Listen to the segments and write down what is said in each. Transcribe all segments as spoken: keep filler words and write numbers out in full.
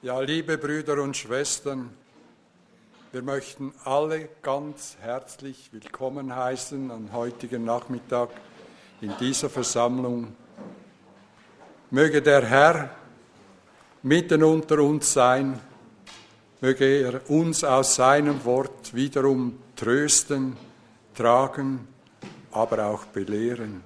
Ja, liebe Brüder und Schwestern, wir möchten alle ganz herzlich willkommen heißen am heutigen Nachmittag in dieser Versammlung. Möge der Herr mitten unter uns sein, möge er uns aus seinem Wort wiederum trösten, tragen, aber auch belehren.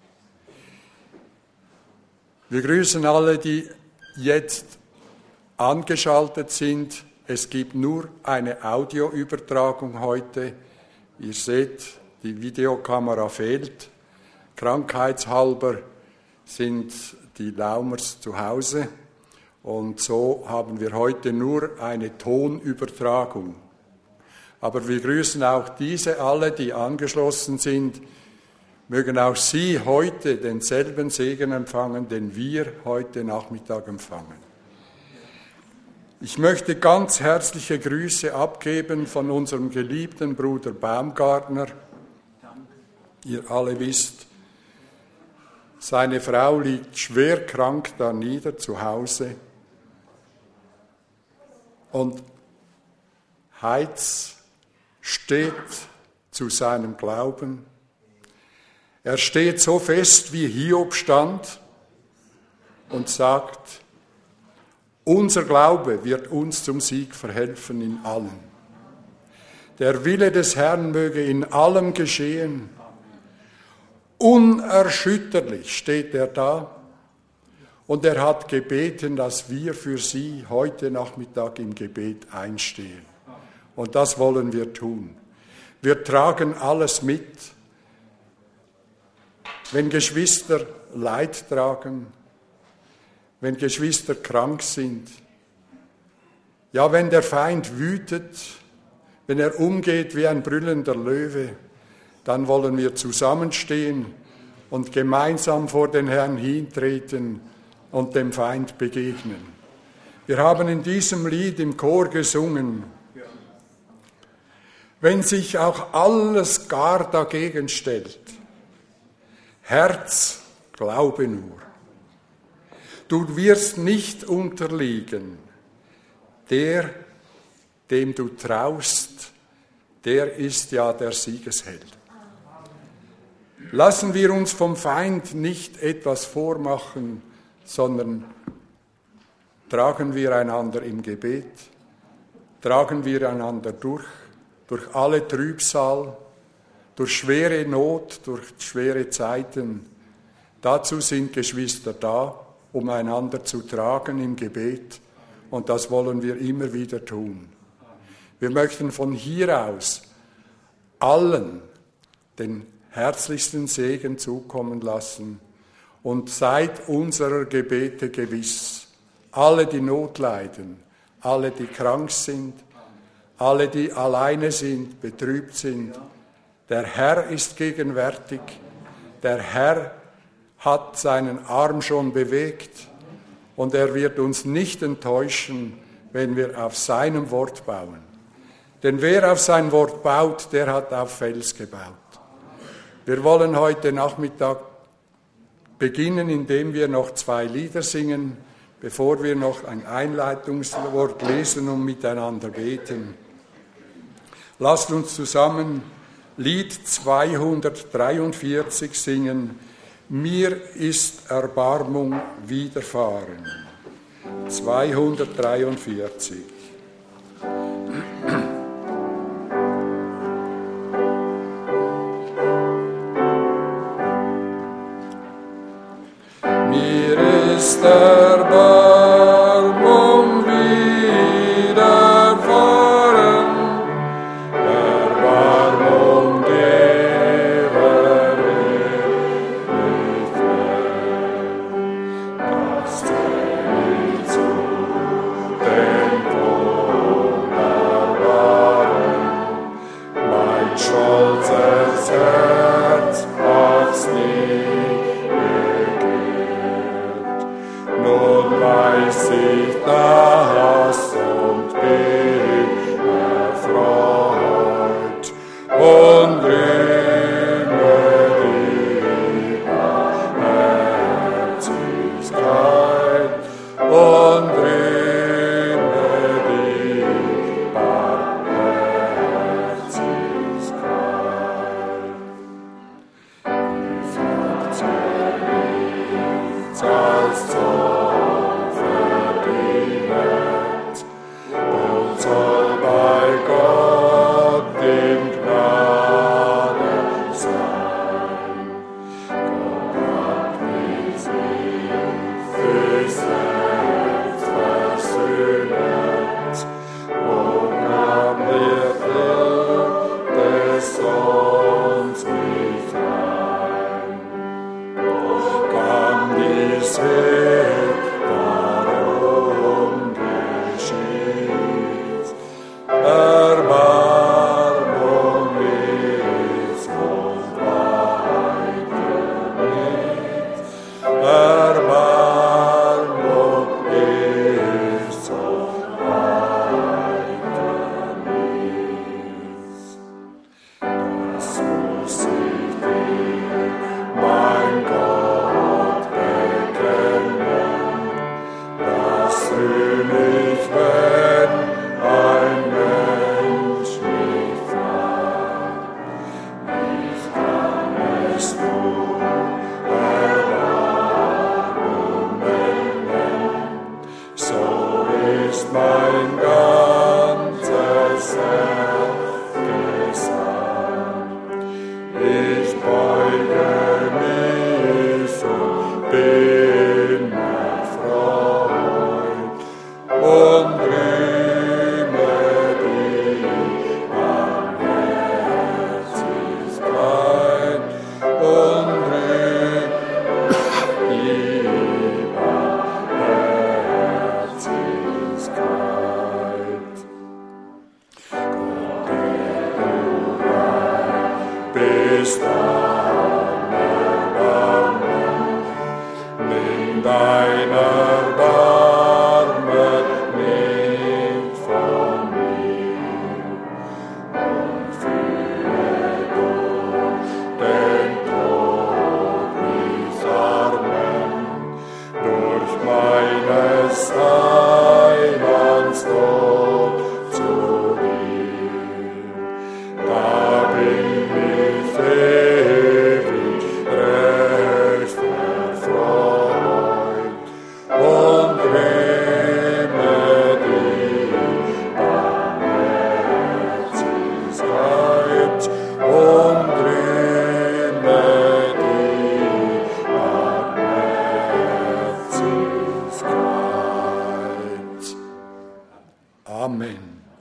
Wir grüßen alle, die jetzt angeschaltet sind. Es gibt nur eine Audioübertragung heute. Ihr seht, die Videokamera fehlt. Krankheitshalber sind die Laumers zu Hause und so haben wir heute nur eine Tonübertragung. Aber wir grüßen auch diese alle, die angeschlossen sind. Mögen auch Sie heute denselben Segen empfangen, den wir heute Nachmittag empfangen. Ich möchte ganz herzliche Grüße abgeben von unserem geliebten Bruder Baumgartner. Ihr alle wisst, seine Frau liegt schwer krank da nieder zu Hause. Und Heitz steht zu seinem Glauben. Er steht so fest, wie Hiob stand und sagt, unser Glaube wird uns zum Sieg verhelfen in allem. Der Wille des Herrn möge in allem geschehen. Unerschütterlich steht er da und er hat gebeten, dass wir für Sie heute Nachmittag im Gebet einstehen. Und das wollen wir tun. Wir tragen alles mit. Wenn Geschwister Leid tragen, wenn Geschwister krank sind, ja, wenn der Feind wütet, wenn er umgeht wie ein brüllender Löwe, dann wollen wir zusammenstehen und gemeinsam vor den Herrn hintreten und dem Feind begegnen. Wir haben in diesem Lied im Chor gesungen, wenn sich auch alles gar dagegen stellt, Herz, glaube nur. Du wirst nicht unterliegen. Der, dem du traust, der ist ja der Siegesheld. Lassen wir uns vom Feind nicht etwas vormachen, sondern tragen wir einander im Gebet, tragen wir einander durch, durch alle Trübsal, durch schwere Not, durch schwere Zeiten. Dazu sind Geschwister da, um einander zu tragen im Gebet. Und das wollen wir immer wieder tun. Wir möchten von hier aus allen den herzlichsten Segen zukommen lassen. Und seid unserer Gebete gewiss. Alle, die Not leiden, alle, die krank sind, alle, die alleine sind, betrübt sind. Der Herr ist gegenwärtig. Der Herr hat seinen Arm schon bewegt und er wird uns nicht enttäuschen, wenn wir auf seinem Wort bauen. Denn wer auf sein Wort baut, der hat auf Fels gebaut. Wir wollen heute Nachmittag beginnen, indem wir noch zwei Lieder singen, bevor wir noch ein Einleitungswort lesen und miteinander beten. Lasst uns zusammen Lied zweihundertdreiundvierzig singen, Mir ist Erbarmung widerfahren. zweihundertdreiundvierzig. Mir ist Erbarmung widerfahren, Erbarmung gebe mir nicht mehr, das zählt zu den Tod erbarmen, mein stolzes Herz hat's nie begehrt. Nun weiß ich das und bin erfreut und rühme die Barmherzigkeit und rühme seht, warum geschieht. Erbarmung ist und weiter nicht. Erbarmung ist und weiter nicht. Das muss ich dir, mein Gott, bekennen, dass du mich, wenn ein Mensch mich fragt, ich kann es nur Erbarmung nennen. So ist mein ganzes Herz gesagt. Ich beuge mich und bin erfreut und rühme die Barmherzigkeit und rühme die Barmherzigkeit. Gott, der du rein bist an Erbarmen, nimm dein Erbarmen nicht von mir und führe durch den Tod mich Armen, durch meines Heilands Tod zu dir. Da bin ich ewig recht erfreut und rühme die Barmherzigkeit und rühme die Barmherzigkeit. Amen.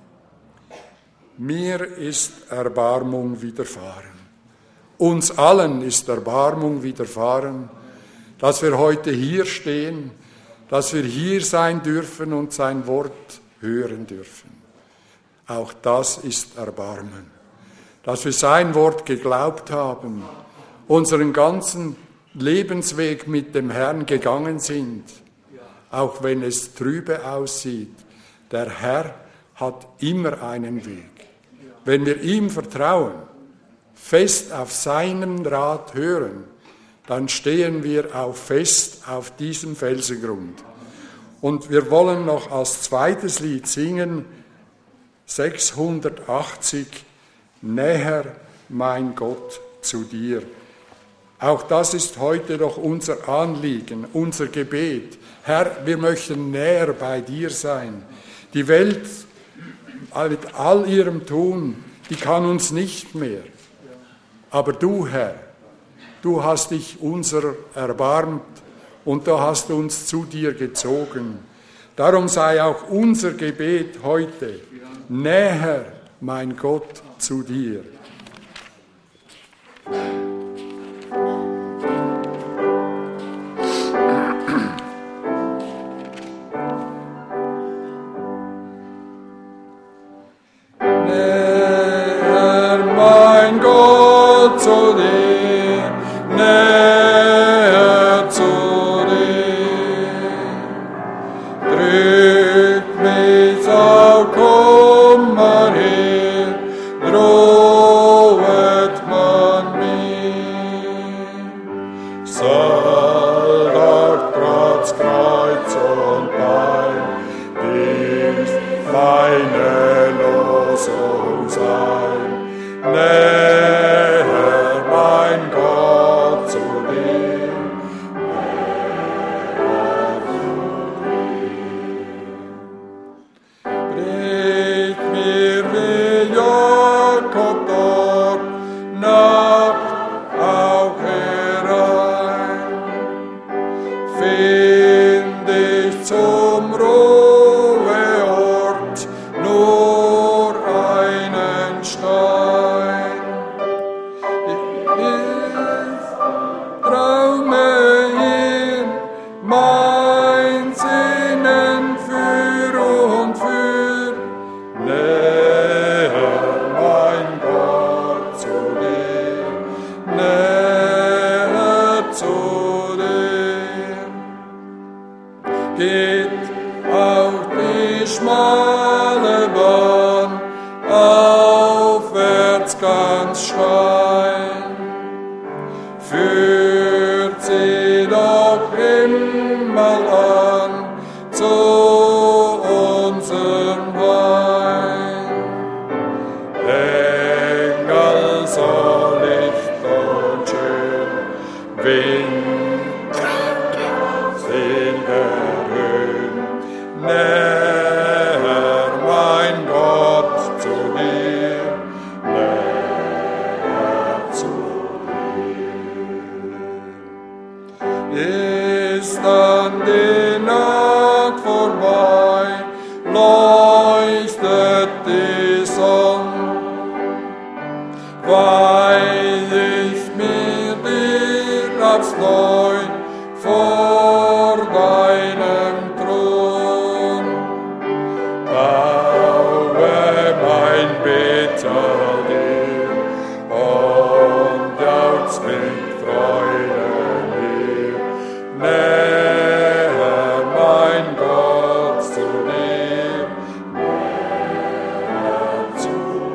Mir ist Erbarmung widerfahren. Uns allen ist Erbarmung widerfahren, dass wir heute hier stehen, dass wir hier sein dürfen und sein Wort hören dürfen. Auch das ist Erbarmen. Dass wir sein Wort geglaubt haben, unseren ganzen Lebensweg mit dem Herrn gegangen sind, auch wenn es trübe aussieht. Der Herr hat immer einen Weg. Wenn wir ihm vertrauen, fest auf seinen Rat hören, dann stehen wir auch fest auf diesem Felsengrund. Und wir wollen noch als zweites Lied singen, sechshundertachtzig, Näher, mein Gott, zu dir. Auch das ist heute doch unser Anliegen, unser Gebet. Herr, wir möchten näher bei dir sein. Die Welt mit all ihrem Tun, die kann uns nicht mehr. Aber du, Herr, du hast dich unser erbarmt und du hast uns zu dir gezogen. Darum sei auch unser Gebet heute, näher, mein Gott, zu dir. Zu dir, näher zu dir, drückt mich auf Kummer her, drohet man mir. Soll doch trotz Kreuz und Bein dies meine Losung sein. Näher, mein Gott, zu dir, näher zu dir. Bricht mir wie Jakob dort Nacht auch herein, find ich zum Ruheort nur einen Stein. geht auch die schmale Bahn aufwärts ganz steil, führt sie doch immer an zu unserem Heil. Engel so licht und schön, Wind in der Höhe, näher, mein Gott, zu dir, näher zu dir. Ist dann die Nacht vorbei, leuchtet die Sonne, weil ich mir dir aufs Neu vor deinem Thron baue mein Bett an dir und jauchz mit Freude mir näher, mein Gott, zu dir, näher zu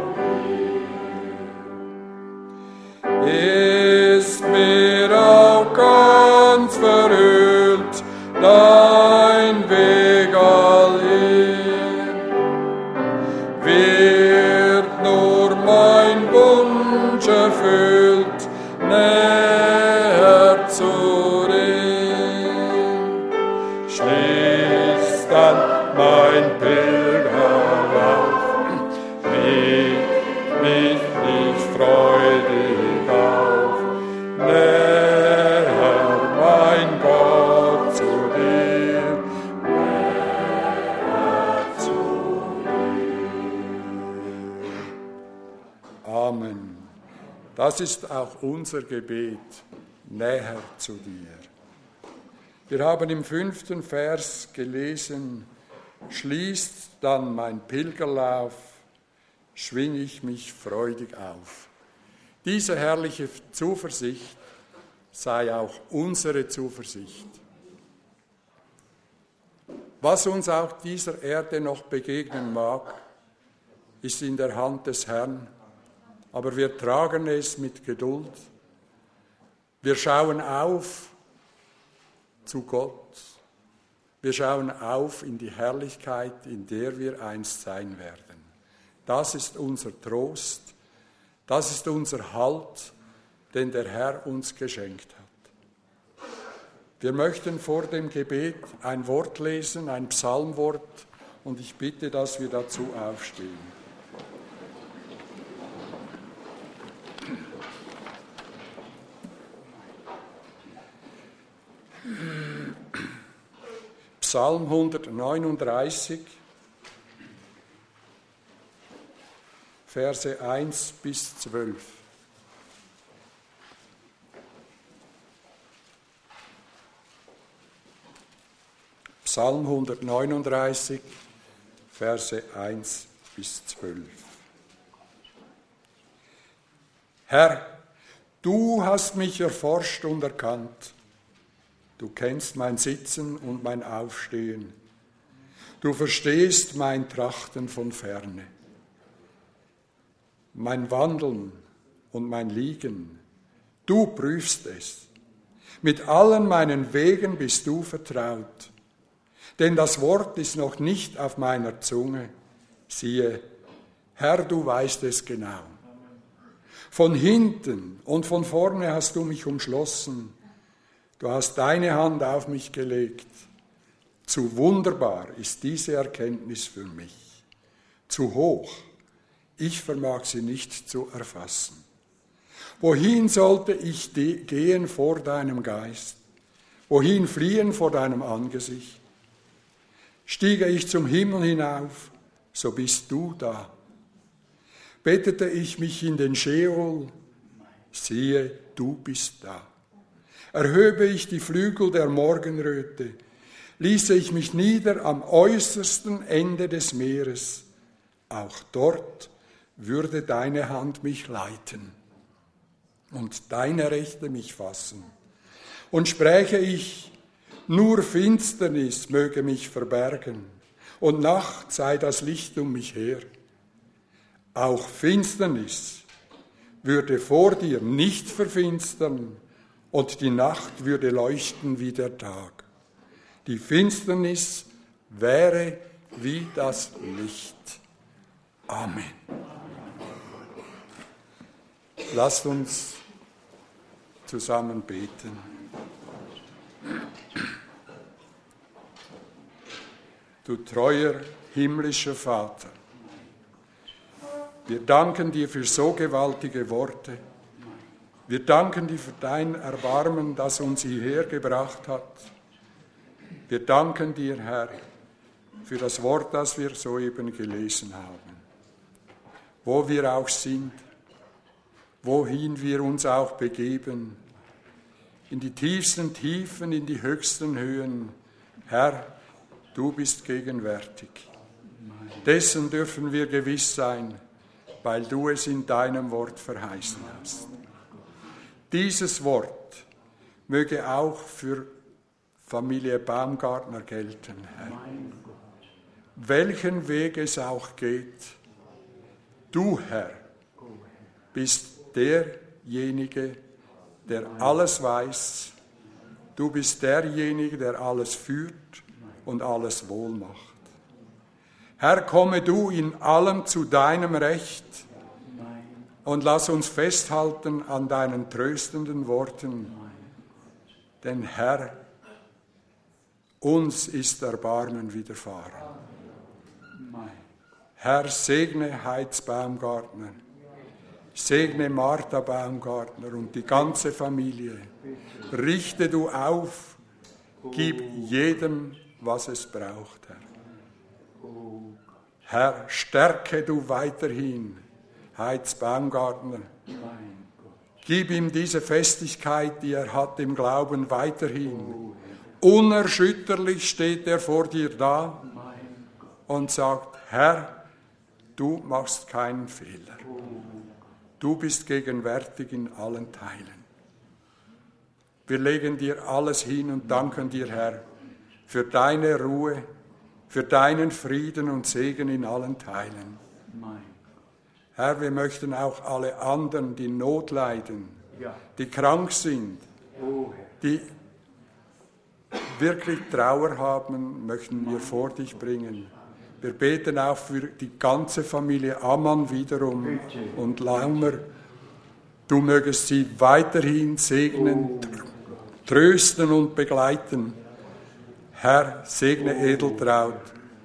dir. Ist mir auch ganz verhüllt dein Weg allhin, wird nur mein Wunsch erfüllt, näher zu dir. Schließt dann mein Pilgerlauf mich, mich nicht freudig auf, näher, mein Gott, zu dir, näher zu dir. Amen. Das ist auch unser Gebet, näher zu dir. Wir haben im fünften Vers gelesen, schließt dann mein Pilgerlauf, schwing ich mich freudig auf. Diese herrliche Zuversicht sei auch unsere Zuversicht. Was uns auf dieser Erde noch begegnen mag, ist in der Hand des Herrn, aber wir tragen es mit Geduld. Wir schauen auf zu Gott. Wir schauen auf in die Herrlichkeit, in der wir einst sein werden. Das ist unser Trost, das ist unser Halt, den der Herr uns geschenkt hat. Wir möchten vor dem Gebet ein Wort lesen, ein Psalmwort, und ich bitte, dass wir dazu aufstehen. Psalm hundertneununddreißig, Verse eins bis zwölf. Psalm hundertneununddreißig, Verse eins bis zwölf. Herr, du hast mich erforscht und erkannt. Du kennst mein Sitzen und mein Aufstehen. Du verstehst mein Trachten von ferne. Mein Wandeln und mein Liegen, du prüfst es. Mit allen meinen Wegen bist du vertraut. Denn das Wort ist noch nicht auf meiner Zunge. Siehe, Herr, du weißt es genau. Von hinten und von vorne hast du mich umschlossen. Du hast deine Hand auf mich gelegt. Zu wunderbar ist diese Erkenntnis für mich. Zu hoch, ich vermag sie nicht zu erfassen. Wohin sollte ich gehen vor deinem Geist? Wohin fliehen vor deinem Angesicht? Stiege ich zum Himmel hinauf, so bist du da. Bettete ich mich in den Scheol, siehe, du bist da. Erhöbe ich die Flügel der Morgenröte, ließe ich mich nieder am äußersten Ende des Meeres, auch dort würde deine Hand mich leiten und deine Rechte mich fassen. Und spräche ich, Nur Finsternis möge mich verbergen, und Nacht sei das Licht um mich her. Auch Finsternis würde vor dir nicht verfinstern, und die Nacht würde leuchten wie der Tag. Die Finsternis wäre wie das Licht. Amen. Lasst uns zusammen beten. Du treuer himmlischer Vater, wir danken dir für so gewaltige Worte. Wir danken dir für dein Erbarmen, das uns hierher gebracht hat. Wir danken dir, Herr, für das Wort, das wir soeben gelesen haben. Wo wir auch sind, wohin wir uns auch begeben, in die tiefsten Tiefen, in die höchsten Höhen, Herr, du bist gegenwärtig. Dessen dürfen wir gewiss sein, weil du es in deinem Wort verheißen hast. Dieses Wort möge auch für Familie Baumgartner gelten, Herr. Welchen Weg es auch geht, du, Herr, bist derjenige, der alles weiß. Du bist derjenige, der alles führt und alles wohl macht. Herr, komme du in allem zu deinem Recht und lass uns festhalten an deinen tröstenden Worten. Denn Herr, uns ist Erbarmen widerfahren. Herr, segne Heitz Baumgartner, segne Martha Baumgartner und die ganze Familie. Richte du auf, gib jedem, was es braucht, Herr. Herr, stärke du weiterhin Heitz Baumgartner. Gib ihm diese Festigkeit, die er hat im Glauben, weiterhin. Unerschütterlich steht er vor dir da und sagt, Herr, du machst keinen Fehler. Du bist gegenwärtig in allen Teilen. Wir legen dir alles hin und danken dir, Herr, für deine Ruhe, für deinen Frieden und Segen in allen Teilen. Herr, wir möchten auch alle anderen, die Not leiden, die krank sind, die wirklich Trauer haben, möchten wir vor dich bringen. Wir beten auch für die ganze Familie Ammann wiederum und Laumer. Du mögest sie weiterhin segnen, trösten und begleiten. Herr, segne Edeltraut.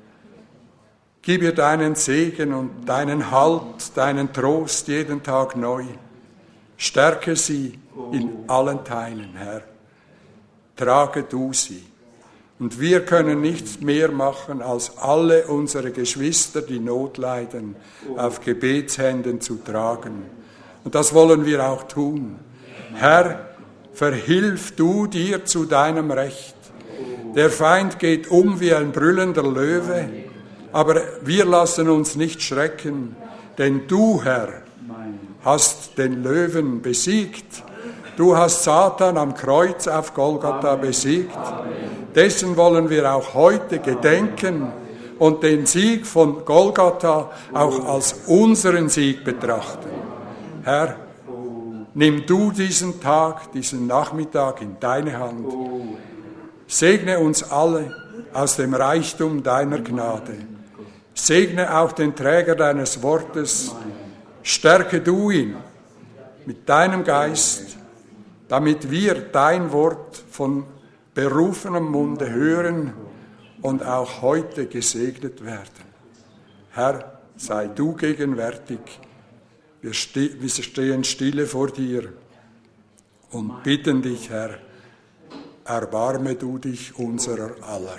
Gib ihr deinen Segen und deinen Halt, deinen Trost jeden Tag neu. Stärke sie in allen Teilen, Herr. Trage du sie. Und wir können nichts mehr machen, als alle unsere Geschwister, die Not leiden, auf Gebetshänden zu tragen. Und das wollen wir auch tun. Herr, verhilf du dir zu deinem Recht. Der Feind geht um wie ein brüllender Löwe, aber wir lassen uns nicht schrecken, denn du, Herr, hast den Löwen besiegt. Du hast Satan am Kreuz auf Golgatha besiegt. Dessen wollen wir auch heute gedenken und den Sieg von Golgatha auch als unseren Sieg betrachten. Herr, nimm du diesen Tag, diesen Nachmittag in deine Hand. Segne uns alle aus dem Reichtum deiner Gnade. Segne auch den Träger deines Wortes. Stärke du ihn mit deinem Geist, damit wir dein Wort von berufenem Munde hören und auch heute gesegnet werden. Herr, sei du gegenwärtig. Wir stehen stille vor dir und bitten dich, Herr, erbarme du dich unserer aller.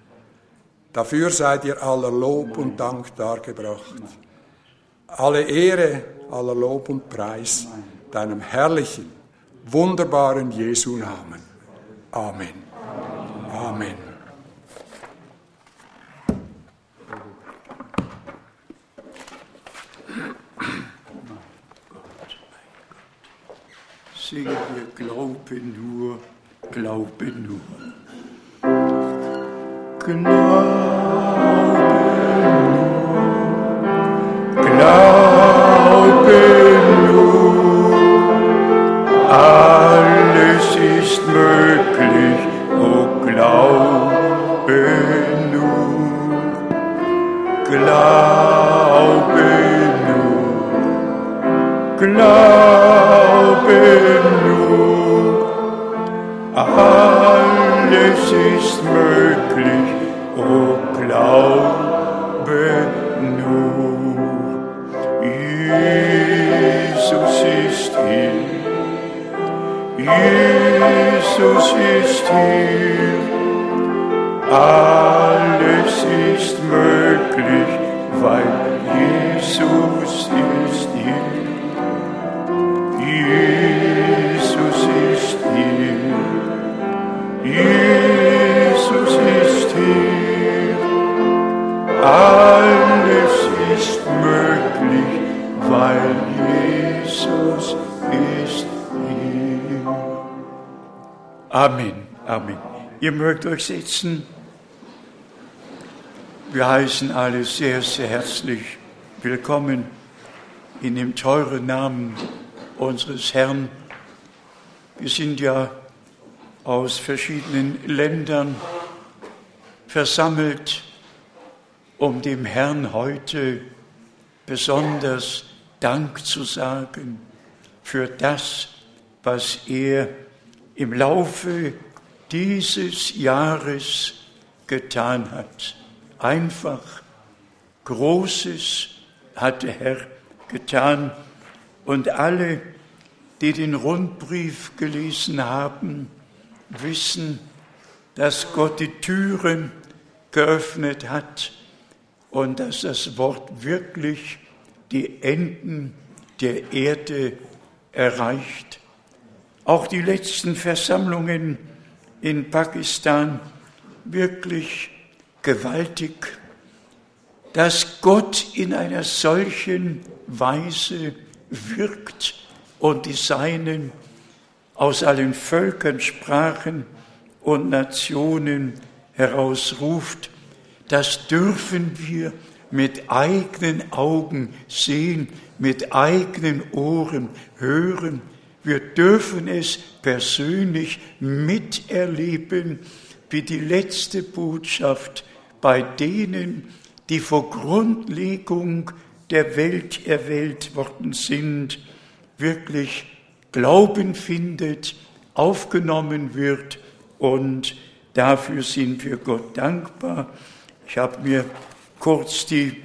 Dafür sei dir aller Lob und Dank dargebracht. Alle Ehre, aller Lob und Preis deinem herrlichen, wunderbaren Jesu Namen. Amen. Amen. Singen wir, glaube nur, glaube nur. Glaube nur, alles ist möglich, oh glaube nur, glaube nur, glaube nur, alles ist möglich, oh glaube nur. Jesus ist hier, Jesus ist hier, alles ist möglich, weil Jesus ist hier. Jesus ist hier, Jesus ist hier, alles ist möglich, weil Jesus ist hier. Amen, Amen. Ihr mögt euch setzen. Wir heißen alle sehr, sehr herzlich willkommen in dem teuren Namen unseres Herrn. Wir sind ja aus verschiedenen Ländern versammelt, um dem Herrn heute besonders Dank zu sagen für das, was er im Laufe dieses Jahres getan hat. Einfach Großes hat der Herr getan. Und alle, die den Rundbrief gelesen haben, wissen, dass Gott die Türen geöffnet hat und dass das Wort wirklich die Enden der Erde erreicht. Auch die letzten Versammlungen in Pakistan wirklich gewaltig, dass Gott in einer solchen Weise wirkt und die Seinen aus allen Völkern, Sprachen und Nationen herausruft. Das dürfen wir mit eigenen Augen sehen, mit eigenen Ohren hören. Wir dürfen es persönlich miterleben, wie die letzte Botschaft bei denen, die vor Grundlegung der Welt erwählt worden sind, wirklich Glauben findet, aufgenommen wird, und dafür sind wir Gott dankbar. Ich habe mir kurz die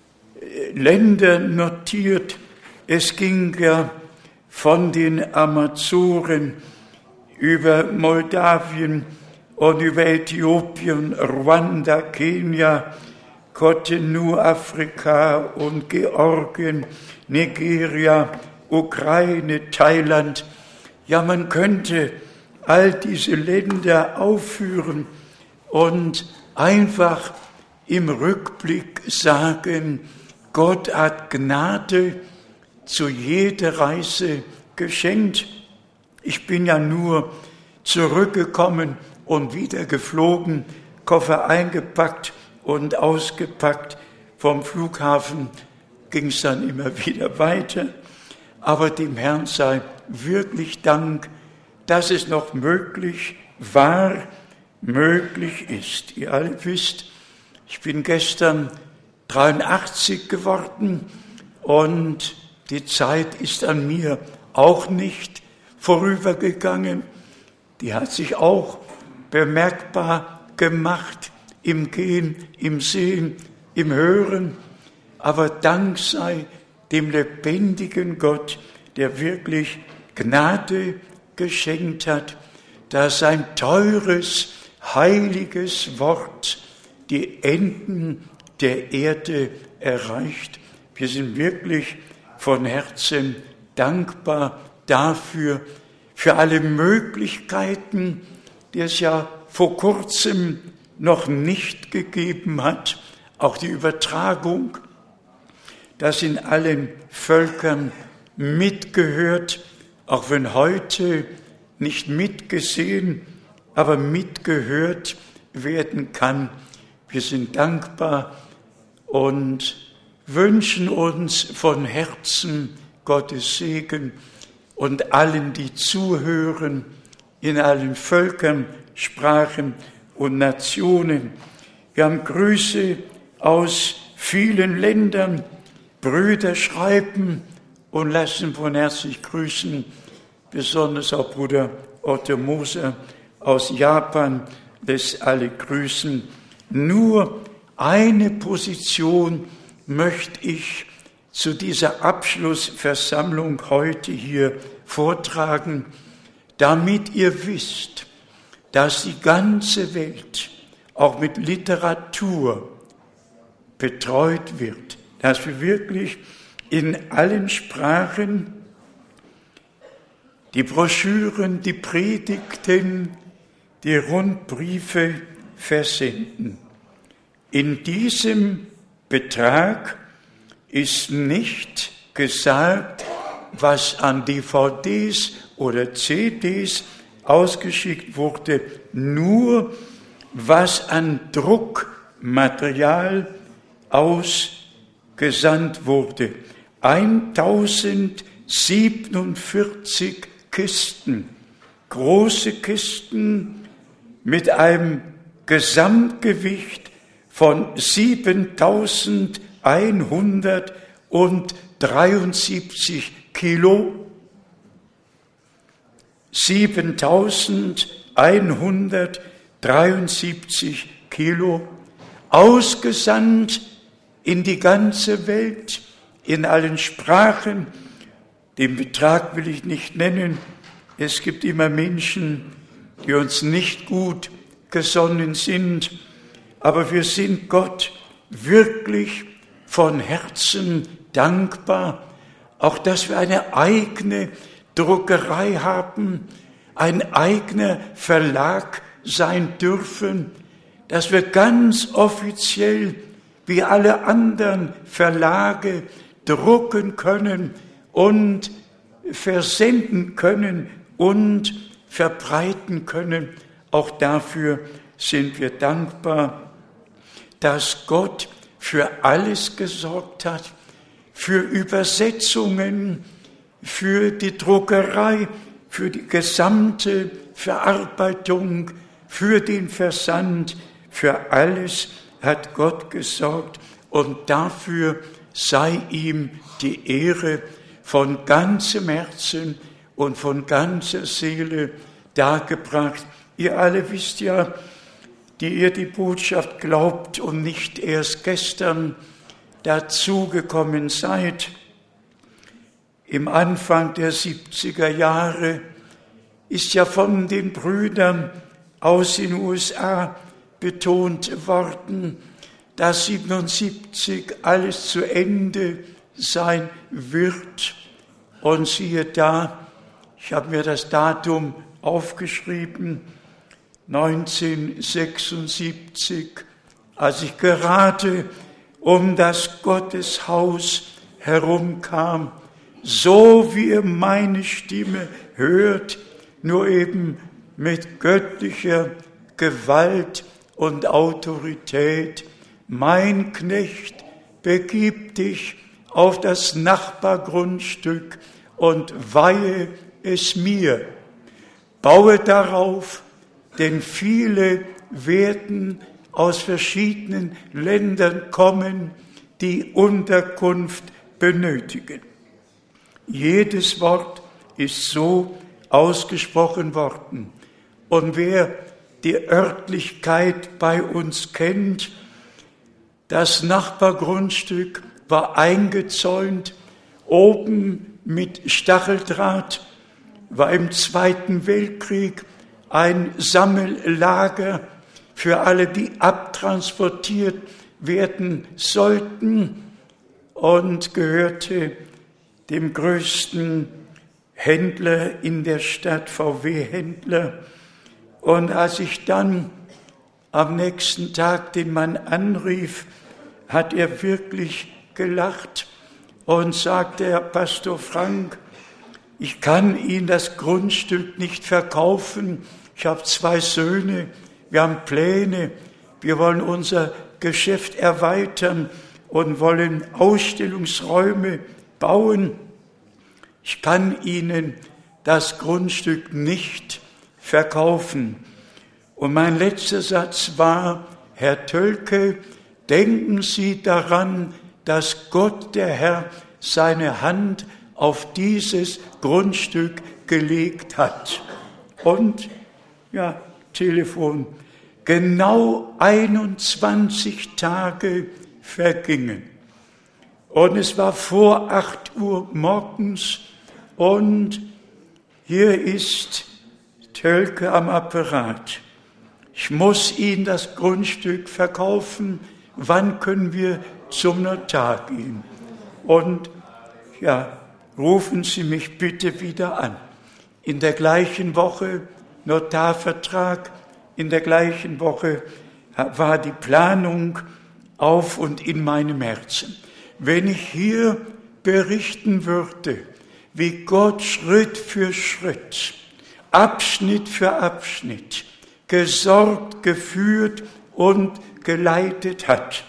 Länder notiert. Es ging ja von den Amazoren über Moldawien und über Äthiopien, Ruanda, Kenia, Cotonou, Afrika und Georgien, Nigeria, Ukraine, Thailand. Ja, man könnte all diese Länder aufführen und einfach im Rückblick sagen, Gott hat Gnade zu jeder Reise geschenkt. Ich bin ja nur zurückgekommen und wieder geflogen, Koffer eingepackt und ausgepackt. Vom Flughafen ging es dann immer wieder weiter. Aber dem Herrn sei wirklich Dank, dass es noch möglich war, möglich ist. Ihr alle wisst, ich bin gestern dreiundachtzig geworden und die Zeit ist an mir auch nicht vorübergegangen. Die hat sich auch bemerkbar gemacht im Gehen, im Sehen, im Hören. Aber Dank sei dem lebendigen Gott, der wirklich Gnade geschenkt hat, dass sein teures, heiliges Wort die Enden der Erde erreicht. Wir sind wirklich von Herzen dankbar dafür, für alle Möglichkeiten, die es ja vor kurzem noch nicht gegeben hat, auch die Übertragung, das in allen Völkern mitgehört, auch wenn heute nicht mitgesehen, aber mitgehört werden kann. Wir sind dankbar und wünschen uns von Herzen Gottes Segen und allen, die zuhören, in allen Völkern, Sprachen und Nationen. Wir haben Grüße aus vielen Ländern. Brüder schreiben und lassen von herzlich grüßen, besonders auch Bruder Otto Moser aus Japan lässt alle grüßen. Nur eine Position möchte ich zu dieser Abschlussversammlung heute hier vortragen, damit ihr wisst, dass die ganze Welt auch mit Literatur betreut wird, dass wir wirklich in allen Sprachen die Broschüren, die Predigten, die Rundbriefe versenden. In diesem Betrag ist nicht gesagt, was an D V Ds oder C Ds ausgeschickt wurde, nur was an Druckmaterial ausgesandt wurde. eintausendsiebenundvierzig Kisten, große Kisten mit einem Gesamtgewicht von siebentausendeinhundertdreiundsiebzig Kilo. siebentausendeinhundertdreiundsiebzig Kilo, ausgesandt in die ganze Welt, in allen Sprachen. Den Betrag will ich nicht nennen. Es gibt immer Menschen, die uns nicht gut gesonnen sind, aber wir sind Gott wirklich von Herzen dankbar, auch dass wir eine eigene Druckerei haben, ein eigener Verlag sein dürfen, dass wir ganz offiziell wie alle anderen Verlage drucken können und versenden können und verbreiten können. Auch dafür sind wir dankbar, dass Gott für alles gesorgt hat, für Übersetzungen, für die Druckerei, für die gesamte Verarbeitung, für den Versand, für alles hat Gott gesorgt und dafür sei ihm die Ehre von ganzem Herzen und von ganzer Seele dargebracht. Ihr alle wisst ja, die ihr die Botschaft glaubt und nicht erst gestern dazugekommen seid. Im Anfang der siebziger Jahre ist ja von den Brüdern aus den U S A betont worden, dass siebenundsiebzig alles zu Ende sein wird. Und siehe da, ich habe mir das Datum aufgeschrieben, neunzehnhundertsechsundsiebzig, als ich gerade um das Gotteshaus herumkam, so wie ihr meine Stimme hört, nur eben mit göttlicher Gewalt und Autorität. Mein Knecht, begib dich auf das Nachbargrundstück und weihe es mir. Baue darauf, denn viele werden aus verschiedenen Ländern kommen, die Unterkunft benötigen. Jedes Wort ist so ausgesprochen worden. Und wer die Örtlichkeit bei uns kennt, das Nachbargrundstück war eingezäunt, oben mit Stacheldraht, war im Zweiten Weltkrieg ein Sammellager für alle, die abtransportiert werden sollten und gehörte dem größten Händler in der Stadt, V W-Händler. Und als ich dann am nächsten Tag den Mann anrief, hat er wirklich gelacht und sagte, Herr Pastor Frank, ich kann Ihnen das Grundstück nicht verkaufen. Ich habe zwei Söhne, wir haben Pläne, wir wollen unser Geschäft erweitern und wollen Ausstellungsräume bauen. Ich kann Ihnen das Grundstück nicht verkaufen. Und mein letzter Satz war, Herr Tölke, denken Sie daran, dass Gott, der Herr, seine Hand auf dieses Grundstück gelegt hat. Und, ja, Telefon, genau einundzwanzig Tage vergingen. Und es war vor acht Uhr morgens und hier ist Tölke am Apparat. Ich muss Ihnen das Grundstück verkaufen. Wann können wir zum Notar gehen? Und ja, rufen Sie mich bitte wieder an. In der gleichen Woche Notarvertrag, in der gleichen Woche war die Planung auf und in meinem Herzen. Wenn ich hier berichten würde, wie Gott Schritt für Schritt, Abschnitt für Abschnitt gesorgt, geführt und geleitet hat,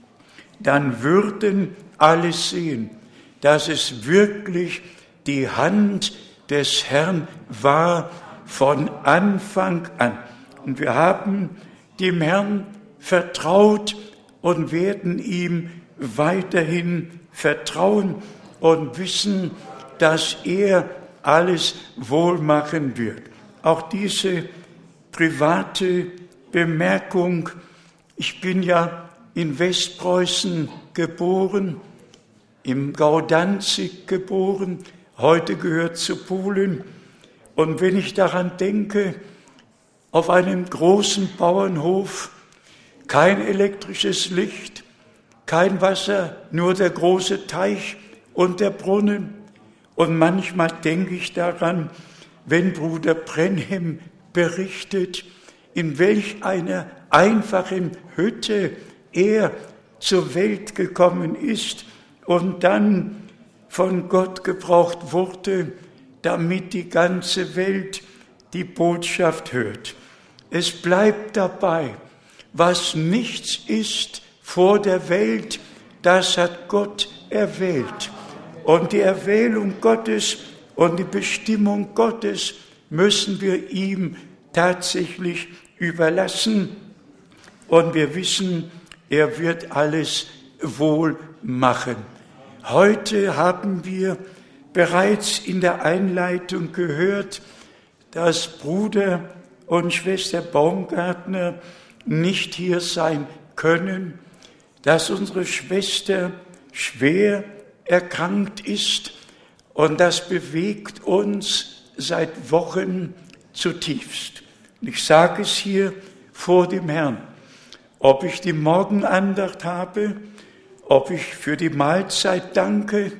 dann würden alle sehen, dass es wirklich die Hand des Herrn war von Anfang an. Und wir haben dem Herrn vertraut und werden ihm weiterhin vertrauen und wissen, dass er alles wohl machen wird. Auch diese private Bemerkung, ich bin ja in Westpreußen geboren, im Gau Danzig geboren, heute gehört zu Polen. Und wenn ich daran denke, auf einem großen Bauernhof, kein elektrisches Licht, kein Wasser, nur der große Teich und der Brunnen. Und manchmal denke ich daran, wenn Bruder Brenhem berichtet, in welch einer einfachen Hütte er zur Welt gekommen ist und dann von Gott gebraucht wurde, damit die ganze Welt die Botschaft hört. Es bleibt dabei, was nichts ist vor der Welt, das hat Gott erwählt. Und die Erwählung Gottes und die Bestimmung Gottes müssen wir ihm tatsächlich überlassen. Und wir wissen, er wird alles wohl machen. Heute haben wir bereits in der Einleitung gehört, dass Bruder und Schwester Baumgartner nicht hier sein können, dass unsere Schwester schwer erkrankt ist und das bewegt uns seit Wochen zutiefst. Ich sage es hier vor dem Herrn, ob ich die Morgenandacht habe, ob ich für die Mahlzeit danke,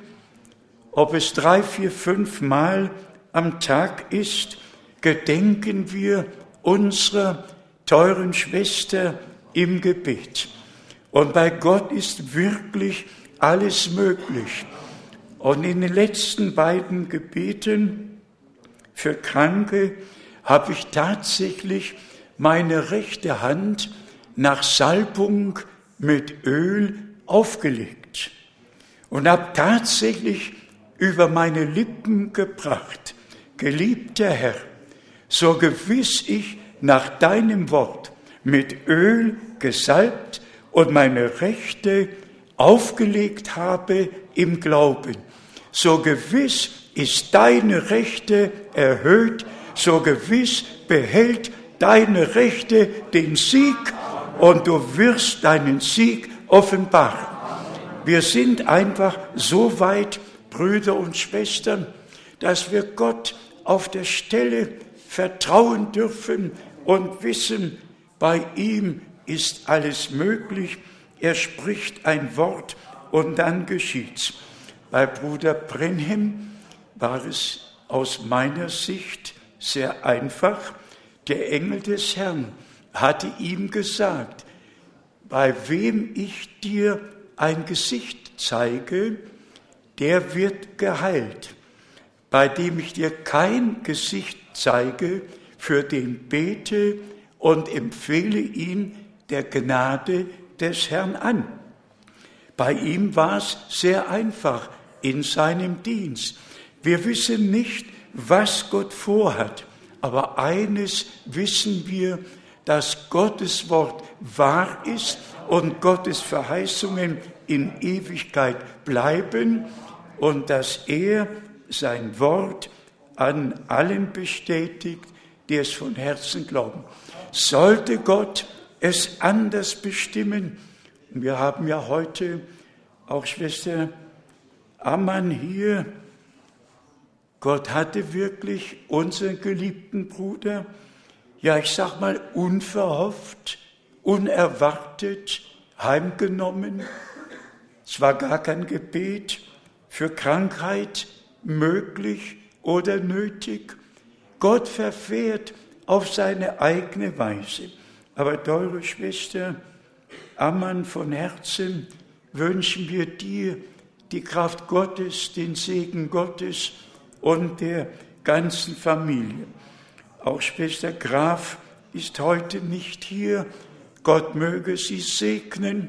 ob es drei, vier, fünf Mal am Tag ist, gedenken wir unserer teuren Schwester im Gebet. Und bei Gott ist wirklich alles möglich. Und in den letzten beiden Gebeten für Kranke habe ich tatsächlich meine rechte Hand nach Salbung mit Öl aufgelegt und habe tatsächlich über meine Lippen gebracht: Geliebter Herr, so gewiss ich nach deinem Wort mit Öl gesalbt und meine Rechte aufgelegt habe im Glauben, so gewiss ist deine Rechte erhöht, so gewiss behält deine Rechte den Sieg und du wirst deinen Sieg offenbaren. Wir sind einfach so weit, Brüder und Schwestern, dass wir Gott auf der Stelle vertrauen dürfen und wissen, bei ihm ist alles möglich. Er spricht ein Wort und dann geschieht's. Bei Bruder Brenhem war es aus meiner Sicht sehr einfach. Der Engel des Herrn hatte ihm gesagt: Bei wem ich dir ein Gesicht zeige, der wird geheilt. Bei dem ich dir kein Gesicht zeige, für den bete und empfehle ihn der Gnade des Herrn an. Bei ihm war es sehr einfach in seinem Dienst. Wir wissen nicht, was Gott vorhat, aber eines wissen wir, dass Gottes Wort wahr ist und Gottes Verheißungen in Ewigkeit bleiben und dass er sein Wort an allen bestätigt, die es von Herzen glauben. Sollte Gott es anders bestimmen, wir haben ja heute auch Schwester Ammann hier, Gott hatte wirklich unseren geliebten Bruder, ja ich sag mal unverhofft, unerwartet heimgenommen. Es war gar kein Gebet für Krankheit möglich oder nötig. Gott verfährt auf seine eigene Weise. Aber teure Schwester Ammann, von Herzen wünschen wir dir die Kraft Gottes, den Segen Gottes und der ganzen Familie. Auch Schwester Graf ist heute nicht hier. Gott möge sie segnen.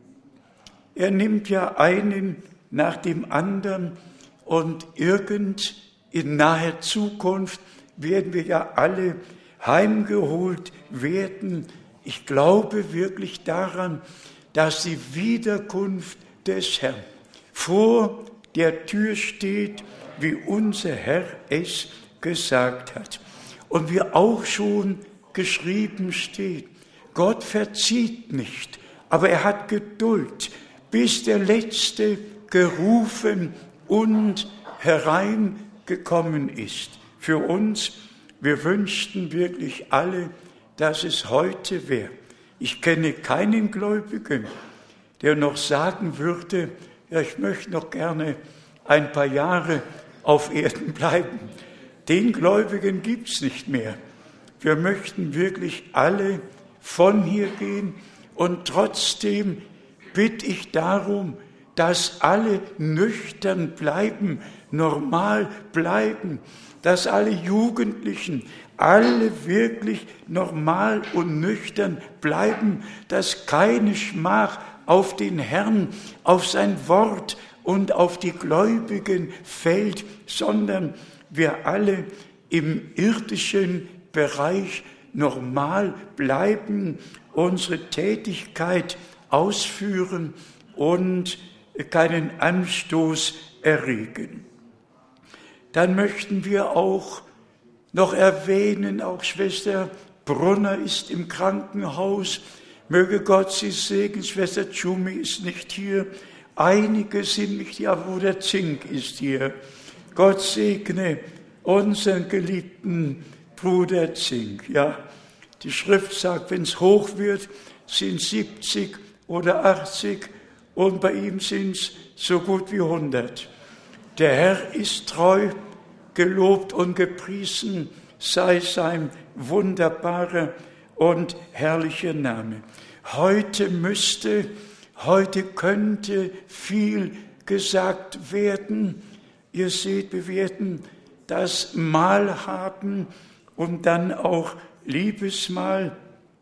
Er nimmt ja einen nach dem anderen und irgend in naher Zukunft werden wir ja alle heimgeholt werden. Ich glaube wirklich daran, dass die Wiederkunft des Herrn vor der Tür steht, wie unser Herr es gesagt hat. Und wie auch schon geschrieben steht, Gott verzieht nicht, aber er hat Geduld, bis der Letzte gerufen und hereingekommen ist. Für uns, wir wünschten wirklich alle, dass es heute wäre. Ich kenne keinen Gläubigen, der noch sagen würde, ja, ich möchte noch gerne ein paar Jahre auf Erden bleiben. Den Gläubigen gibt es nicht mehr. Wir möchten wirklich alle von hier gehen und trotzdem bitte ich darum, dass alle nüchtern bleiben, normal bleiben, dass alle Jugendlichen, alle wirklich normal und nüchtern bleiben, dass keine Schmach auf den Herrn, auf sein Wort und auf die Gläubigen fällt, sondern wir alle im irdischen Bereich normal bleiben, unsere Tätigkeit ausführen und keinen Anstoß erregen. Dann möchten wir auch noch erwähnen, auch Schwester Brunner ist im Krankenhaus, möge Gott sie segnen, Schwester Tschumi ist nicht hier, einige sind nicht hier, aber Bruder Zink ist hier. Gott segne unseren geliebten Bruder Zink. Ja, die Schrift sagt, wenn es hoch wird, sind siebzig oder achtzig und bei ihm sind es so gut wie hundert. Der Herr ist treu, gelobt und gepriesen sei sein wunderbarer und herrlicher Name. Heute müsste, heute könnte viel gesagt werden. Ihr seht, wir werden das Mahl haben und dann auch Liebesmahl.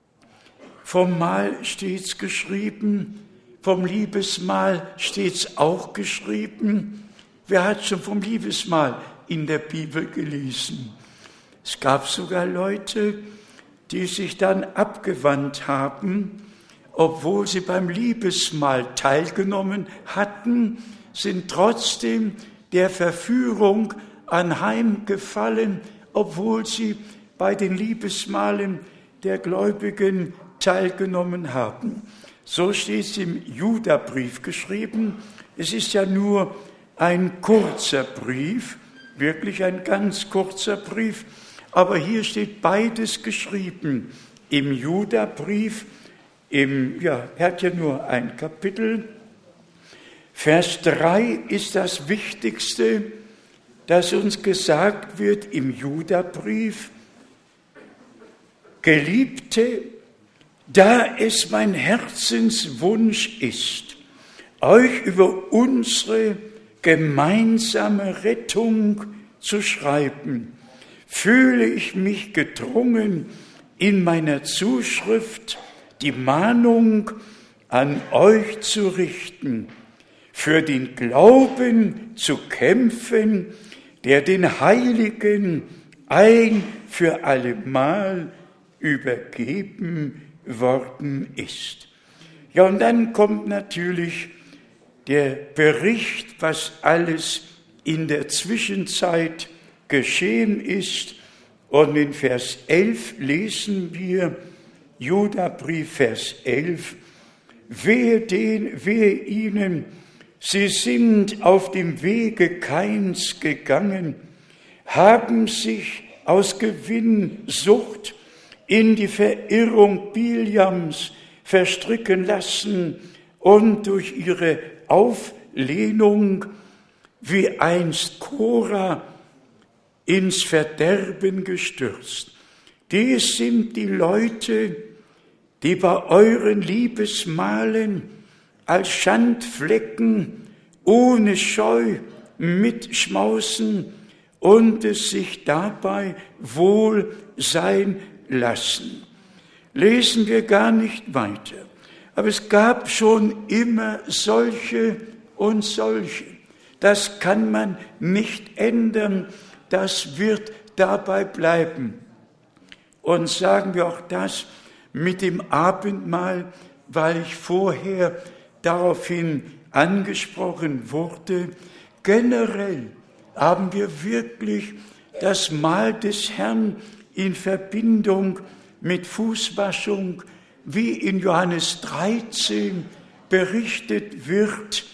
Vom Mahl steht's geschrieben, vom Liebesmahl steht's auch geschrieben. Wer hat schon vom Liebesmahl in der Bibel gelesen? Es gab sogar Leute, die sich dann abgewandt haben, obwohl sie beim Liebesmahl teilgenommen hatten, sind trotzdem der Verführung anheimgefallen, obwohl sie bei den Liebesmahlen der Gläubigen teilgenommen haben. So steht es im Judabrief geschrieben. Es ist ja nur ein kurzer Brief, wirklich ein ganz kurzer Brief, aber hier steht beides geschrieben. Im Judabrief, im, ja, er hat ja nur ein Kapitel. Vers drei ist das Wichtigste, dass uns gesagt wird im Judabrief: Geliebte, da es mein Herzenswunsch ist, euch über unsere gemeinsame Rettung zu schreiben, fühle ich mich gedrungen, in meiner Zuschrift die Mahnung an euch zu richten, für den Glauben zu kämpfen, der den Heiligen ein für allemal übergeben worden ist. Ja, und dann kommt natürlich der Bericht, was alles in der Zwischenzeit geschehen ist. Und in Vers elf lesen wir, Judabrief, Vers elf, wehe den, wehe ihnen, sie sind auf dem Wege Kains gegangen, haben sich aus Gewinnsucht in die Verirrung Biljams verstricken lassen und durch ihre Auflehnung wie einst Korah ins Verderben gestürzt. Dies sind die Leute, die bei euren Liebesmahlen als Schandflecken ohne Scheu mitschmausen und es sich dabei wohl sein lassen. Lesen wir gar nicht weiter. Aber es gab schon immer solche und solche. Das kann man nicht ändern. Das wird dabei bleiben. Und sagen wir auch das mit dem Abendmahl, weil ich vorher daraufhin angesprochen wurde. Generell haben wir wirklich das Mahl des Herrn in Verbindung mit Fußwaschung, wie in Johannes dreizehn berichtet wird,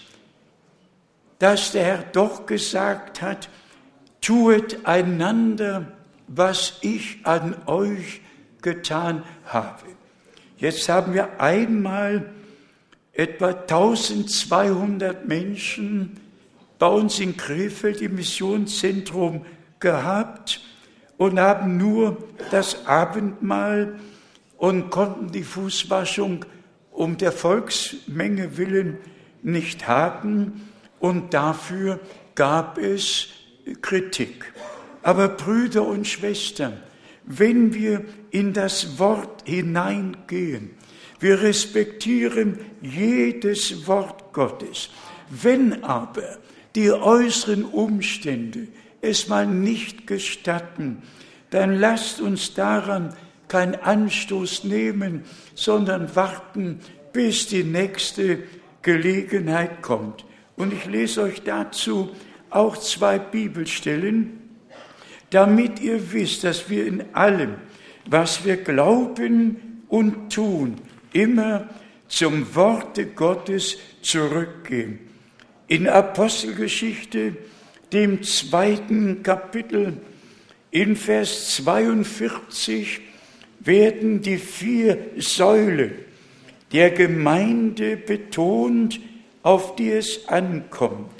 dass der Herr doch gesagt hat, tuet einander, was ich an euch getan habe. Jetzt haben wir einmal etwa eintausendzweihundert Menschen bei uns in Krefeld im Missionszentrum gehabt und haben nur das Abendmahl und konnten die Fußwaschung um der Volksmenge willen nicht haben und dafür gab es Kritik. Aber Brüder und Schwestern, wenn wir in das Wort hineingehen, wir respektieren jedes Wort Gottes. Wenn aber die äußeren Umstände es mal nicht gestatten, dann lasst uns daran keinen Anstoß nehmen, sondern warten, bis die nächste Gelegenheit kommt. Und ich lese euch dazu auch zwei Bibelstellen, damit ihr wisst, dass wir in allem, was wir glauben und tun, immer zum Worte Gottes zurückgehen. In Apostelgeschichte, dem zweiten Kapitel, in Vers zweiundvierzig, werden die vier Säulen der Gemeinde betont, auf die es ankommt.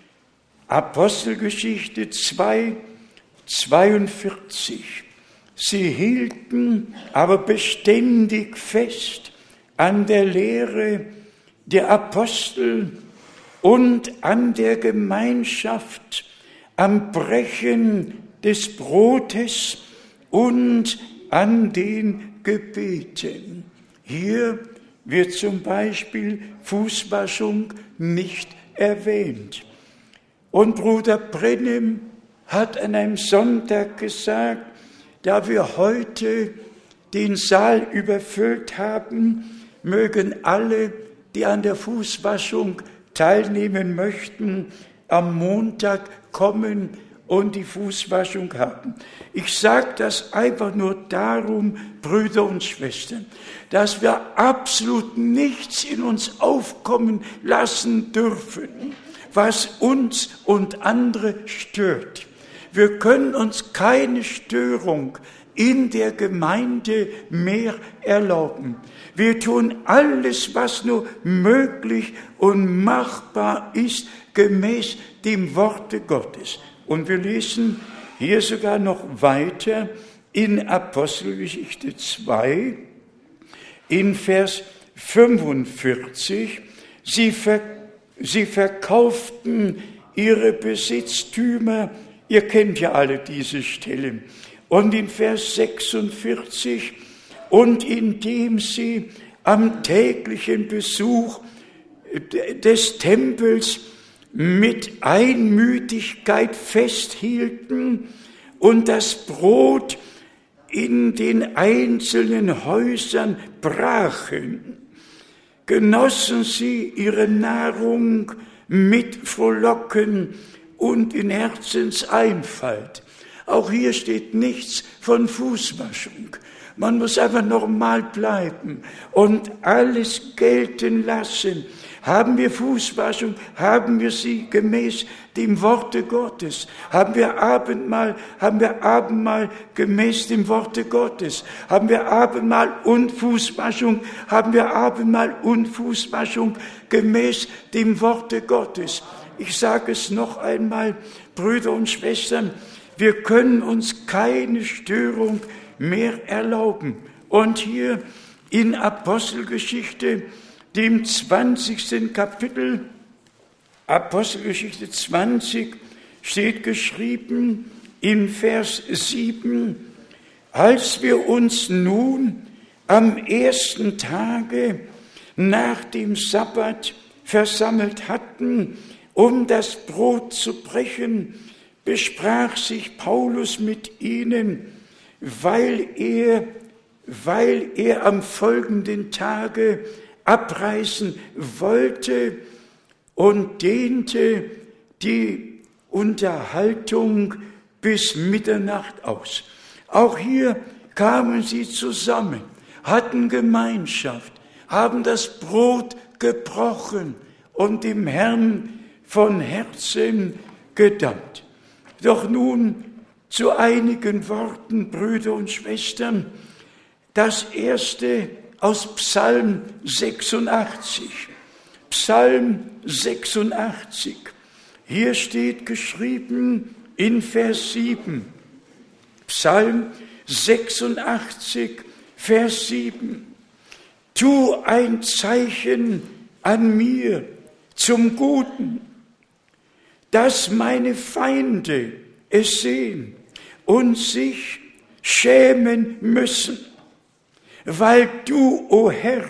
Apostelgeschichte zwei, zweiundvierzig. Sie hielten aber beständig fest an der Lehre der Apostel und an der Gemeinschaft, am Brechen des Brotes und an den Gebeten. Hier wird zum Beispiel Fußwaschung nicht erwähnt. Und Bruder Brennem hat an einem Sonntag gesagt, da wir heute den Saal überfüllt haben, mögen alle, die an der Fußwaschung teilnehmen möchten, am Montag kommen und die Fußwaschung haben. Ich sage das einfach nur darum, Brüder und Schwestern, dass wir absolut nichts in uns aufkommen lassen dürfen, was uns und andere stört. Wir können uns keine Störung in der Gemeinde mehr erlauben. Wir tun alles, was nur möglich und machbar ist, gemäß dem Worte Gottes. Und wir lesen hier sogar noch weiter in Apostelgeschichte zwei, in Vers fünfundvierzig. Sie, ver, sie verkauften ihre Besitztümer. Ihr kennt ja alle diese Stellen. Und in Vers sechsundvierzig, und indem sie am täglichen Besuch des Tempels mit Einmütigkeit festhielten und das Brot in den einzelnen Häusern brachen, genossen sie ihre Nahrung mit Frohlocken und in Herzenseinfalt. Auch hier steht nichts von Fußwaschung. Man muss einfach normal bleiben und alles gelten lassen. Haben wir Fußwaschung, haben wir sie gemäß dem Worte Gottes. Haben wir Abendmahl, haben wir Abendmahl gemäß dem Worte Gottes. Haben wir Abendmahl und Fußwaschung, haben wir Abendmahl und Fußwaschung gemäß dem Worte Gottes. Ich sage es noch einmal, Brüder und Schwestern, wir können uns keine Störung mehr erlauben. Und hier in Apostelgeschichte, dem zwanzigsten Kapitel, Apostelgeschichte zwanzig, steht geschrieben in Vers sieben, als wir uns nun am ersten Tage nach dem Sabbat versammelt hatten, um das Brot zu brechen, besprach sich Paulus mit ihnen, weil er, weil er am folgenden Tage abreisen wollte und dehnte die Unterhaltung bis Mitternacht aus. Auch hier kamen sie zusammen, hatten Gemeinschaft, haben das Brot gebrochen und dem Herrn von Herzen gedankt. Doch nun zu einigen Worten, Brüder und Schwestern. Das erste aus Psalm sechsundachtzig. Psalm sechsundachtzig. Hier steht geschrieben in Vers sieben. Psalm sechsundachtzig, Vers sieben. Tu ein Zeichen an mir zum Guten, dass meine Feinde es sehen und sich schämen müssen, weil du, o Herr,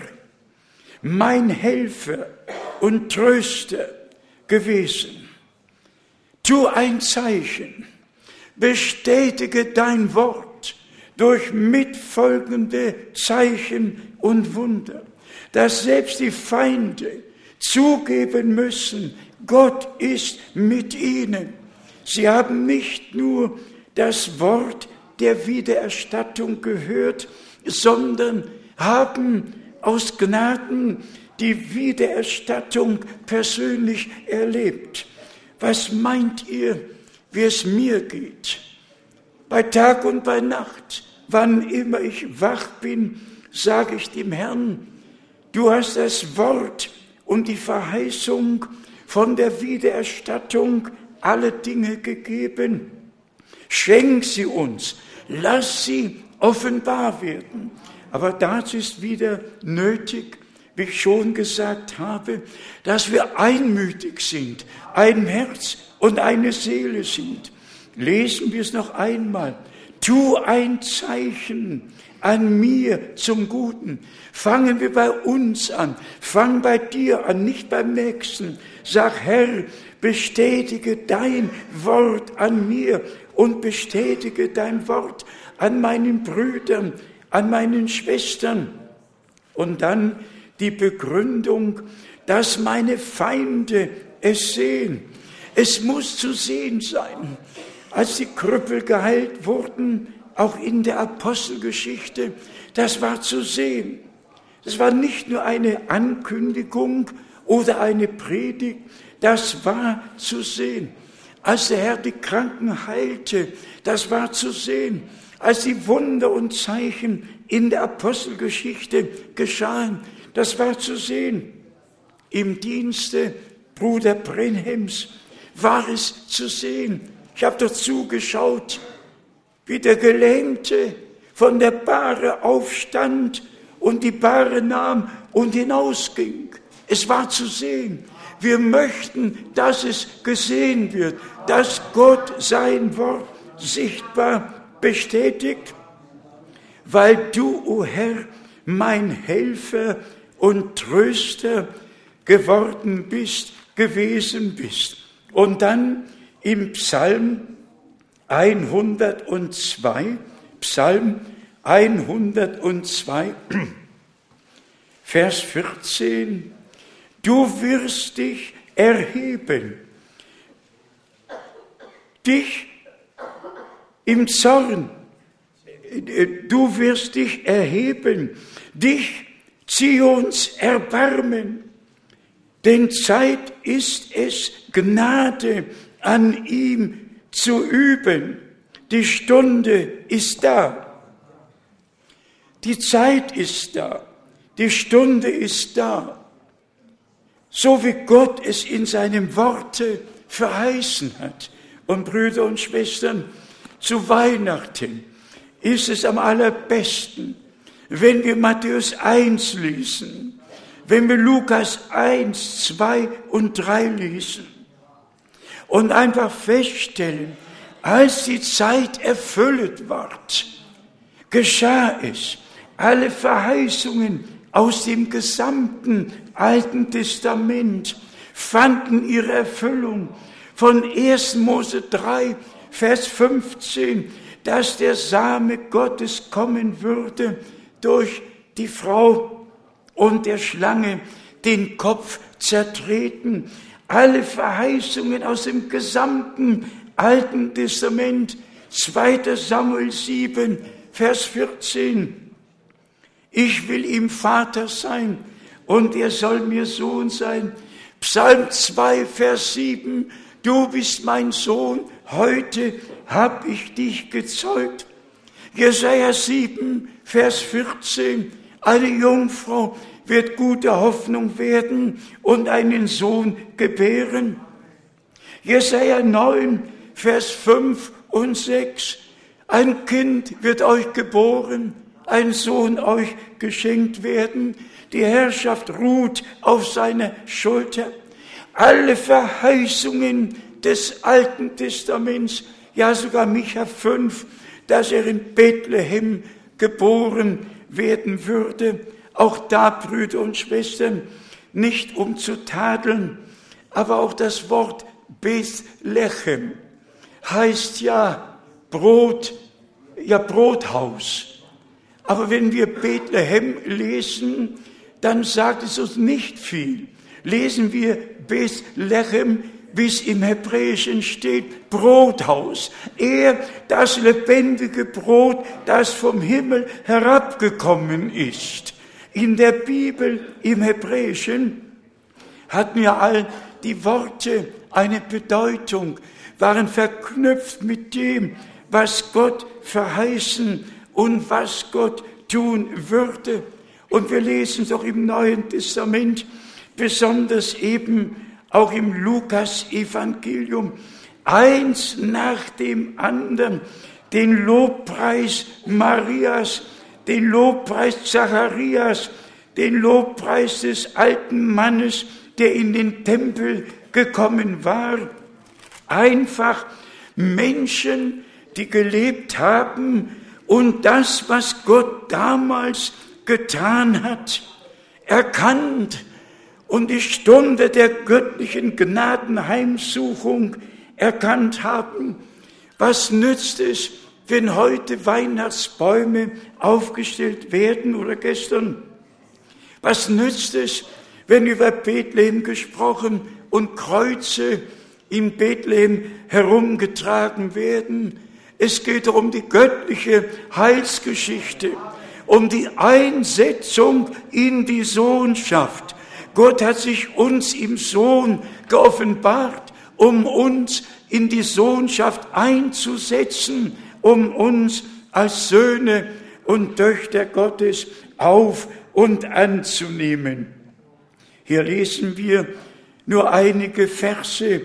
mein Helfer und Tröster gewesen. Tu ein Zeichen, bestätige dein Wort durch mitfolgende Zeichen und Wunder, dass selbst die Feinde zugeben müssen, Gott ist mit ihnen. Sie haben nicht nur das Wort der Wiedererstattung gehört, sondern haben aus Gnaden die Wiedererstattung persönlich erlebt. Was meint ihr, wie es mir geht? Bei Tag und bei Nacht, wann immer ich wach bin, sage ich dem Herrn, du hast das Wort und die Verheißung von der Wiedererstattung alle Dinge gegeben. Schenk sie uns, lass sie offenbar werden. Aber dazu ist wieder nötig, wie ich schon gesagt habe, dass wir einmütig sind, ein Herz und eine Seele sind. Lesen wir es noch einmal. Tu ein Zeichen an mir zum Guten. Fangen wir bei uns an. Fang bei dir an, nicht beim Nächsten. Sag, Herr, bestätige dein Wort an mir und bestätige dein Wort an meinen Brüdern, an meinen Schwestern. Und dann die Begründung, dass meine Feinde es sehen. Es muss zu sehen sein. Als die Krüppel geheilt wurden, auch in der Apostelgeschichte, das war zu sehen. Das war nicht nur eine Ankündigung oder eine Predigt, das war zu sehen. Als der Herr die Kranken heilte, das war zu sehen. Als die Wunder und Zeichen in der Apostelgeschichte geschahen, das war zu sehen. Im Dienste Bruder Brenhems war es zu sehen. Ich habe doch zugeschaut, wie der Gelähmte von der Bahre aufstand und die Bahre nahm und hinausging. Es war zu sehen. Wir möchten, dass es gesehen wird, dass Gott sein Wort sichtbar bestätigt. weil du, o Herr, mein Helfer und Tröster geworden bist, gewesen bist. Und dann im Psalm hundertzwei, Psalm hundertzwei, Vers vierzehn, du wirst dich erheben, dich im Zorn, du wirst dich erheben, dich Zions erbarmen, denn Zeit ist es, Gnade an ihm zu üben. Die Stunde ist da. Die Zeit ist da. Die Stunde ist da. So wie Gott es in seinem Worte verheißen hat. Und Brüder und Schwestern, zu Weihnachten ist es am allerbesten, wenn wir Matthäus eins lesen, wenn wir Lukas eins, zwei und drei lesen und einfach feststellen, als die Zeit erfüllt ward, geschah es. Alle Verheißungen aus dem gesamten Alten Testament fanden ihre Erfüllung. Von ersten Mose drei, Vers fünfzehn, dass der Same Gottes kommen würde, durch die Frau und der Schlange den Kopf zertreten. Alle Verheißungen aus dem gesamten Alten Testament, zweiter Samuel sieben, Vers vierzehn. Ich will ihm Vater sein und er soll mir Sohn sein. Psalm zwei, Vers sieben. Du bist mein Sohn, heute hab ich dich gezeugt. Jesaja sieben, Vers vierzehn. Eine Jungfrau wird guter Hoffnung werden und einen Sohn gebären. Jesaja neun, Vers fünf und sechs. Ein Kind wird euch geboren, ein Sohn euch geschenkt werden. Die Herrschaft ruht auf seiner Schulter. Alle Verheißungen des Alten Testaments, ja sogar Micha fünf, dass er in Bethlehem geboren werden würde. Auch da, Brüder und Schwestern, nicht um zu tadeln, aber auch das Wort Bethlehem heißt ja Brot, ja Brothaus. Aber wenn wir Bethlehem lesen, dann sagt es uns nicht viel. Lesen wir Bethlehem, wie es im Hebräischen steht, Brothaus. Er, das lebendige Brot, das vom Himmel herabgekommen ist. In der Bibel, im Hebräischen, hatten ja all die Worte eine Bedeutung, waren verknüpft mit dem, was Gott verheißen und was Gott tun würde. Und wir lesen doch im Neuen Testament, besonders eben auch im Lukas-Evangelium, eins nach dem anderen, den Lobpreis Marias, den Lobpreis Zacharias, den Lobpreis des alten Mannes, der in den Tempel gekommen war. Einfach Menschen, die gelebt haben und das, was Gott damals getan hat, erkannt und die Stunde der göttlichen Gnadenheimsuchung erkannt haben. Was nützt es, wenn heute Weihnachtsbäume aufgestellt werden oder gestern? Was nützt es, wenn über Bethlehem gesprochen und Kreuze in Bethlehem herumgetragen werden? Es geht um die göttliche Heilsgeschichte, um die Einsetzung in die Sohnschaft. Gott hat sich uns im Sohn geoffenbart, um uns in die Sohnschaft einzusetzen, um uns als Söhne und Töchter Gottes auf- und anzunehmen. Hier lesen wir nur einige Verse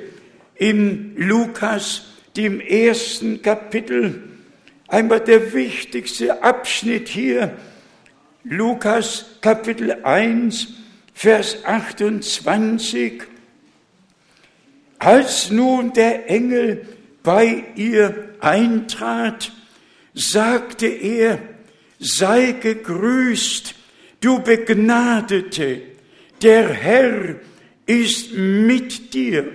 in Lukas, dem ersten Kapitel, einmal der wichtigste Abschnitt hier, Lukas Kapitel eins, Vers achtundzwanzig. Als nun der Engel bei ihr eintrat, sagte er, sei gegrüßt, du Begnadete, der Herr ist mit dir.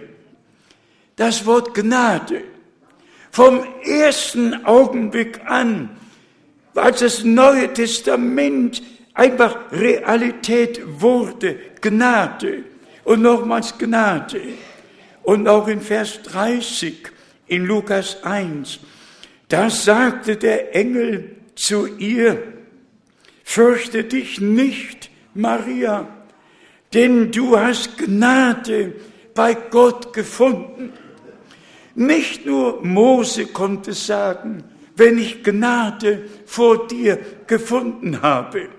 Das Wort Gnade, vom ersten Augenblick an, als das Neue Testament einfach Realität wurde, Gnade und nochmals Gnade. Und auch in Vers dreißig in Lukas eins, da sagte der Engel zu ihr, fürchte dich nicht, Maria, denn du hast Gnade bei Gott gefunden. Nicht nur Mose konnte sagen, wenn ich Gnade vor dir gefunden habe.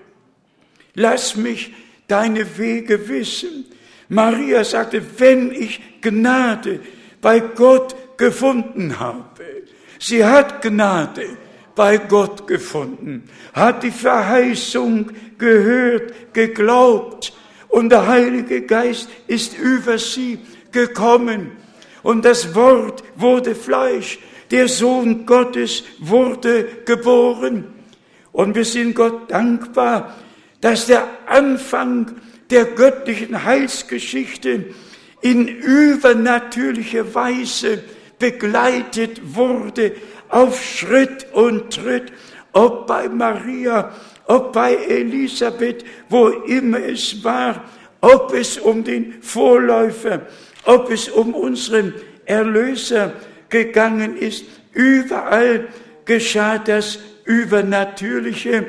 Lass mich deine Wege wissen. Maria sagte, wenn ich Gnade bei Gott gefunden habe. Sie hat Gnade bei Gott gefunden, hat die Verheißung gehört, geglaubt und der Heilige Geist ist über sie gekommen. Und das Wort wurde Fleisch, der Sohn Gottes wurde geboren. Und wir sind Gott dankbar, dass der Anfang der göttlichen Heilsgeschichte in übernatürlicher Weise begleitet wurde, auf Schritt und Tritt, ob bei Maria, ob bei Elisabeth, wo immer es war, ob es um den Vorläufer, ob es um unseren Erlöser gegangen ist. Überall geschah das Übernatürliche.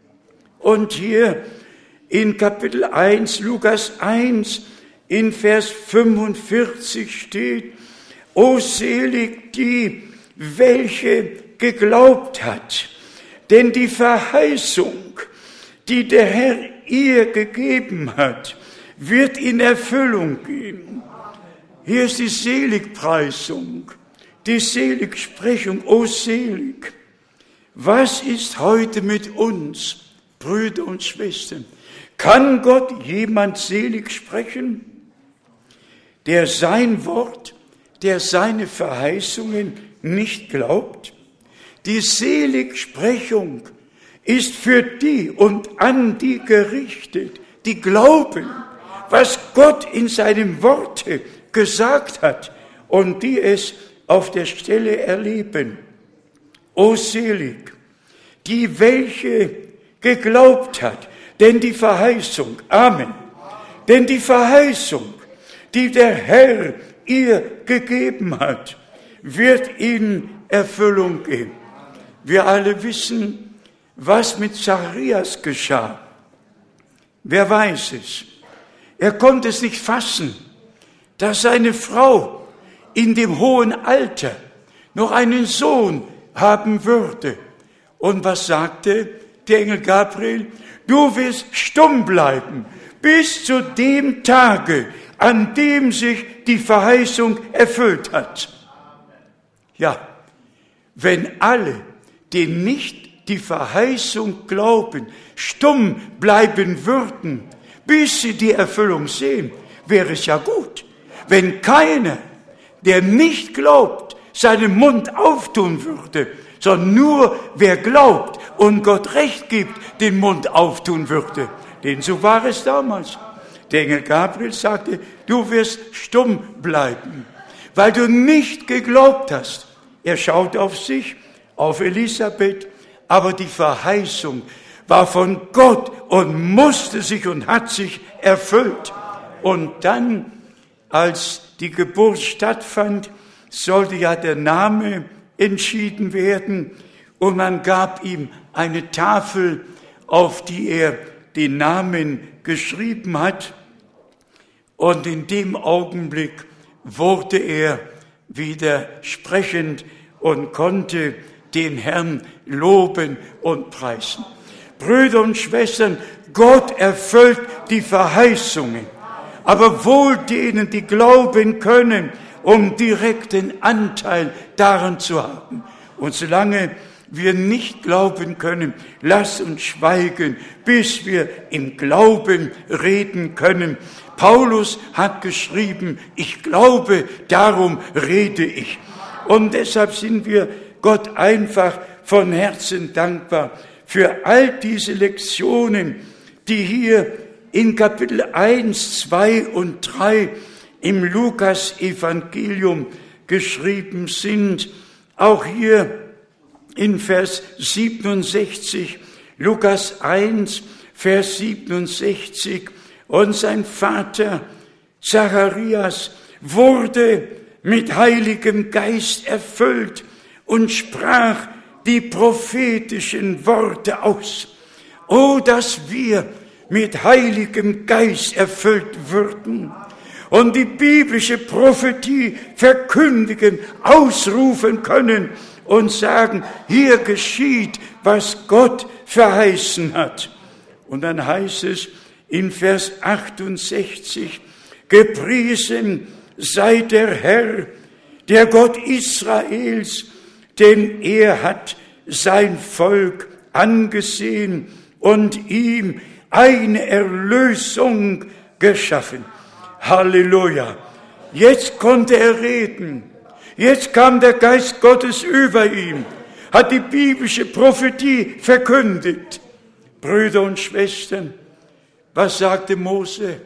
Und hier in Kapitel eins, Lukas eins, in Vers fünfundvierzig steht, O selig die, welche geglaubt hat, denn die Verheißung, die der Herr ihr gegeben hat, wird in Erfüllung gehen. Hier ist die Seligpreisung, die Seligsprechung, o selig. Was ist heute mit uns, Brüder und Schwestern? Kann Gott jemand selig sprechen, der sein Wort, der seine Verheißungen nicht glaubt? Die Seligsprechung ist für die und an die gerichtet, die glauben, was Gott in seinem Worte gesagt hat und die es auf der Stelle erleben. O selig, die welche geglaubt hat, denn die Verheißung, Amen, denn die Verheißung, die der Herr ihr gegeben hat, wird in Erfüllung gehen. Wir alle wissen, was mit Zacharias geschah. Wer weiß es? Er konnte es nicht fassen, dass seine Frau in dem hohen Alter noch einen Sohn haben würde. Und was sagte der Engel Gabriel? Du wirst stumm bleiben bis zu dem Tage, an dem sich die Verheißung erfüllt hat. Ja, wenn alle, die nicht die Verheißung glauben, stumm bleiben würden, bis sie die Erfüllung sehen, wäre es ja gut. Wenn keiner, der nicht glaubt, seinen Mund auftun würde, sondern nur wer glaubt und Gott Recht gibt, den Mund auftun würde. Denn so war es damals. Der Engel Gabriel sagte, du wirst stumm bleiben, weil du nicht geglaubt hast. Er schaut auf sich, auf Elisabeth, aber die Verheißung war von Gott und musste sich und hat sich erfüllt. Und dann, als die Geburt stattfand, sollte ja der Name entschieden werden und man gab ihm eine Tafel, auf die er den Namen geschrieben hat. Und in dem Augenblick wurde er wieder sprechend und konnte den Herrn loben und preisen. Brüder und Schwestern, Gott erfüllt die Verheißungen, aber wohl denen, die glauben können, um direkten Anteil daran zu haben. Und solange wir nicht glauben können, lasst uns schweigen, bis wir im Glauben reden können. Paulus hat geschrieben, ich glaube, darum rede ich. Und deshalb sind wir Gott einfach von Herzen dankbar für all diese Lektionen, die hier in Kapitel eins, zwei und drei im Lukas-Evangelium geschrieben sind. Auch hier in Vers siebenundsechzig, Lukas eins, Vers siebenundsechzig, und sein Vater Zacharias wurde mit Heiligem Geist erfüllt und sprach die prophetischen Worte aus. Oh, dass wir mit Heiligem Geist erfüllt würden und die biblische Prophetie verkündigen, ausrufen können und sagen, hier geschieht, was Gott verheißen hat. Und dann heißt es in Vers achtundsechzig, gepriesen sei der Herr, der Gott Israels, denn er hat sein Volk angesehen und ihm eine Erlösung geschaffen. Halleluja. Jetzt konnte er reden. Jetzt kam der Geist Gottes über ihn, hat die biblische Prophetie verkündigt. Brüder und Schwestern, was sagte Mose?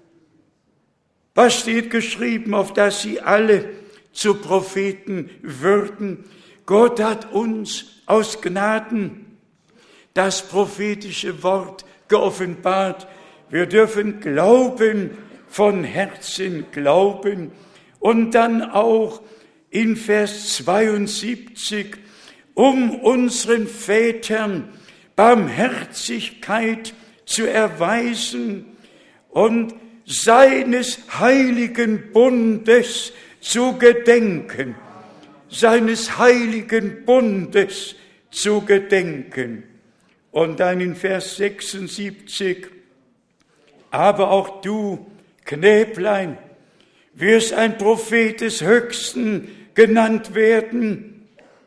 Was steht geschrieben, auf dass sie alle zu Propheten würden? Gott hat uns aus Gnaden das prophetische Wort geoffenbart. Wir dürfen glauben, von Herzen glauben. Und dann auch in Vers zweiundsiebzig, um unseren Vätern Barmherzigkeit zu erweisen und seines heiligen Bundes zu gedenken, seines heiligen Bundes zu gedenken. Und dann in Vers sechsundsiebzig, aber auch du, Knäblein, wirst ein Prophet des Höchsten genannt werden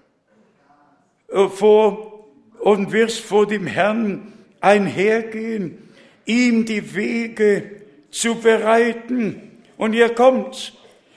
vor, und wirst vor dem Herrn einhergehen, ihm die Wege zu bereiten. Und hier kommt's,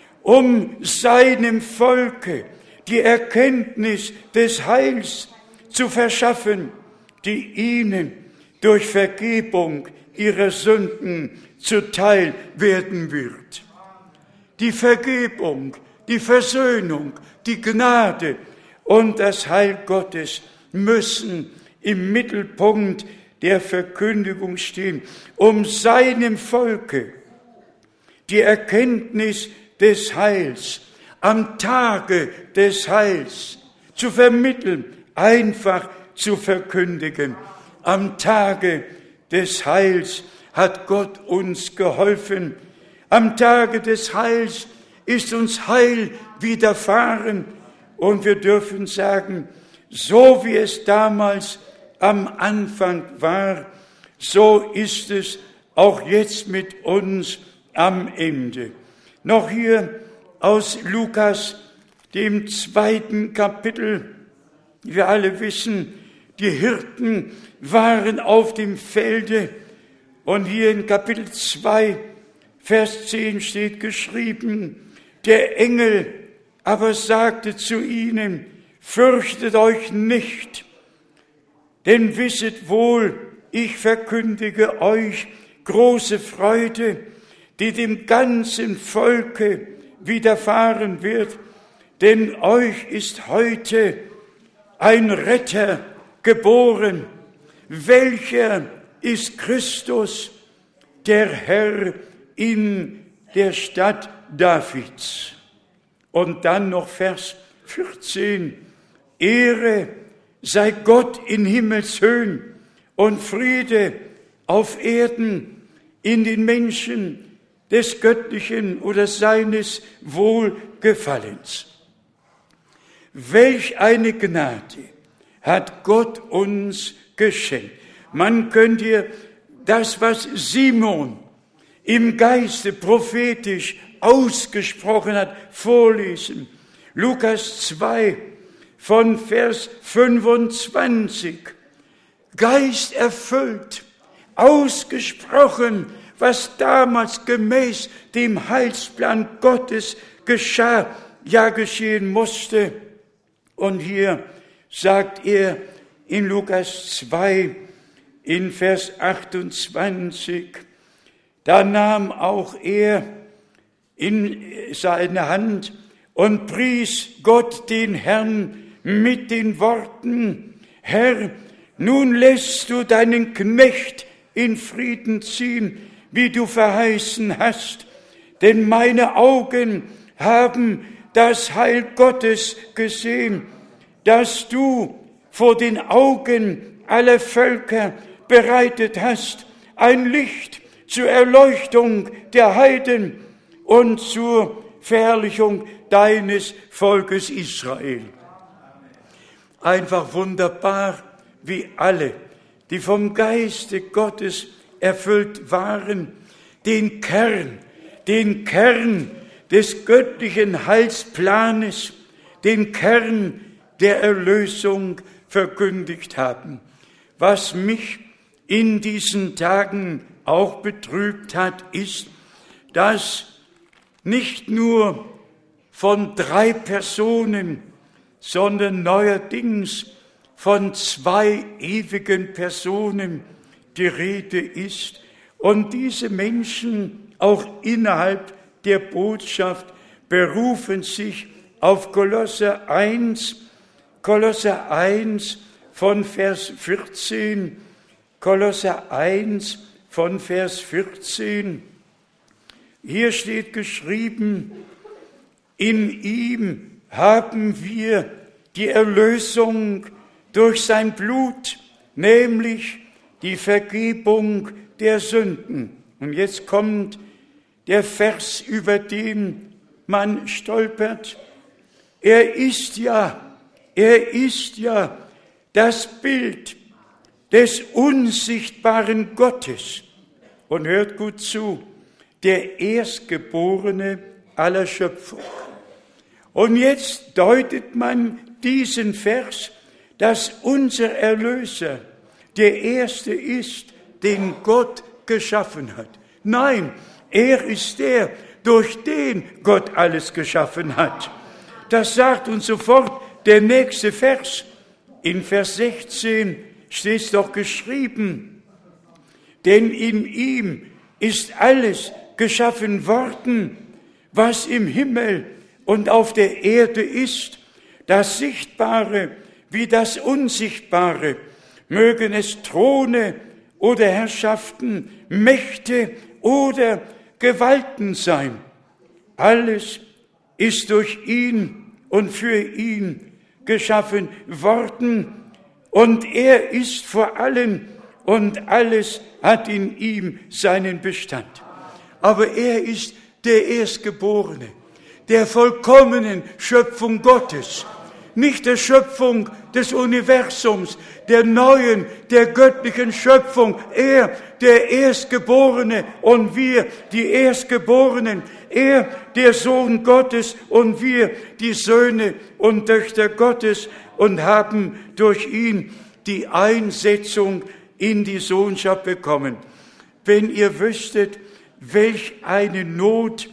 um seinem Volke die Erkenntnis des Heils zu verschaffen, die ihnen durch Vergebung ihrer Sünden zuteil werden wird. Die Vergebung, die Versöhnung, die Gnade und das Heil Gottes müssen im Mittelpunkt der Verkündigung stehen, um seinem Volke die Erkenntnis des Heils am Tage des Heils zu vermitteln, einfach zu verkündigen. Am Tage des Heils hat Gott uns geholfen. Am Tage des Heils ist uns Heil widerfahren. Und wir dürfen sagen, so wie es damals am Anfang war, so ist es auch jetzt mit uns am Ende. Noch hier aus Lukas, dem zweiten Kapitel. Wir alle wissen, die Hirten waren auf dem Felde. Und hier in Kapitel zwei, Vers zehn steht geschrieben, der Engel aber sagte zu ihnen, fürchtet euch nicht, denn wisset wohl, ich verkündige euch große Freude, die dem ganzen Volke widerfahren wird, denn euch ist heute ein Retter geboren, welcher ist Christus, der Herr in der Stadt Davids. Und dann noch Vers vierzehn, Ehre sei Gott in Himmelshöhen und Friede auf Erden in den Menschen des göttlichen oder seines Wohlgefallens. Welch eine Gnade hat Gott uns geschenkt. Man könnte hier das, was Simon im Geiste prophetisch ausgesprochen hat, vorlesen. Lukas zwei von Vers fünfundzwanzig. Geist erfüllt, ausgesprochen, was damals gemäß dem Heilsplan Gottes geschah, ja geschehen musste. Und hier sagt er in Lukas zwei, in Vers achtundzwanzig. Da nahm auch er in seine Hand und pries Gott den Herrn mit den Worten: Herr, nun lässt du deinen Knecht in Frieden ziehen, wie du verheißen hast. Denn meine Augen haben das Heil Gottes gesehen, das du vor den Augen aller Völker bereitet hast, ein Licht zur Erleuchtung der Heiden und zur Verherrlichung deines Volkes Israel. Einfach wunderbar, wie alle, die vom Geiste Gottes erfüllt waren, den Kern, den Kern des göttlichen Heilsplanes, den Kern der Erlösung verkündigt haben. Was mich in diesen Tagen auch betrübt hat, ist, dass nicht nur von drei Personen, sondern neuerdings von zwei ewigen Personen die Rede ist und diese Menschen auch innerhalb der Botschaft berufen sich auf Kolosser eins, Kolosser eins von Vers vierzehn, Kolosser eins von Vers vierzehn. Hier steht geschrieben: In ihm haben wir die Erlösung durch sein Blut, nämlich die Vergebung der Sünden. Und jetzt kommt der Vers, über den man stolpert. Er ist ja, er ist ja das Bild des unsichtbaren Gottes. Und hört gut zu, der Erstgeborene aller Schöpfung. Und jetzt deutet man diesen Vers, dass unser Erlöser der Erste ist, den Gott geschaffen hat. Nein, er ist der, durch den Gott alles geschaffen hat. Das sagt uns sofort der nächste Vers. In Vers sechzehn steht es doch geschrieben: Denn in ihm ist alles geschaffen worden, was im Himmel und auf der Erde ist, das Sichtbare wie das Unsichtbare, mögen es Throne oder Herrschaften, Mächte oder Gewalten sein. Alles ist durch ihn und für ihn geschaffen worden, und er ist vor allem, und alles hat in ihm seinen Bestand. Aber er ist der Erstgeborene, der vollkommenen Schöpfung Gottes, nicht der Schöpfung des Universums, der neuen, der göttlichen Schöpfung. Er, der Erstgeborene, und wir, die Erstgeborenen. Er, der Sohn Gottes, und wir, die Söhne und Töchter Gottes, und haben durch ihn die Einsetzung in die Sohnschaft bekommen. Wenn ihr wüsstet, welch eine Not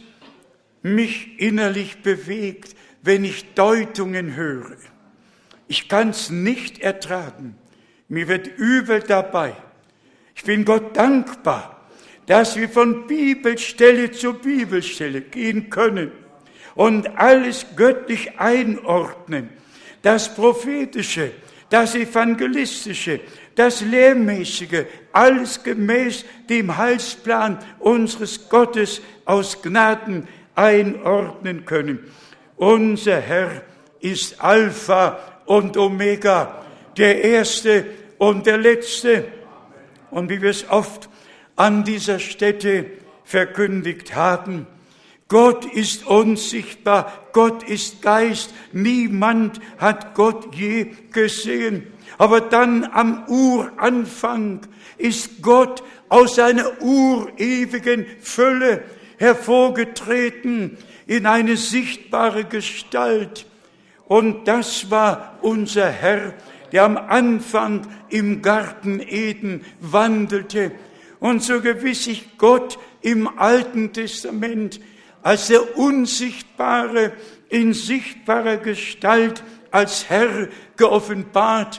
mich innerlich bewegt, wenn ich Deutungen höre. Ich kann es nicht ertragen. Mir wird übel dabei. Ich bin Gott dankbar, dass wir von Bibelstelle zu Bibelstelle gehen können und alles göttlich einordnen. Das Prophetische, das Evangelistische, das Lehrmäßige, alles gemäß dem Heilsplan unseres Gottes aus Gnaden einordnen können. Unser Herr ist Alpha und Omega, der Erste und der Letzte. Und wie wir es oft an dieser Stätte verkündigt haben, Gott ist unsichtbar, Gott ist Geist, niemand hat Gott je gesehen. Aber dann am Uranfang ist Gott aus seiner urewigen Fülle hervorgetreten in eine sichtbare Gestalt. Und das war unser Herr, der am Anfang im Garten Eden wandelte. Und so gewiss sich Gott im Alten Testament als der Unsichtbare in sichtbarer Gestalt als Herr geoffenbart.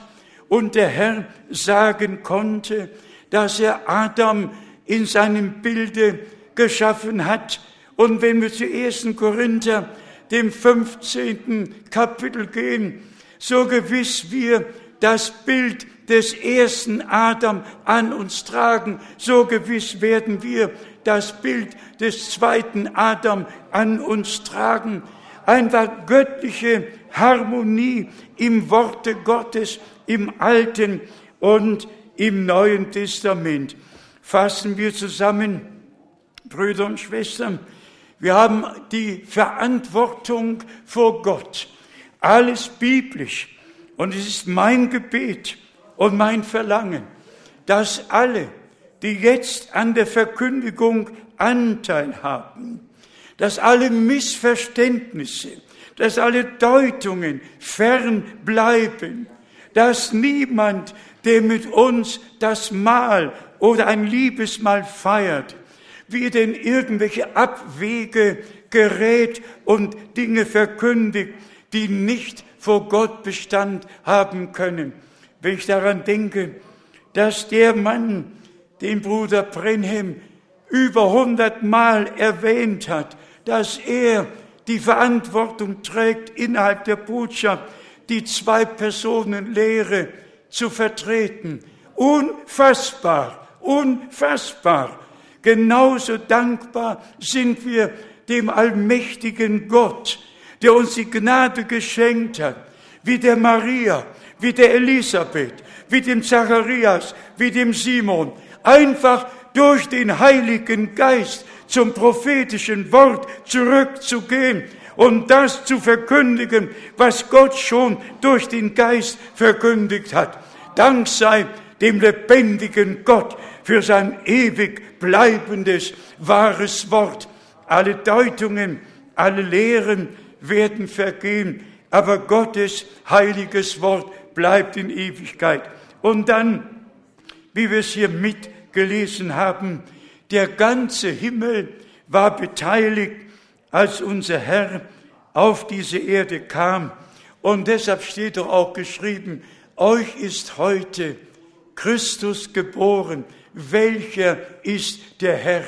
und der Herr sagen konnte, dass er Adam in seinem Bilde geschaffen hat. Und wenn wir zu ersten Korinther, dem fünfzehnten Kapitel gehen, so gewiss wir das Bild des ersten Adam an uns tragen, so gewiss werden wir das Bild des zweiten Adam an uns tragen. Einfach göttliche Harmonie im Worte Gottes, im Alten und im Neuen Testament. Fassen wir zusammen, Brüder und Schwestern, wir haben die Verantwortung vor Gott. Alles biblisch. Und es ist mein Gebet und mein Verlangen, dass alle, die jetzt an der Verkündigung Anteil haben, dass alle Missverständnisse, dass alle Deutungen fern bleiben, dass niemand, der mit uns das Mahl oder ein Liebesmahl feiert, wie denn irgendwelche Abwege gerät und Dinge verkündigt, die nicht vor Gott Bestand haben können. Wenn ich daran denke, dass der Mann, den Bruder Brenhem über hundertmal erwähnt hat, dass er die Verantwortung trägt, innerhalb der Botschaft die Zwei-Personen-Lehre zu vertreten. Unfassbar, unfassbar. Genauso dankbar sind wir dem allmächtigen Gott, der uns die Gnade geschenkt hat, wie der Maria, wie der Elisabeth, wie dem Zacharias, wie dem Simon, einfach durch den Heiligen Geist zum prophetischen Wort zurückzugehen und das zu verkündigen, was Gott schon durch den Geist verkündigt hat. Dank sei dem lebendigen Gott für sein ewig bleibendes, wahres Wort. Alle Deutungen, alle Lehren werden vergehen, aber Gottes heiliges Wort bleibt in Ewigkeit. Und dann, wie wir es hier mitgelesen haben, der ganze Himmel war beteiligt, als unser Herr auf diese Erde kam. Und deshalb steht doch auch geschrieben, euch ist heute Christus geboren, welcher ist der Herr.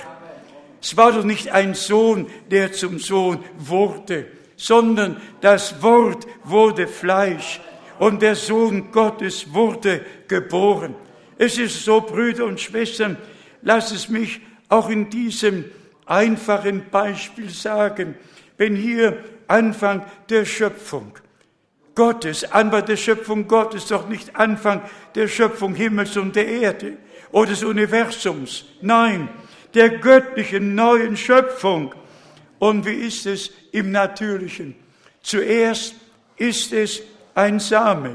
Es war doch nicht ein Sohn, der zum Sohn wurde, sondern das Wort wurde Fleisch und der Sohn Gottes wurde geboren. Es ist so, Brüder und Schwestern, lasst es mich auch in diesem einfachen Beispiel sagen, wenn hier Anfang der Schöpfung Gottes, Anfang der Schöpfung Gottes, doch nicht Anfang der Schöpfung Himmels und der Erde oder des Universums, nein, der göttlichen neuen Schöpfung. Und wie ist es im Natürlichen? Zuerst ist es ein Same.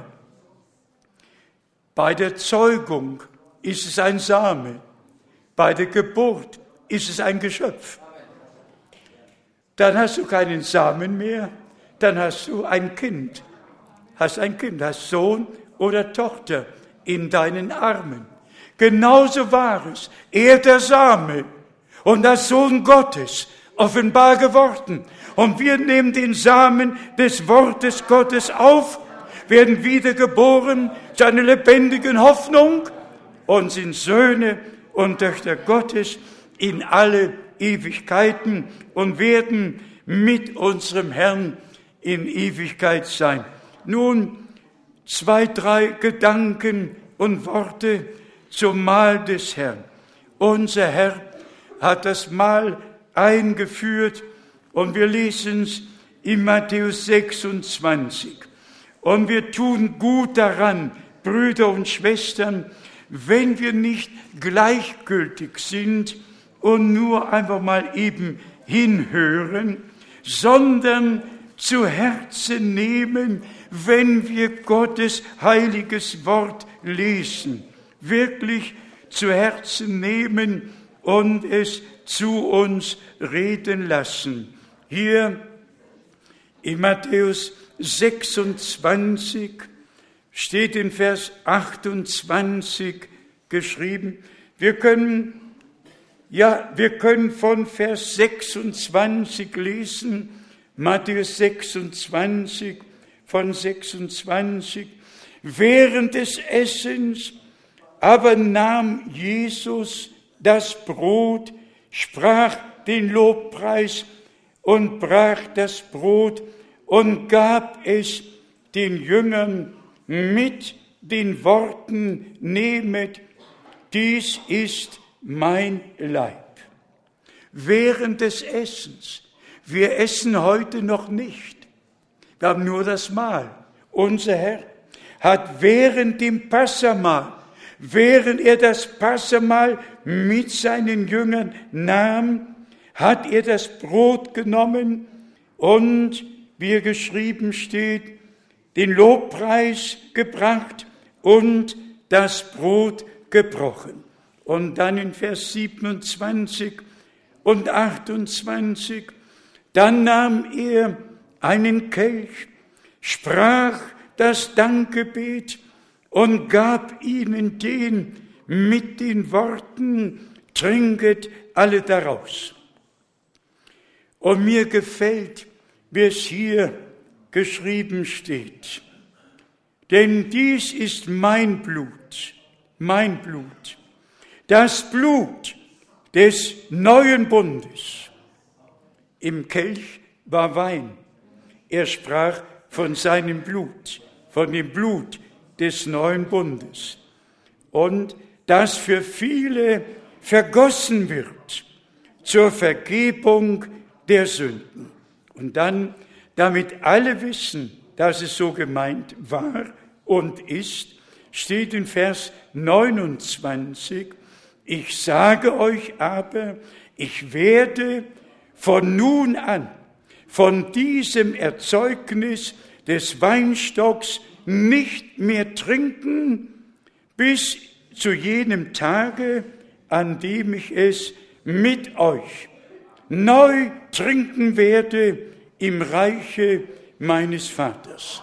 Bei der Zeugung ist es ein Same. Bei der Geburt ist es ein Geschöpf. Dann hast du keinen Samen mehr, dann hast du ein Kind. Hast ein Kind, hast Sohn oder Tochter in deinen Armen. Genauso war es. Er der Same und das Sohn Gottes, offenbar geworden. Und wir nehmen den Samen des Wortes Gottes auf, werden wiedergeboren zu einer lebendigen Hoffnung und sind Söhne und Töchter Gottes in alle Ewigkeiten und werden mit unserem Herrn in Ewigkeit sein. Nun zwei, drei Gedanken und Worte zum Mahl des Herrn. Unser Herr hat das Mahl eingeführt und wir lesen es in Matthäus sechsundzwanzig. Und wir tun gut daran, Brüder und Schwestern, wenn wir nicht gleichgültig sind und nur einfach mal eben hinhören, sondern zu Herzen nehmen, wenn wir Gottes heiliges Wort lesen. Wirklich zu Herzen nehmen und es zu uns reden lassen. Hier in Matthäus sechsundzwanzig steht in Vers achtundzwanzig geschrieben, wir können, ja, wir können von Vers sechsundzwanzig lesen, Matthäus sechsundzwanzig, von sechsundzwanzig, Während des Essens aber nahm Jesus das Brot, sprach den Lobpreis und brach das Brot und gab es den Jüngern mit den Worten: Nehmet, dies ist mein Leib. Während des Essens. Wir essen heute noch nicht. Wir haben nur das Mahl. Unser Herr hat während dem Passamahl, während er das Passamahl mit seinen Jüngern nahm, hat er das Brot genommen und, wie geschrieben steht, den Lobpreis gebracht und das Brot gebrochen. Und dann in Vers siebenundzwanzig und achtundzwanzig, dann nahm er einen Kelch, sprach das Dankgebet und gab ihnen den mit den Worten: Trinket alle daraus. Und mir gefällt, wie es hier geschrieben steht. Denn dies ist mein Blut, mein Blut, das Blut des neuen Bundes. Im Kelch war Wein. Er sprach von seinem Blut, von dem Blut des neuen Bundes. Und das für viele vergossen wird zur Vergebung der Sünden. Und dann, damit alle wissen, dass es so gemeint war und ist, steht in Vers neunundzwanzig, ich sage euch aber, ich werde von nun an von diesem Erzeugnis des Weinstocks nicht mehr trinken, bis zu jenem Tage, an dem ich es mit euch neu trinken werde im Reiche meines Vaters.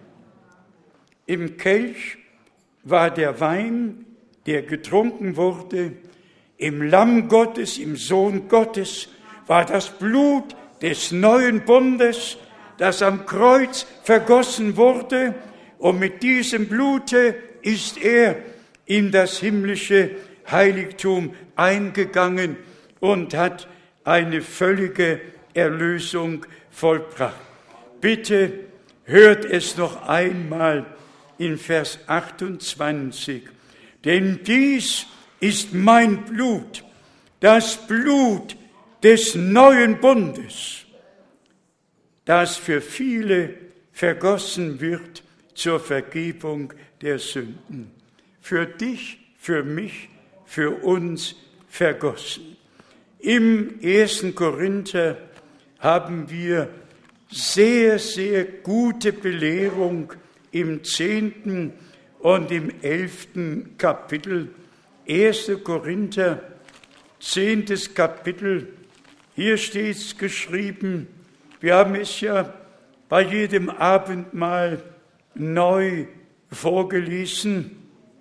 Im Kelch war der Wein, der getrunken wurde. Im Lamm Gottes, im Sohn Gottes, war das Blut des neuen Bundes, das am Kreuz vergossen wurde. Und mit diesem Blute ist er in das himmlische Heiligtum eingegangen und hat eine völlige Erlösung vollbracht. Bitte hört es noch einmal in Vers achtundzwanzig. Denn dies ist mein Blut, das Blut des neuen Bundes, das für viele vergossen wird zur Vergebung der Sünden. Für dich, für mich, für uns vergossen. Im ersten Korinther haben wir sehr, sehr gute Belehrung im zehnten und im elften Kapitel. erster Korinther, zehntes Kapitel. Hier steht es geschrieben, wir haben es ja bei jedem Abendmahl neu vorgelesen.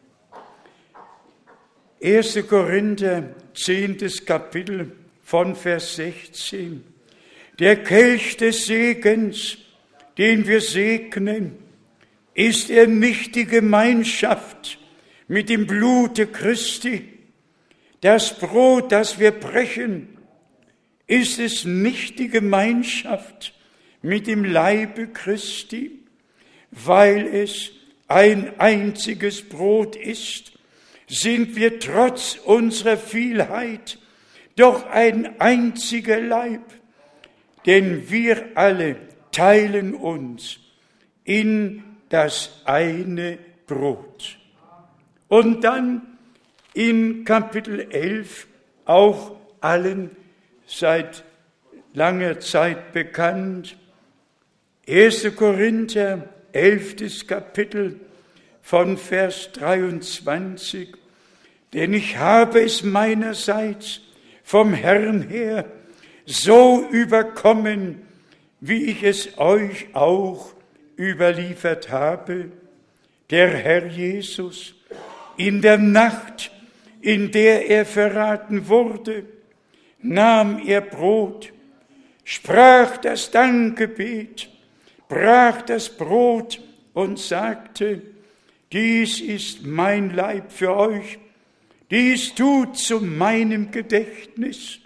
erster Korinther, zehntes Kapitel von Vers sechzehn. Der Kelch des Segens, den wir segnen, ist er nicht die Gemeinschaft mit dem Blute Christi? Das Brot, das wir brechen, ist es nicht die Gemeinschaft mit dem Leibe Christi? Weil es ein einziges Brot ist, sind wir trotz unserer Vielheit doch ein einziger Leib, denn wir alle teilen uns in das eine Brot. Und dann in Kapitel elf, auch allen seit langer Zeit bekannt, erster Korinther, elftes Kapitel von Vers dreiundzwanzig, denn ich habe es meinerseits vom Herrn her so überkommen, wie ich es euch auch überliefert habe. Der Herr Jesus, in der Nacht, in der er verraten wurde, nahm er Brot, sprach das Dankgebet, brach das Brot und sagte, dies ist mein Leib für euch, dies tut zu meinem Gedächtnis.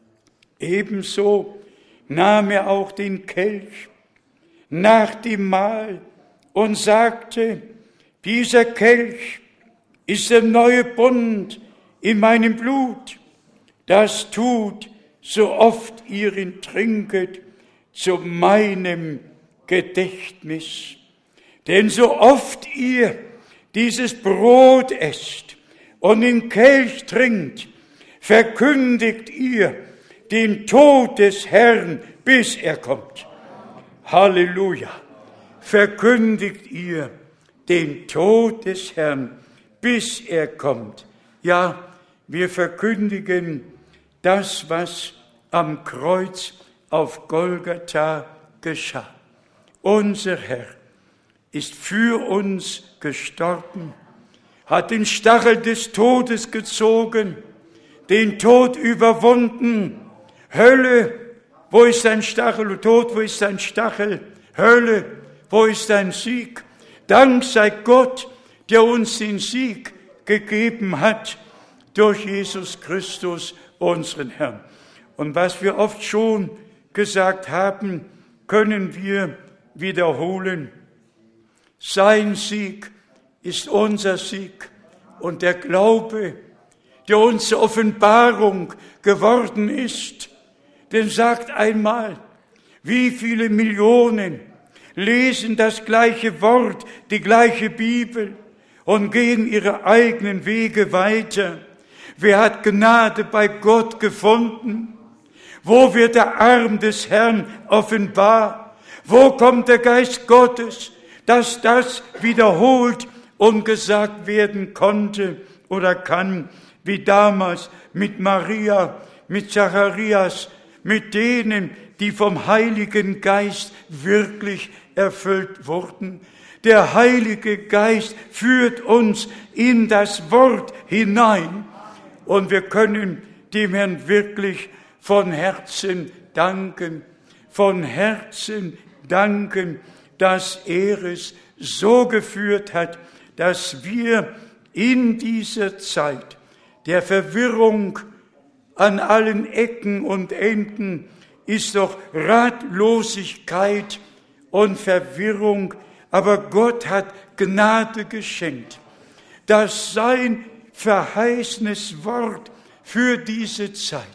Ebenso nahm er auch den Kelch nach dem Mahl und sagte, dieser Kelch ist der neue Bund in meinem Blut. Das tut, so oft ihr ihn trinket, zu meinem Gedächtnis. Denn so oft ihr dieses Brot esst und den Kelch trinkt, verkündigt ihr den Tod des Herrn, bis er kommt. Halleluja! Verkündigt ihr den Tod des Herrn, bis er kommt. Ja, wir verkündigen das, was am Kreuz auf Golgatha geschah. Unser Herr ist für uns gestorben, hat den Stachel des Todes gezogen, den Tod überwunden. Hölle, wo ist dein Stachel? Tod, wo ist dein Stachel? Hölle, wo ist dein Sieg? Dank sei Gott, der uns den Sieg gegeben hat durch Jesus Christus, unseren Herrn. Und was wir oft schon gesagt haben, können wir wiederholen. Sein Sieg ist unser Sieg und der Glaube, der uns zur Offenbarung geworden ist, denn sagt einmal, wie viele Millionen lesen das gleiche Wort, die gleiche Bibel und gehen ihre eigenen Wege weiter. Wer hat Gnade bei Gott gefunden? Wo wird der Arm des Herrn offenbar? Wo kommt der Geist Gottes, dass das wiederholt und gesagt werden konnte oder kann, wie damals mit Maria, mit Zacharias, mit denen, die vom Heiligen Geist wirklich erfüllt wurden. Der Heilige Geist führt uns in das Wort hinein und wir können dem Herrn wirklich von Herzen danken, von Herzen danken, dass er es so geführt hat, dass wir in dieser Zeit der Verwirrung an allen Ecken und Enden ist doch Ratlosigkeit und Verwirrung, aber Gott hat Gnade geschenkt, dass sein verheißenes Wort für diese Zeit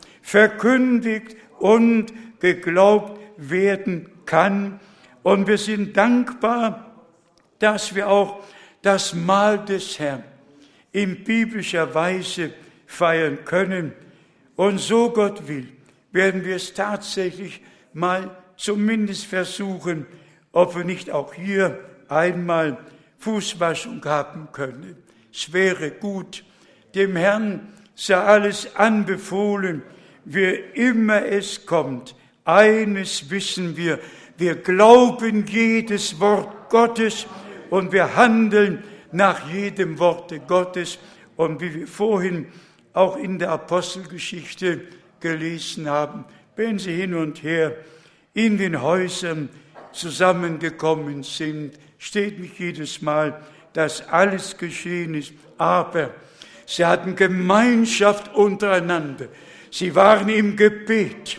verkündigt und geglaubt werden kann. Und wir sind dankbar, dass wir auch das Mahl des Herrn in biblischer Weise feiern können. Und so Gott will, werden wir es tatsächlich mal zumindest versuchen, ob wir nicht auch hier einmal Fußwaschung haben können. Es wäre gut, dem Herrn sei alles anbefohlen, wie immer es kommt. Eines wissen wir, wir glauben jedes Wort Gottes und wir handeln nach jedem Worte Gottes. Und wie wir vorhin auch in der Apostelgeschichte gelesen haben, wenn sie hin und her in den Häusern zusammengekommen sind, steht nicht jedes Mal, dass alles geschehen ist, aber sie hatten Gemeinschaft untereinander. Sie waren im Gebet.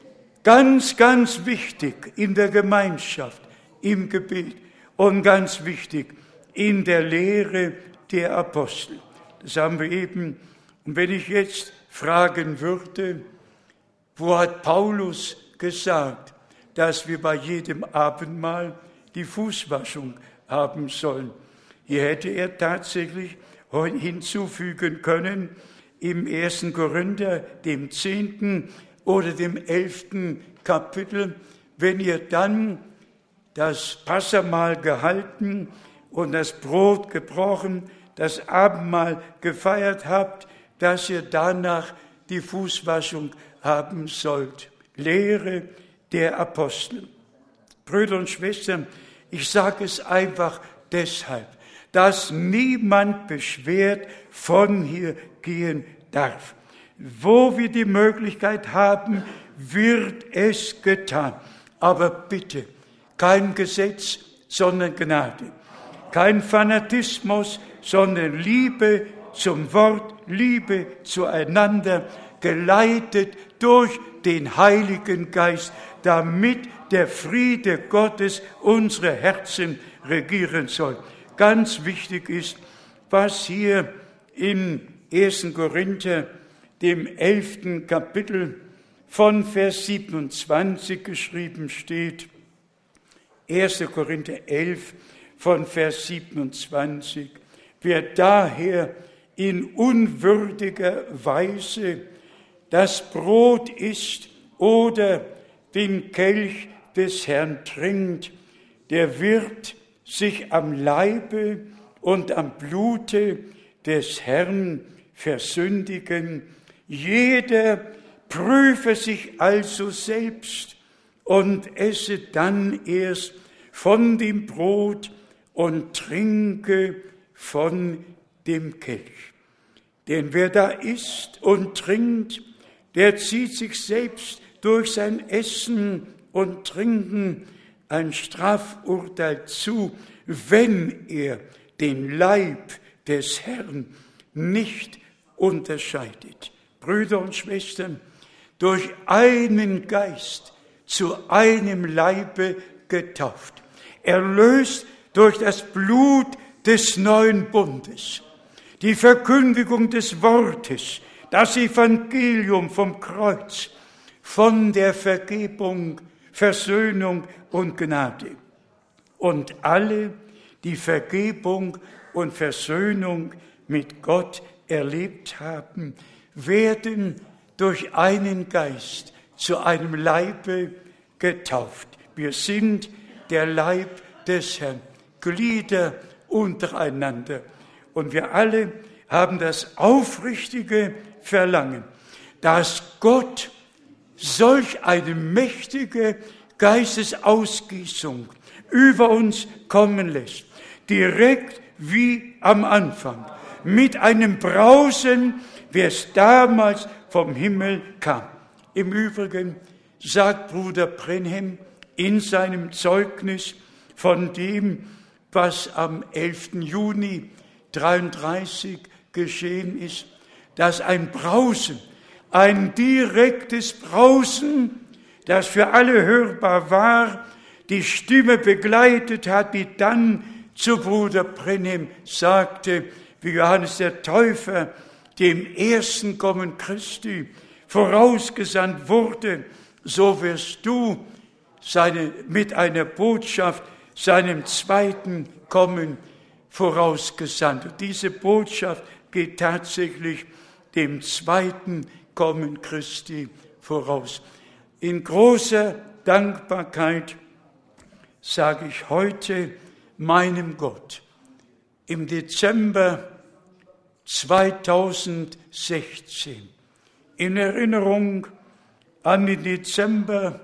Ganz, ganz wichtig in der Gemeinschaft, im Gebet und ganz wichtig in der Lehre der Apostel. Das haben wir eben. Und wenn ich jetzt fragen würde, wo hat Paulus gesagt, dass wir bei jedem Abendmahl die Fußwaschung haben sollen? Hier hätte er tatsächlich hinzufügen können, im ersten Korinther, dem zehnten oder dem elften Kapitel, wenn ihr dann das Passamahl gehalten und das Brot gebrochen, das Abendmahl gefeiert habt, dass ihr danach die Fußwaschung haben sollt. Lehre der Apostel. Brüder und Schwestern, ich sage es einfach deshalb, dass niemand beschwert von hier gehen darf. Wo wir die Möglichkeit haben, wird es getan. Aber bitte, kein Gesetz, sondern Gnade. Kein Fanatismus, sondern Liebe zum Wort, Liebe zueinander, geleitet durch den Heiligen Geist, damit der Friede Gottes unsere Herzen regieren soll. Ganz wichtig ist, was hier im ersten Korinther, dem elften Kapitel von Vers siebenundzwanzig geschrieben steht. erster Korinther elf von Vers siebenundzwanzig. Wer daher in unwürdiger Weise das Brot isst oder den Kelch des Herrn trinkt, der wird sich am Leibe und am Blute des Herrn versündigen. Jeder prüfe sich also selbst und esse dann erst von dem Brot und trinke von dem Kelch. Denn wer da isst und trinkt, der zieht sich selbst durch sein Essen und Trinken ein Strafurteil zu, wenn er den Leib des Herrn nicht unterscheidet. Brüder und Schwestern, durch einen Geist zu einem Leibe getauft, erlöst durch das Blut des neuen Bundes, die Verkündigung des Wortes, das Evangelium vom Kreuz, von der Vergebung, Versöhnung und Gnade. Und alle, die Vergebung und Versöhnung mit Gott erlebt haben, werden durch einen Geist zu einem Leibe getauft. Wir sind der Leib des Herrn, Glieder untereinander. Und wir alle haben das aufrichtige Verlangen, dass Gott solch eine mächtige Geistesausgießung über uns kommen lässt, direkt wie am Anfang, mit einem Brausen, wie es damals vom Himmel kam. Im Übrigen sagt Bruder Brenhem in seinem Zeugnis von dem, was am elften Juni dreiunddreißig geschehen ist, dass ein Brausen, ein direktes Brausen, das für alle hörbar war, die Stimme begleitet hat, die dann zu Bruder Brenhem sagte, wie Johannes der Täufer dem ersten Kommen Christi vorausgesandt wurde, so wirst du seine, mit einer Botschaft seinem zweiten Kommen vorausgesandt. Und diese Botschaft geht tatsächlich dem zweiten Kommen Christi voraus. In großer Dankbarkeit sage ich heute meinem Gott, im Dezember zweitausendsechzehn, in Erinnerung an den Dezember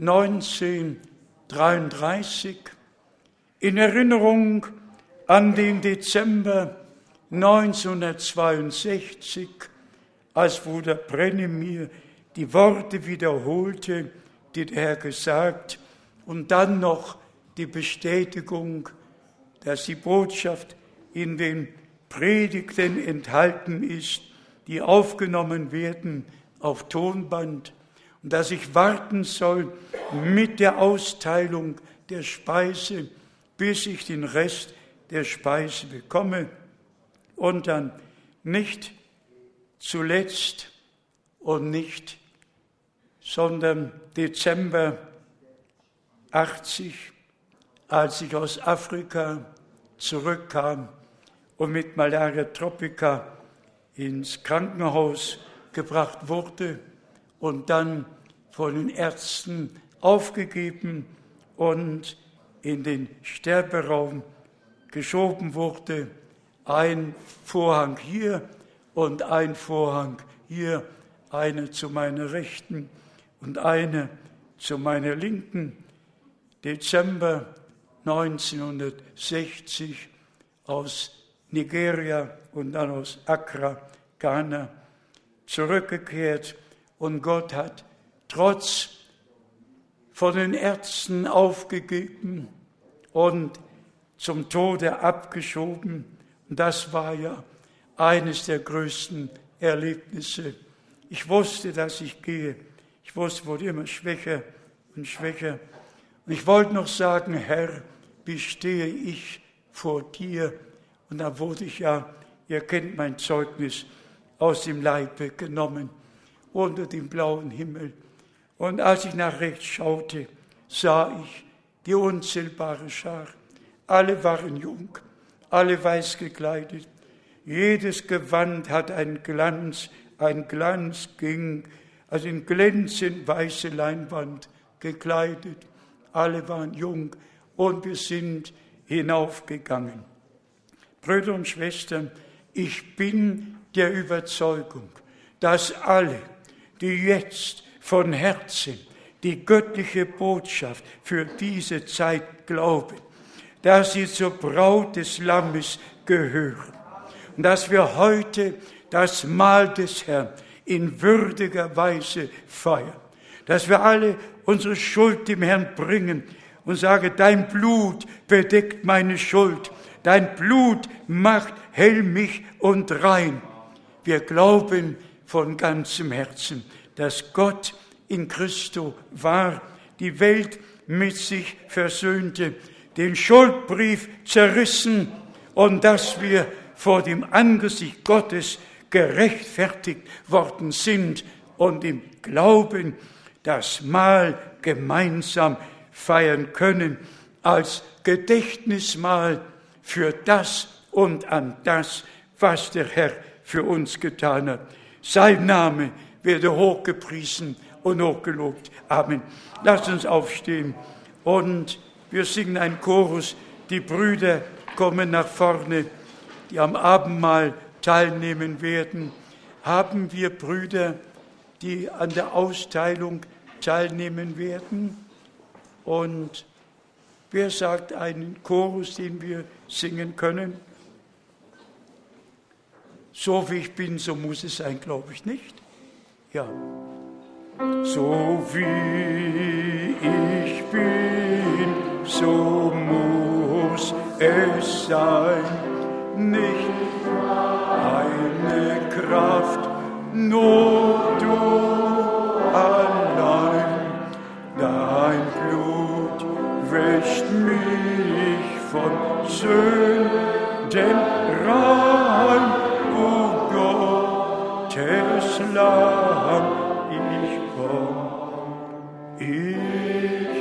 neunzehnhundertdreiunddreißig, in Erinnerung an den Dezember neunzehnhundertzweiundsechzig, als Bruder Brennem mir die Worte wiederholte, die der Herr gesagt, und dann noch die Bestätigung, dass die Botschaft in den Predigten enthalten ist, die aufgenommen werden auf Tonband, und dass ich warten soll mit der Austeilung der Speise, bis ich den Rest der Speise bekomme, und dann nicht zuletzt und nicht, sondern Dezember achtzig, als ich aus Afrika zurückkam und mit Malaria tropica ins Krankenhaus gebracht wurde und dann von den Ärzten aufgegeben und in den Sterberaum geschoben wurde. Ein Vorhang hier und ein Vorhang hier, einer zu meiner Rechten und einer zu meiner Linken. Dezember neunzehnhundertsechzig aus Nigeria und dann aus Accra, Ghana, zurückgekehrt. Und Gott hat trotz von den Ärzten aufgegeben und zum Tode abgeschoben. Und das war ja eines der größten Erlebnisse. Ich wusste, dass ich gehe. Ich wusste, wurde immer schwächer und schwächer. Und ich wollte noch sagen, Herr, wie stehe ich vor dir? Und da wurde ich ja, ihr kennt mein Zeugnis, aus dem Leibe genommen, unter dem blauen Himmel. Und als ich nach rechts schaute, sah ich die unzählbare Schar. Alle waren jung, alle weiß gekleidet. Jedes Gewand hat einen Glanz, ein Glanz ging, also in glänzend weiße Leinwand gekleidet. Alle waren jung und wir sind hinaufgegangen. Brüder und Schwestern, ich bin der Überzeugung, dass alle, die jetzt von Herzen die göttliche Botschaft für diese Zeit glauben, dass sie zur Braut des Lammes gehören und dass wir heute das Mahl des Herrn in würdiger Weise feiern, dass wir alle unsere Schuld dem Herrn bringen und sagen, dein Blut bedeckt meine Schuld, dein Blut macht hell mich und rein. Wir glauben von ganzem Herzen, dass Gott in Christo war, die Welt mit sich versöhnte, den Schuldbrief zerrissen und dass wir vor dem Angesicht Gottes gerechtfertigt worden sind und im Glauben das Mahl gemeinsam feiern können, als Gedächtnismahl für das und an das, was der Herr für uns getan hat. Sein Name werde hochgepriesen und hochgelobt. Amen. Lasst uns aufstehen und wir singen einen Chorus. Die Brüder kommen nach vorne, die am Abendmahl teilnehmen werden. Haben wir Brüder, die an der Austeilung teilnehmen werden? Und wer sagt einen Chorus, den wir singen können? So wie ich bin, so muss es sein, glaube ich, nicht? Ja. So wie ich bin, so muss es sein, nicht meine Kraft, nur du allein. Dein Blut wäscht mich von Sünden rein, o Gottes Lamm. Ich komm, ich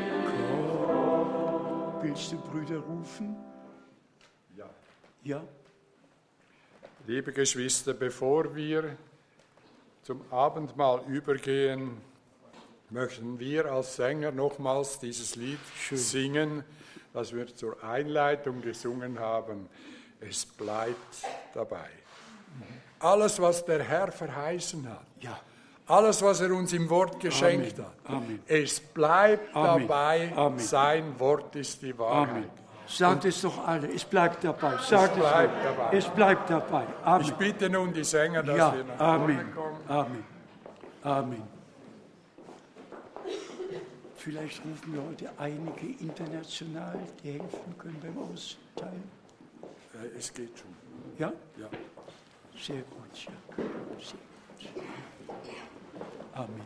komm. Willst du Brüder rufen? Ja. Ja? Liebe Geschwister, bevor wir zum Abendmahl übergehen, möchten wir als Sänger nochmals dieses Lied Schön. singen, das wir zur Einleitung gesungen haben. Es bleibt dabei. Mhm. Alles, was der Herr verheißen hat, ja. alles, was er uns im Wort geschenkt Amen. hat, Amen. es bleibt Amen. dabei, Amen. sein Wort ist die Wahrheit. Amen. Sagt es doch alle, es bleibt dabei. Sagt es bleibt es dabei. Es bleibt dabei. Amen. Ich bitte nun die Sänger, dass ja. wir nach Amen. vorne kommen. Amen. Amen. Vielleicht rufen wir heute einige international, die helfen können beim Austeilen. Äh, es geht schon. Ja? Ja. Sehr gut, ja. Sehr gut. Amen.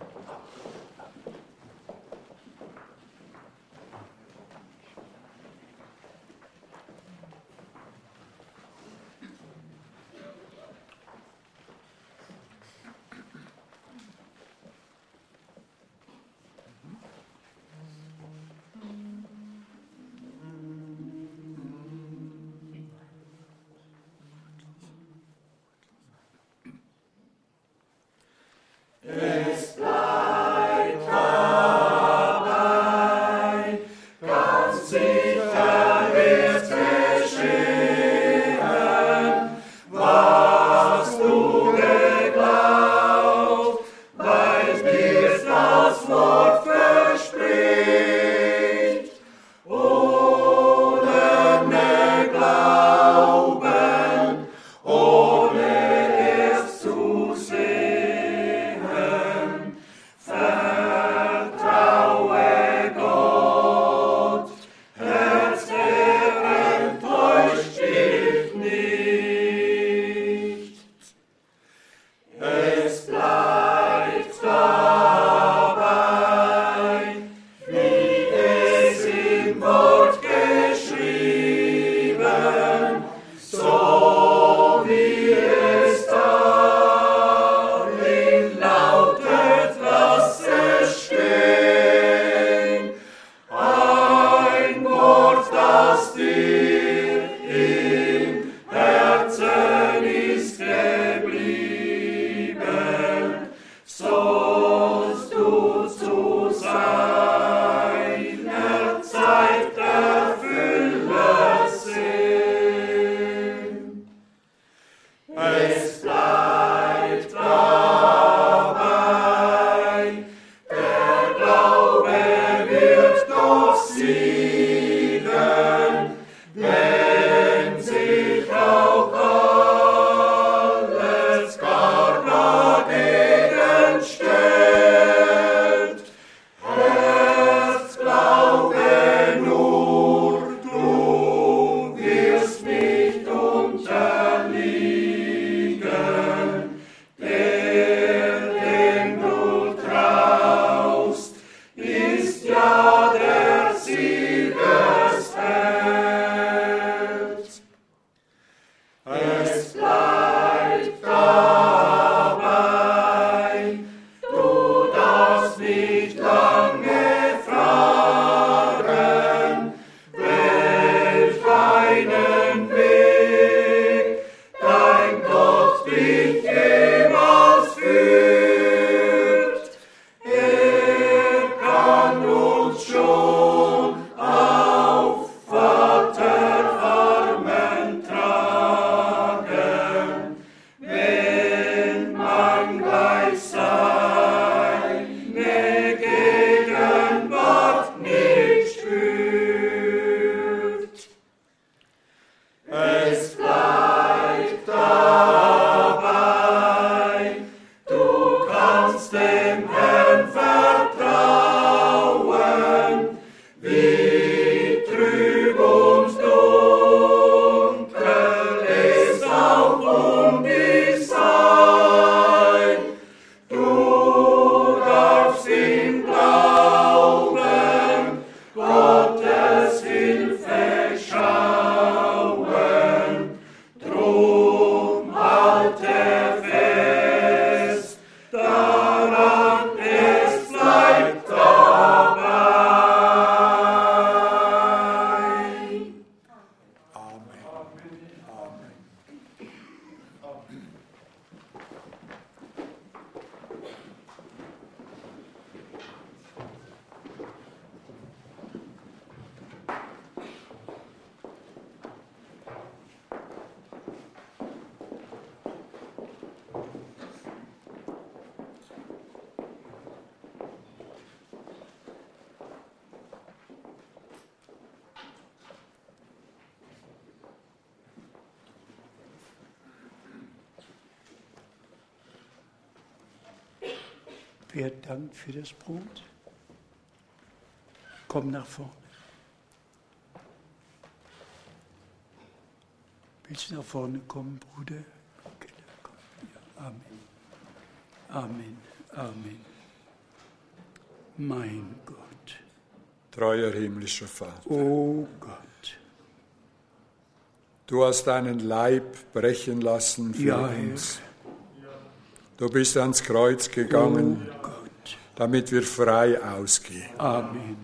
Es bleibt Wer dankt für das Brot? Komm nach vorne. Willst du nach vorne kommen, Bruder? Okay, komm. Ja, Amen. Amen. Amen. Mein Gott. Treuer himmlischer Vater. Oh Gott. Du hast deinen Leib brechen lassen für Ja, uns. Du bist ans Kreuz gegangen, oh Gott. damit wir frei ausgehen. Amen.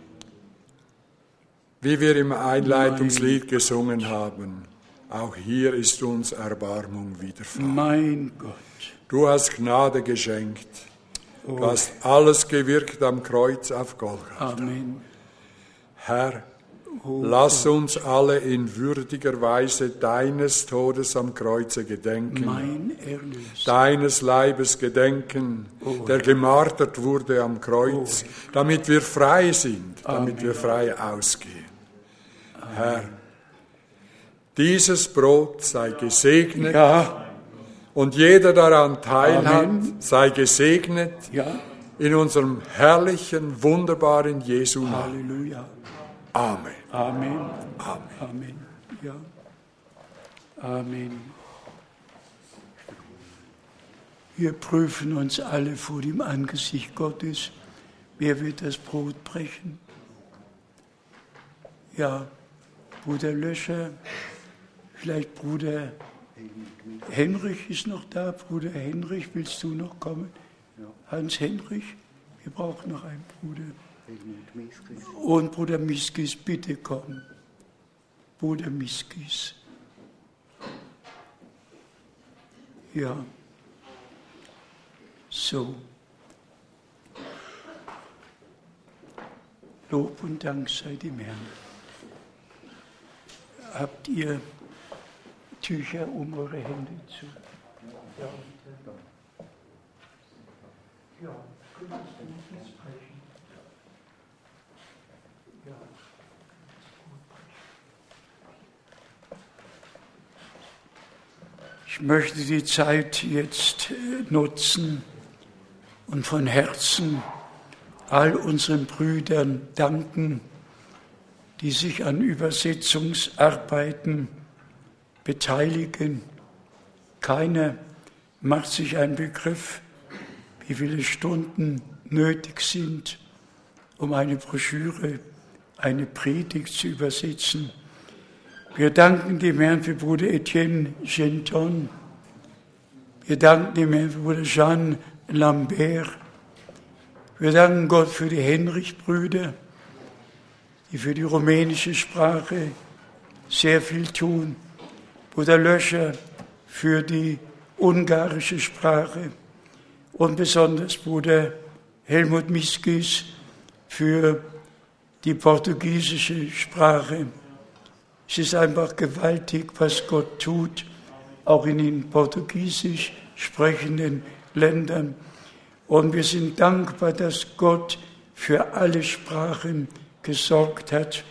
Wie wir im Einleitungslied gesungen haben, auch hier ist uns Erbarmung widerfahren. Mein Gott. Du hast Gnade geschenkt. Oh. Du hast alles gewirkt am Kreuz auf Golgatha. Amen. Herr, Oh lass Gott. uns alle in würdiger Weise deines Todes am Kreuze gedenken, Mein Erlöser. deines Leibes gedenken, Oh. der gemartert wurde am Kreuz, Oh. damit wir frei sind, damit Amen. wir frei ausgehen. Amen. Herr, dieses Brot sei gesegnet Ja, und jeder daran teilhat, Amen. sei gesegnet ja. in unserem herrlichen, wunderbaren Jesu Namen. Halleluja. Amen. Amen. Amen. Amen. Ja. Amen. Wir prüfen uns alle vor dem Angesicht Gottes. Wer wird das Brot brechen? Ja, Bruder Löscher, vielleicht Bruder Henrich ist noch da. Bruder Henrich, willst du noch kommen? Hans Henrich, wir brauchen noch einen Bruder. Und Bruder Miskis, bitte komm. Bruder Miskis. Ja. So. Lob und Dank sei dem Herrn. Habt ihr Tücher um eure Hände zu? Ja. Ja, könntest du nicht sprechen? Ja. Ich möchte die Zeit jetzt nutzen und von Herzen all unseren Brüdern danken, die sich an Übersetzungsarbeiten beteiligen. Keiner macht sich einen Begriff, wie viele Stunden nötig sind, um eine Broschüre, eine Predigt zu übersetzen. Wir danken dem Herrn für Bruder Etienne Genton. Wir danken dem Herrn für Bruder Jean Lambert. Wir danken Gott für die Henrich-Brüder, die für die rumänische Sprache sehr viel tun. Bruder Löscher für die ungarische Sprache und besonders Bruder Helmut Miskis für die portugiesische Sprache. Es ist einfach gewaltig, was Gott tut, auch in den portugiesisch sprechenden Ländern. Und wir sind dankbar, dass Gott für alle Sprachen gesorgt hat.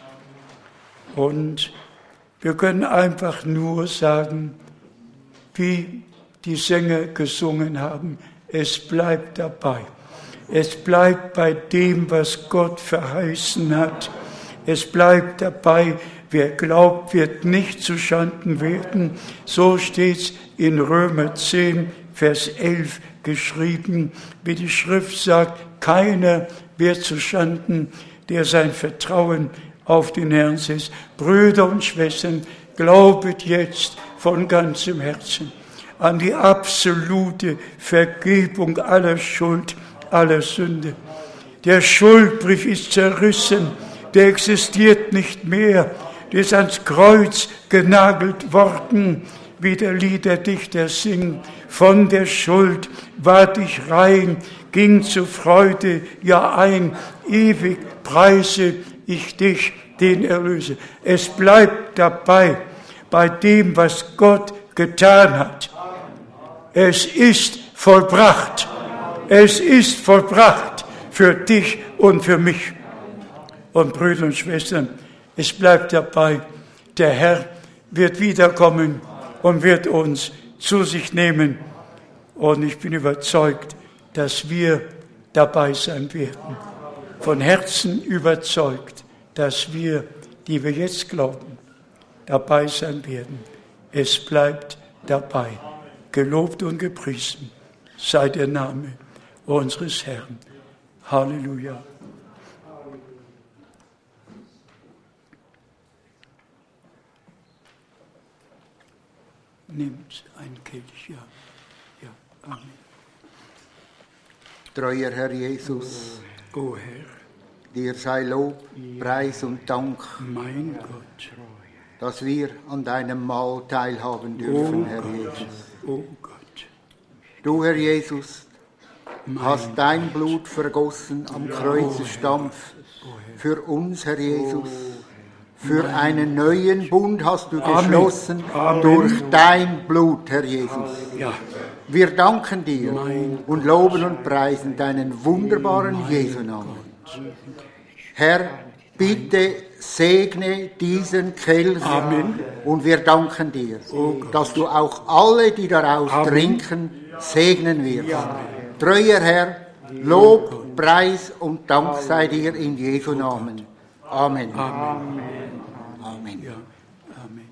Und wir können einfach nur sagen, wie die Sänger gesungen haben, es bleibt dabei. Es bleibt bei dem, was Gott verheißen hat. Es bleibt dabei, wer glaubt, wird nicht zuschanden werden. So steht's in Römer zehn, Vers elf geschrieben, wie die Schrift sagt, keiner wird zuschanden, der sein Vertrauen auf den Herrn setzt. Brüder und Schwestern, glaubet jetzt von ganzem Herzen an die absolute Vergebung aller Schuld, aller Sünde. Der Schuldbrief ist zerrissen, der existiert nicht mehr, der ist ans Kreuz genagelt worden, wie der Liederdichter singt. Von der Schuld ward ich rein, ging zur Freude ja ein, ewig preise ich dich, den Erlöser. Es bleibt dabei, bei dem, was Gott getan hat. Es ist vollbracht. Es ist vollbracht für dich und für mich. Und Brüder und Schwestern, es bleibt dabei, der Herr wird wiederkommen und wird uns zu sich nehmen. Und ich bin überzeugt, dass wir dabei sein werden. Von Herzen überzeugt, dass wir, die wir jetzt glauben, dabei sein werden. Es bleibt dabei. Gelobt und gepriesen sei der Name unseres Herrn. Halleluja. Nimmt ein Kelch, ja. Ja, Amen. Treuer Herr Jesus, O Herr, dir sei Lob, Preis und Dank, mein Gott, dass wir an deinem Mahl teilhaben dürfen, O Herr Gott, Jesus. O Gott. Du, Herr Jesus, Mein hast dein Blut vergossen am Kreuzesstampf für uns, Herr Jesus. Für einen neuen Bund hast du Amen. geschlossen Amen. durch dein Blut, Herr Jesus. Ja, Wir danken dir Mein und loben und preisen deinen wunderbaren Jesu-Namen. Herr, bitte segne diesen Kelch. Amen. Und wir danken dir, dass du auch alle, die daraus Amen. trinken, segnen wirst. Treuer Herr, Lob, Preis und Dank sei dir in Jesu Namen. Amen. Amen. Amen. Ja, Amen.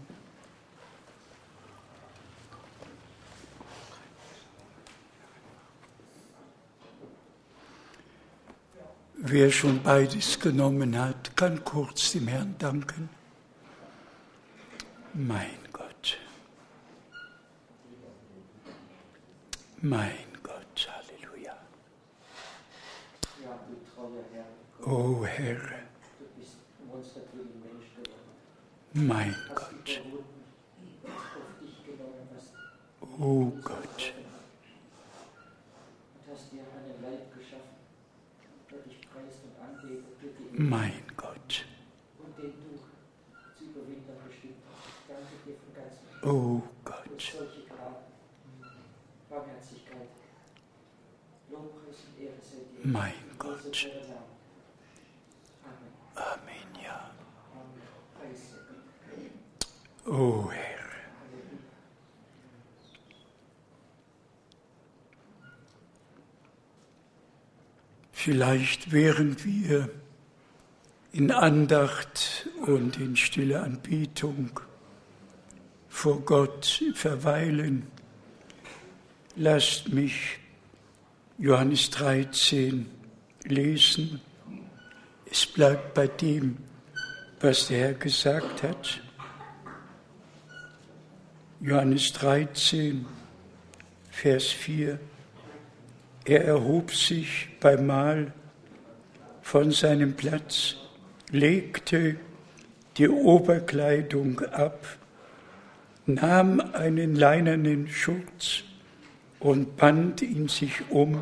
Wer schon beides genommen hat, kann kurz dem Herrn danken. Mein Gott. Mein Gott, Halleluja. O Herr, mein Gott. O Gott. Mein Gott. O Gott. Mein Gott. Amen, ja. O Herr. Vielleicht während wir in Andacht und in stiller Anbetung vor Gott verweilen, lasst mich Johannes dreizehn lesen. Es bleibt bei dem, was der Herr gesagt hat. Johannes dreizehn, Vers vier. Er erhob sich beim Mahl von seinem Platz, legte die Oberkleidung ab, nahm einen leinenen Schurz und band ihn sich um.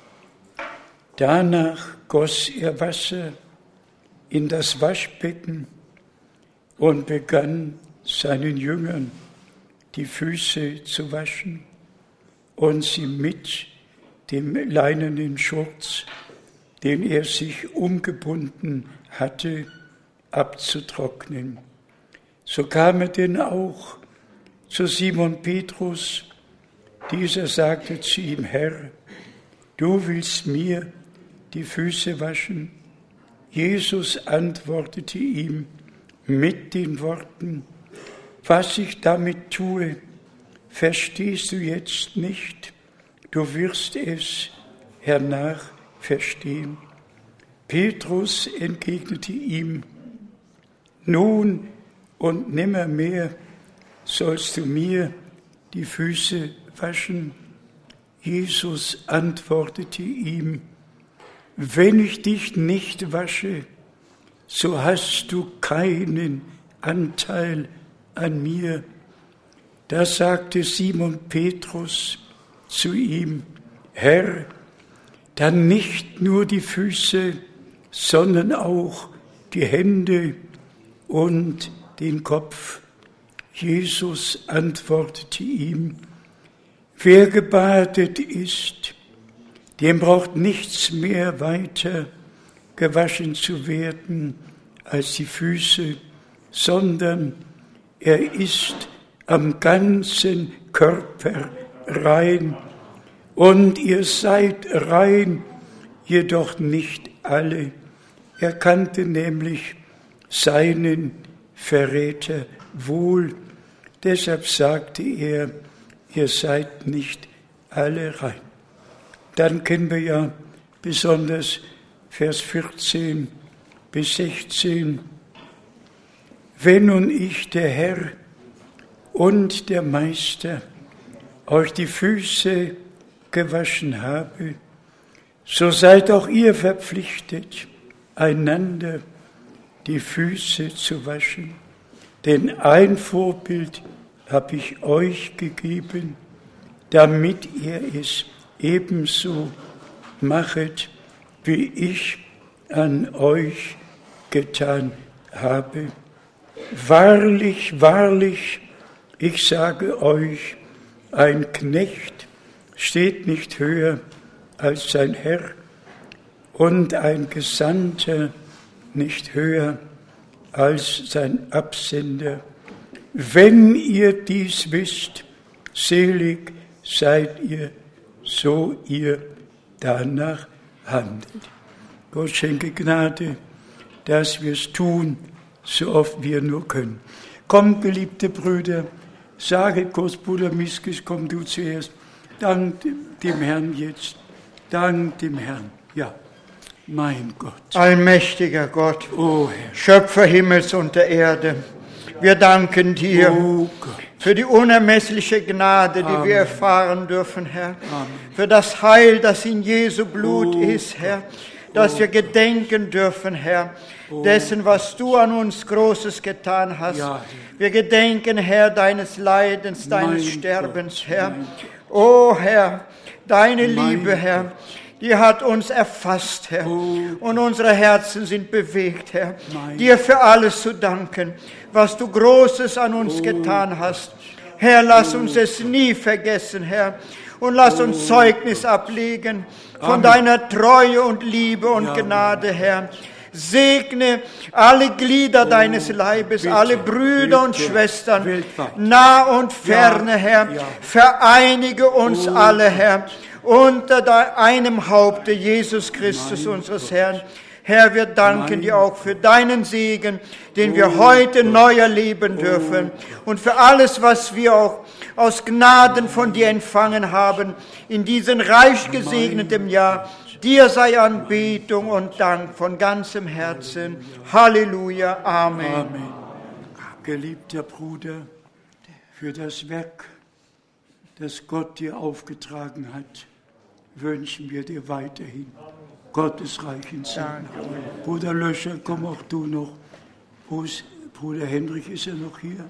Danach goss er Wasser in das Waschbecken und begann seinen Jüngern die Füße zu waschen und sie mit dem leinenen Schurz, den er sich umgebunden hatte, abzutrocknen. So kam er denn auch zu Simon Petrus. Dieser sagte zu ihm: Herr, du willst mir die Füße waschen? Jesus antwortete ihm mit den Worten: Was ich damit tue, verstehst du jetzt nicht? Du wirst es hernach verstehen. Petrus entgegnete ihm: Nun und nimmermehr sollst du mir die Füße waschen. Jesus antwortete ihm: Wenn ich dich nicht wasche, so hast du keinen Anteil an mir. Da sagte Simon Petrus zu ihm: Herr, dann nicht nur die Füße, sondern auch die Hände und den Kopf. Jesus antwortete ihm: Wer gebadet ist, dem braucht nichts mehr weiter gewaschen zu werden als die Füße, sondern er ist am ganzen Körper rein. Und ihr seid rein, jedoch nicht alle. Er kannte nämlich seinen Verräter wohl. Deshalb sagte er, ihr seid nicht alle rein. Dann kennen wir ja besonders Vers vierzehn bis sechzehn. Wenn nun ich, der Herr und der Meister, euch die Füße gewaschen habe, so seid auch ihr verpflichtet, einander die Füße zu waschen. Denn ein Vorbild habe ich euch gegeben, damit ihr es ebenso machet, wie ich an euch getan habe. Wahrlich, wahrlich, ich sage euch, ein Knecht steht nicht höher als sein Herr und ein Gesandter nicht höher als sein Absender. Wenn ihr dies wisst, selig seid ihr, so ihr danach handelt. Gott schenke Gnade, dass wir es tun, so oft wir nur können. Kommt, geliebte Brüder, sage Großbruder Miskis, komm du zuerst. Dank dem Herrn jetzt. Dank dem Herrn. Ja, mein Gott. Allmächtiger Gott, Oh Herr. Schöpfer Himmels und der Erde, wir danken dir Oh Gott. für die unermessliche Gnade, die Amen. wir erfahren dürfen, Herr. Amen. Für das Heil, das in Jesu Blut Oh ist, Herr. Dass wir gedenken dürfen, Herr, dessen, was du an uns Großes getan hast. Ja, Herr. Wir gedenken, Herr, deines Leidens, deines Mein Sterbens, Gott, Herr. mein Gott. O Herr, deine Mein Liebe, Herr, Gott. die hat uns erfasst, Herr. Oh Und unsere Herzen sind bewegt, Herr. Mein Dir für alles zu danken, was du Großes an uns Oh getan hast. Herr, lass uns es nie vergessen, Herr. Und lass uns Zeugnis ablegen von Amen. deiner Treue und Liebe und Ja. Gnade, Herr. Segne alle Glieder deines Leibes, bitte, alle Brüder und bitte, Schwestern, weltweit. nah und ferne, Ja, Herr. ja. Vereinige uns Oh. alle, Herr, unter de- einem Haupte, Jesus Christus, Mein unseres Gott. Herrn. Herr, wir danken Mein dir auch für deinen Segen, den Oh wir heute Gott. neu erleben dürfen. Und für alles, was wir auch aus Gnaden von dir empfangen haben, in diesem reich gesegneten Jahr. Dir sei Anbetung und Dank von ganzem Herzen. Halleluja. Amen. Amen. Geliebter Bruder, für das Werk, das Gott dir aufgetragen hat, wünschen wir dir weiterhin gottesreichen Segen. Bruder Löscher, komm auch du noch. Wo ist Bruder Henrich? Ist er noch hier?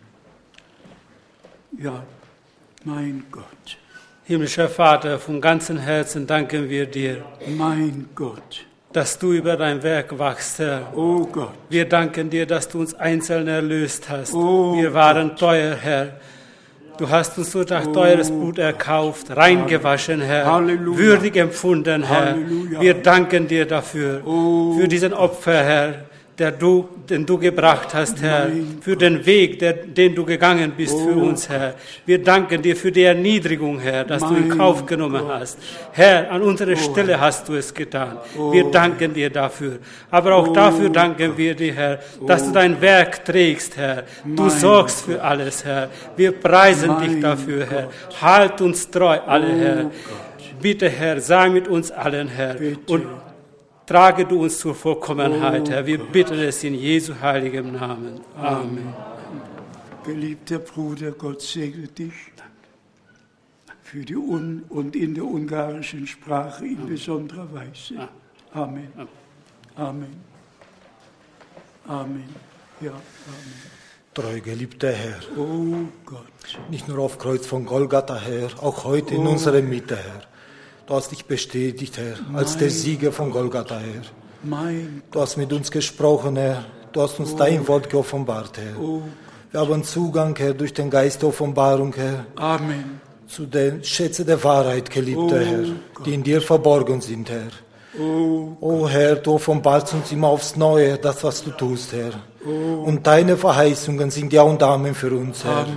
Ja, mein Gott, Himmlischer Vater, von ganzem Herzen danken wir dir, mein Gott, dass du über dein Werk wachst, Herr. oh Gott, Wir danken dir, dass du uns einzeln erlöst hast. Oh wir waren teuer, Herr. Du hast uns durch dein teures Blut erkauft, reingewaschen, Herr, Halleluja. würdig empfunden, Herr. Halleluja. Wir danken dir dafür, Oh. für diesen Opfer, Herr, der du, den du gebracht hast, Herr, Mein für den Weg, der, den du gegangen bist für Oh uns, Herr. Wir danken dir für die Erniedrigung, Herr, dass du in Mein Kauf genommen Gott. hast. Herr, an unserer Stelle hast du es getan. Oh. Wir danken dir dafür. Aber auch Oh. dafür danken wir dir, Herr, dass du dein Werk trägst, Herr. Du Mein sorgst für alles, Herr. Wir preisen Mein dich dafür, Herr. Gott. Halt uns treu, alle, Oh Herr. Gott. Bitte, Herr, sei mit uns allen, Herr. Bitte. Und trage du uns zur Vollkommenheit, Oh Herr. Wir Gott. bitten es in Jesu heiligem Namen. Amen. Geliebter Bruder, Gott segne dich für die Un- und in der ungarischen Sprache in besonderer Weise. Amen. Amen. Amen. Ja, Amen. Treu geliebter Herr, Oh Gott. nicht nur auf Kreuz von Golgatha, Herr, auch heute in unserer Mitte, Herr. Du hast dich bestätigt, Herr, als der Sieger von Golgatha, Herr. Mein Du hast mit uns gesprochen, Herr. Du hast uns dein Wort geoffenbart, Herr. Oh. Wir haben Zugang, Herr, durch den Geist der Offenbarung, Herr, Amen. zu den Schätzen der Wahrheit, geliebter Oh Herr, die in dir verborgen sind, Herr. Oh, O Herr, du offenbarst uns immer aufs Neue das, was du tust, Herr. Und deine Verheißungen sind Ja und Amen für uns, Herr. Amen.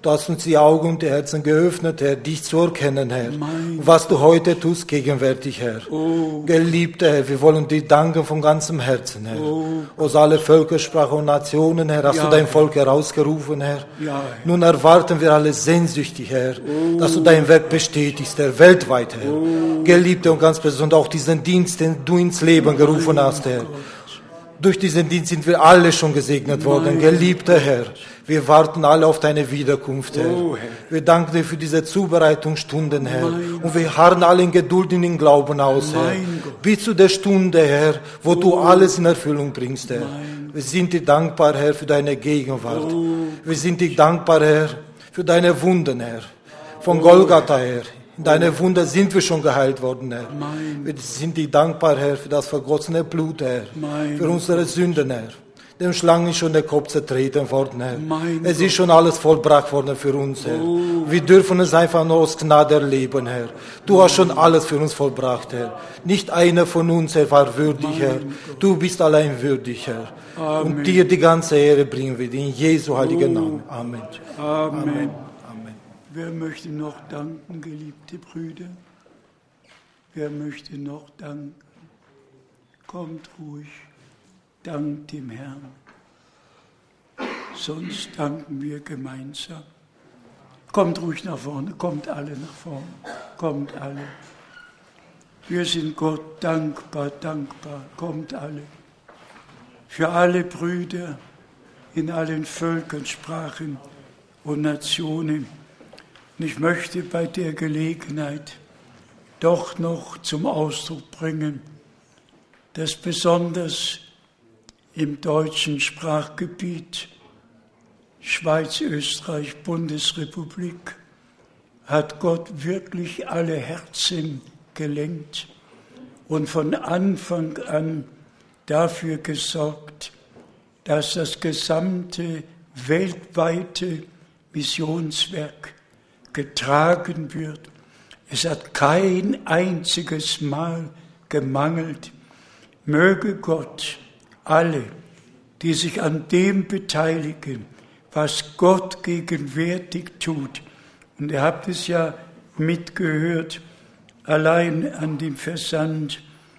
Du hast uns die Augen und die Herzen geöffnet, Herr, dich zu erkennen, Herr. Was du heute tust, gegenwärtig, Herr. Oh. Geliebter Herr, wir wollen dir danken von ganzem Herzen, Herr. Oh. Aus alle Völker, Sprachen und Nationen, Herr, hast ja, du dein Volk herausgerufen, Herr. Ja, Herr. Nun erwarten wir alle sehnsüchtig, Herr, oh. dass du dein Werk bestätigst, Herr, weltweit, Herr. Oh. Geliebter und ganz besonders auch diesen Dienst, den du ins Leben gerufen hast, Herr. Durch diesen Dienst sind wir alle schon gesegnet worden. Geliebter Herr, wir warten alle auf deine Wiederkunft, Herr. Oh, Herr. Wir danken dir für diese Zubereitungsstunden, Herr. Mein und wir harren alle in Geduld und in Glauben aus, Herr. Bis zu der Stunde, Herr, wo oh. du alles in Erfüllung bringst, Herr. Mein wir sind dir dankbar, Herr, für deine Gegenwart. Oh. Wir sind dir dankbar, Herr, für deine Wunden, Herr. Von oh. Golgatha, Herr. In deine Wunder sind wir schon geheilt worden, Herr. Mein wir sind dir dankbar, Herr, für das vergossene Blut, Herr. Mein für unsere Sünden, Herr. Dem Schlangen ist schon der Kopf zertreten worden, Herr. Mein es Gott. Ist schon alles vollbracht worden für uns, Herr. Oh. Wir dürfen es einfach nur aus Gnade erleben, Herr. Du hast schon alles für uns vollbracht, Herr. Nicht einer von uns, Herr, war würdig, mein Herr. Gott. Du bist allein würdig, Herr. Amen. Und dir die ganze Ehre bringen wir, in Jesu heiligen Namen. Amen. Amen. Amen. Wer möchte noch danken, geliebte Brüder? Wer möchte noch danken? Kommt ruhig, dankt dem Herrn. Sonst danken wir gemeinsam. Kommt ruhig nach vorne, kommt alle nach vorne, kommt alle. Wir sind Gott dankbar, dankbar, kommt alle. Für alle Brüder in allen Völkern, Sprachen und Nationen. Und ich möchte bei der Gelegenheit doch noch zum Ausdruck bringen, dass besonders im deutschen Sprachgebiet Schweiz, Österreich, Bundesrepublik hat Gott wirklich alle Herzen gelenkt und von Anfang an dafür gesorgt, dass das gesamte weltweite Missionswerk getragen wird. Es hat kein einziges Mal gemangelt. Möge Gott alle, die sich an dem beteiligen, was Gott gegenwärtig tut, und ihr habt es ja mitgehört, allein an dem Versand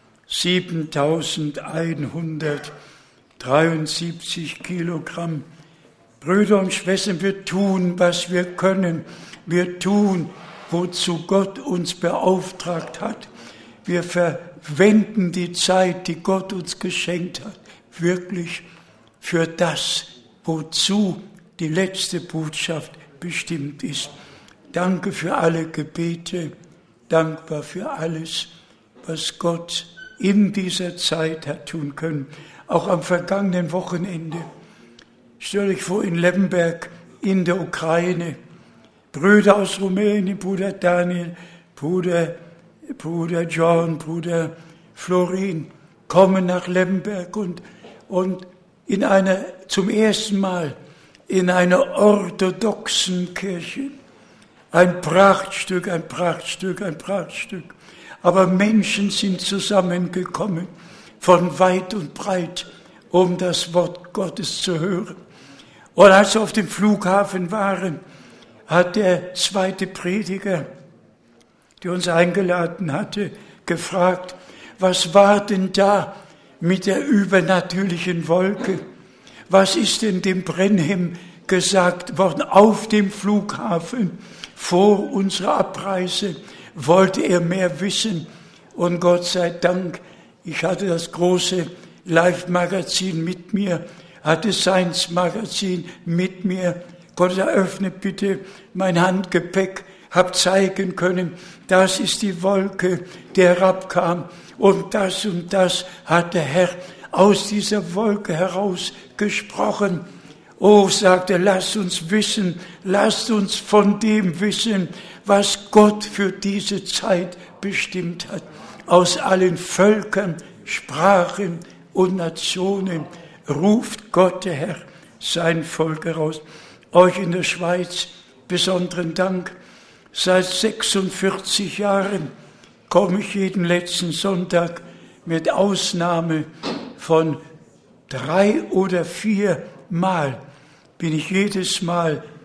siebentausendeinhundertdreiundsiebzig Kilogramm. Brüder und Schwestern, wir tun, was wir können. Wir tun, wozu Gott uns beauftragt hat. Wir verwenden die Zeit, die Gott uns geschenkt hat, wirklich für das, wozu die letzte Botschaft bestimmt ist. Danke für alle Gebete, dankbar für alles, was Gott in dieser Zeit hat tun können. Auch am vergangenen Wochenende. Stell euch vor, in Lemberg, in der Ukraine, Brüder aus Rumänien, Bruder Daniel, Bruder, Bruder John, Bruder Florin, kommen nach Lemberg und, und in einer, zum ersten Mal in einer orthodoxen Kirche. Ein Prachtstück, ein Prachtstück, ein Prachtstück. Aber Menschen sind zusammengekommen, von weit und breit, um das Wort Gottes zu hören. Und als sie auf dem Flughafen waren, hat der zweite Prediger, der uns eingeladen hatte, gefragt, was war denn da mit der übernatürlichen Wolke? Was ist denn dem Brenhem gesagt worden auf dem Flughafen vor unserer Abreise? Wollte er mehr wissen? Und Gott sei Dank, ich hatte das große Live-Magazin mit mir, hatte Science-Magazin mit mir. Gott eröffne bitte mein Handgepäck, hab zeigen können, das ist die Wolke, die herabkam. Und das und das hat der Herr aus dieser Wolke heraus gesprochen. Oh, sagte, lasst uns wissen, lasst uns von dem wissen, was Gott für diese Zeit bestimmt hat. Aus allen Völkern, Sprachen und Nationen ruft Gott, der Herr, sein Volk heraus. Euch in der Schweiz besonderen Dank. Seit sechsundvierzig Jahren komme ich jeden letzten Sonntag mit Ausnahme von drei oder vier Mal bin ich jedes Mal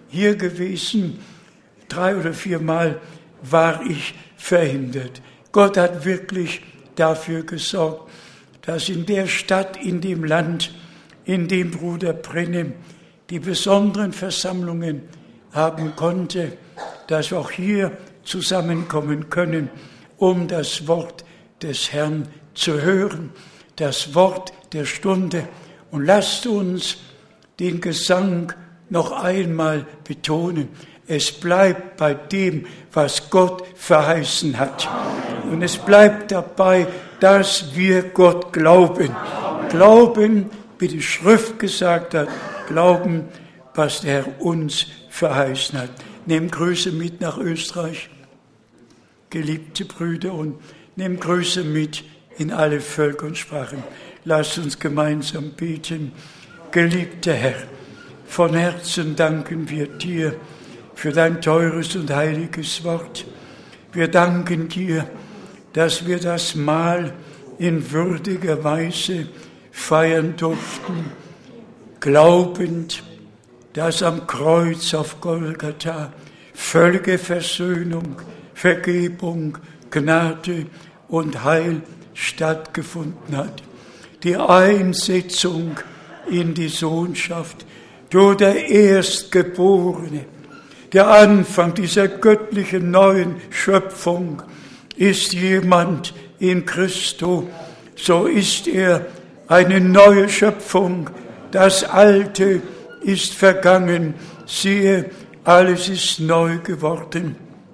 hier gewesen. Drei oder viermal war ich verhindert. Gott hat wirklich dafür gesorgt, dass in der Stadt, in dem Land, in dem Bruder Brennem die besonderen Versammlungen haben konnte, dass wir auch hier zusammenkommen können, um das Wort des Herrn zu hören, das Wort der Stunde. Und lasst uns den Gesang noch einmal betonen. Es bleibt bei dem, was Gott verheißen hat. Und es bleibt dabei, dass wir Gott glauben. Glauben, wie die Schrift gesagt hat, glauben, was der Herr uns verheißen hat. Nehmt Grüße mit nach Österreich, geliebte Brüder, und nehmt Grüße mit in alle Völker und Sprachen. Lasst uns gemeinsam beten. Geliebter Herr, von Herzen danken wir dir für dein teures und heiliges Wort. Wir danken dir, dass wir das Mahl in würdiger Weise feiern durften, glaubend, dass am Kreuz auf Golgatha völlige Versöhnung, Vergebung, Gnade und Heil stattgefunden hat. Die Einsetzung in die Sohnschaft, du der Erstgeborene, der Anfang dieser göttlichen neuen Schöpfung, ist jemand in Christo, so ist er eine neue Schöpfung. Das Alte ist vergangen, siehe, alles ist neu geworden.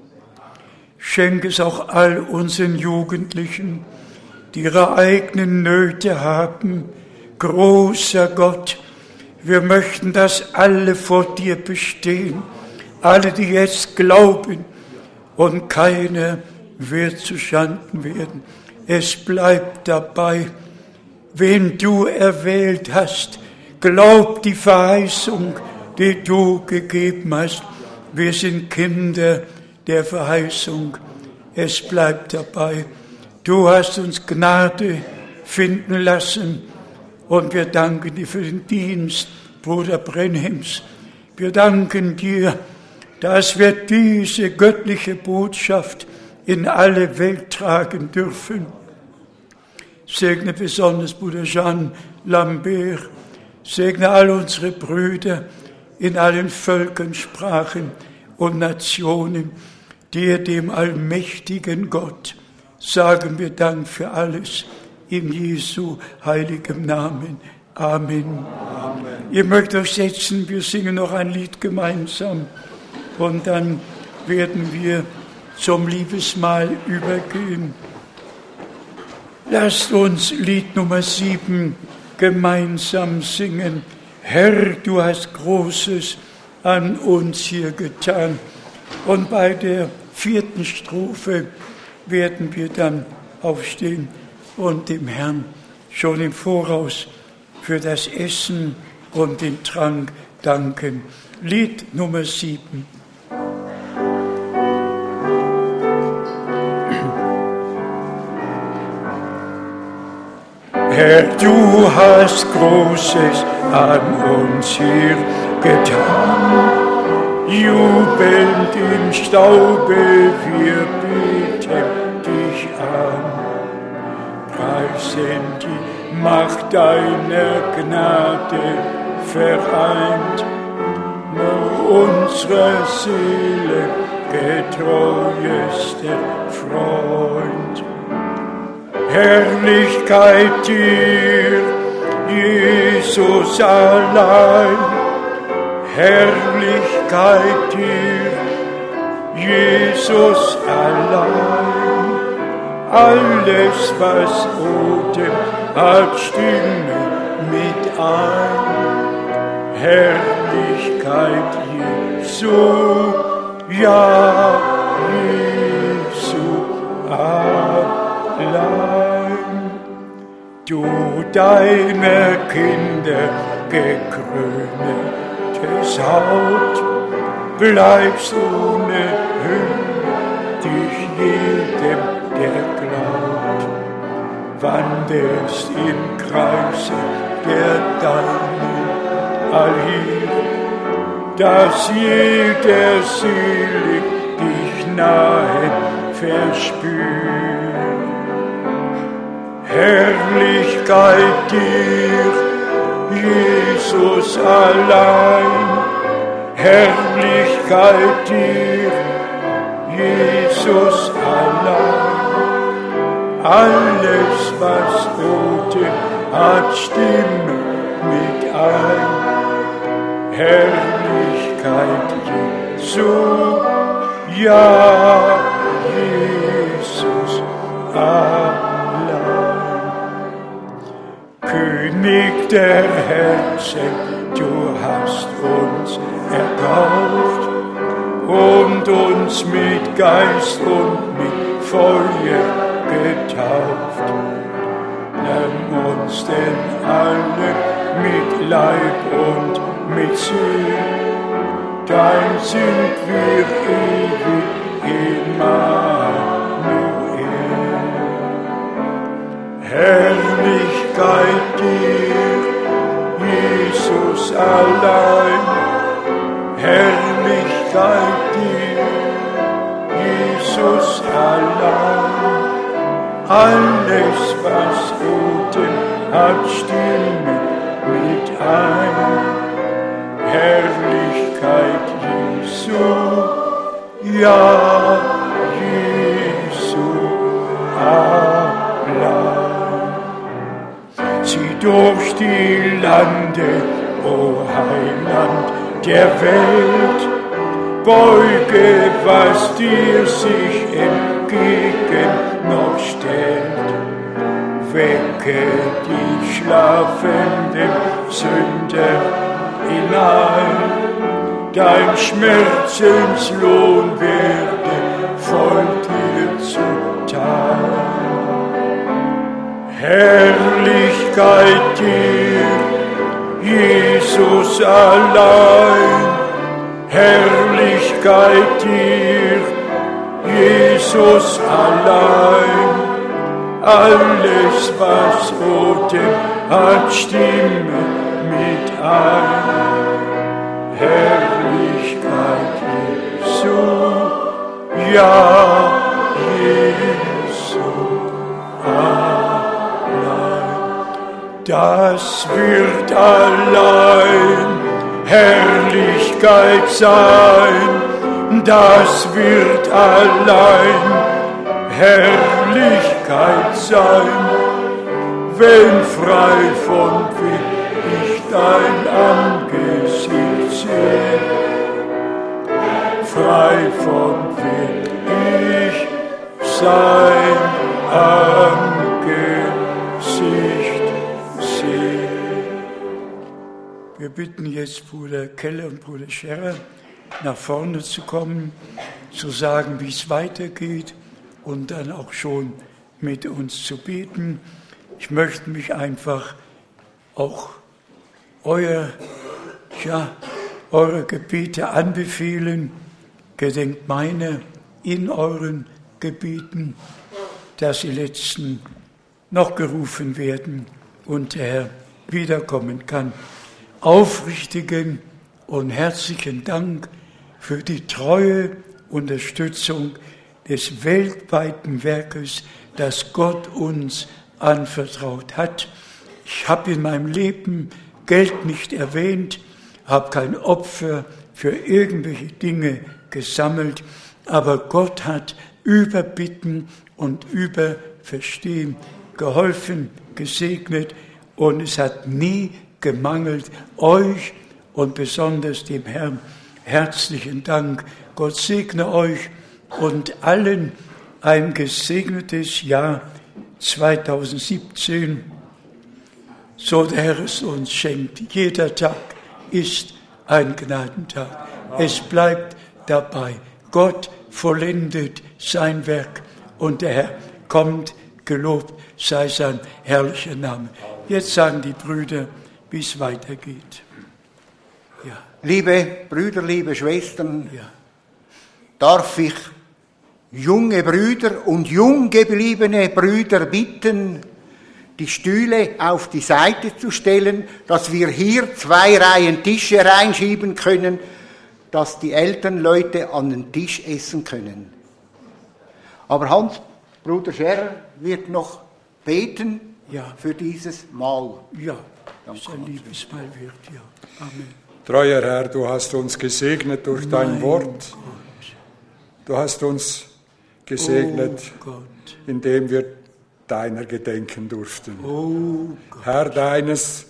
Schenk es auch all unseren Jugendlichen, die ihre eigenen Nöte haben. Großer Gott, wir möchten, dass alle vor dir bestehen, alle, die jetzt glauben, und keiner wird zuschanden werden. Es bleibt dabei, wen du erwählt hast, glaub die Verheißung, die du gegeben hast. Wir sind Kinder der Verheißung. Es bleibt dabei. Du hast uns Gnade finden lassen und wir danken dir für den Dienst Bruder Brenhems. Wir danken dir, dass wir diese göttliche Botschaft in alle Welt tragen dürfen. Segne besonders Bruder Jean Lambert, segne all unsere Brüder in allen Völkern, Sprachen und Nationen. Dir, dem allmächtigen Gott, sagen wir Dank für alles in Jesu heiligem Namen. Amen. Amen. Ihr mögt euch setzen, wir singen noch ein Lied gemeinsam und dann werden wir zum Liebesmahl übergehen. Lasst uns Lied Nummer sieben gemeinsam singen. Herr, du hast Großes an uns hier getan. Und bei der vierten Strophe werden wir dann aufstehen und dem Herrn schon im Voraus für das Essen und den Trank danken. Lied Nummer sieben. Herr, du hast Großes an uns hier getan. Jubelnd im Staube, wir beten dich an. Preisen die Macht deiner Gnade vereint, nur unserer Seele getreuester Freund. Herrlichkeit dir, Jesus allein, Herrlichkeit dir, Jesus allein. Alles, was Odem hat, stimme mit ein. Herrlichkeit Jesu, ja, Jesu allein. Du deiner Kinder gekröntes Haupt, bleibst ohne Hülle dich jedem, der glaubt, wanderst im Kreise der Deinen allhier, dass jeder selig dich nahe verspürt. Herrlichkeit dir, Jesus allein, Herrlichkeit dir, Jesus allein. Alles, was Bote hat, stimme mit ein. Herrlichkeit Jesu, ja, Jesus allein. König der Herzen, du hast uns erkauft und uns mit Geist und mit Feuer getauft. Nimm uns denn alle mit Leib und mit Seele, dein sind wir ewig Immanuel. Herrlichkeit dir, Jesus allein, Herrlichkeit dir, Jesus allein. Alles, was Boten hat, stimme mit ein. Herrlichkeit Jesu, ja, Jesu allein. Zieh durch die Lande, o Heiland der Welt, beuge, was dir sich entgegen noch stellt. Wecke die schlafenden Sünder hinein, dein Schmerzenslohn werde voll dir zuteil. Herrlichkeit dir, Jesus allein, Herrlichkeit dir, Jesus allein. Alles, was Boten hat, stimme mit ein. Herrlichkeit Jesu, ja, Jesu allein. Das wird allein Herrlichkeit sein, das wird allein Herrlichkeit sein, wenn frei von Wind ich dein Angesicht sehe, frei von Wind ich sein Angesicht sehe. Wir bitten jetzt Bruder Keller und Bruder Scherer, nach vorne zu kommen, zu sagen, wie es weitergeht und dann auch schon mit uns zu beten. Ich möchte mich einfach auch euer, ja, eure Gebete anbefehlen. Gedenkt meine in euren Gebeten, dass die Letzten noch gerufen werden und der Herr wiederkommen kann. Aufrichtigen und herzlichen Dank für die treue Unterstützung des weltweiten Werkes, das Gott uns anvertraut hat. Ich habe in meinem Leben Geld nicht erwähnt, habe kein Opfer für irgendwelche Dinge gesammelt, aber Gott hat über Bitten und über Verstehen geholfen, gesegnet und es hat nie gemangelt. Euch und besonders dem Herrn herzlichen Dank. Gott segne euch und allen ein gesegnetes Jahr zweitausendsiebzehn, so der Herr es uns schenkt. Jeder Tag ist ein Gnadentag. Es bleibt dabei. Gott vollendet sein Werk und der Herr kommt, gelobt sei sein herrlicher Name. Jetzt sagen die Brüder, wie es weitergeht. Ja. Liebe Brüder, liebe Schwestern, Ja. darf ich junge Brüder und jung gebliebene Brüder bitten, die Stühle auf die Seite zu stellen, dass wir hier zwei Reihen Tische reinschieben können, dass die Elternleute an den Tisch essen können. Aber Hans, Bruder Scherer wird noch beten Ja. für dieses Mahl. Ja, dass ein Liebesmahl wird, ja. Amen. Treuer Herr, du hast uns gesegnet durch dein Mein Wort. Gott. Du hast uns gesegnet, Oh Gott. indem wir deiner gedenken durften. Oh Gott. Herr, deines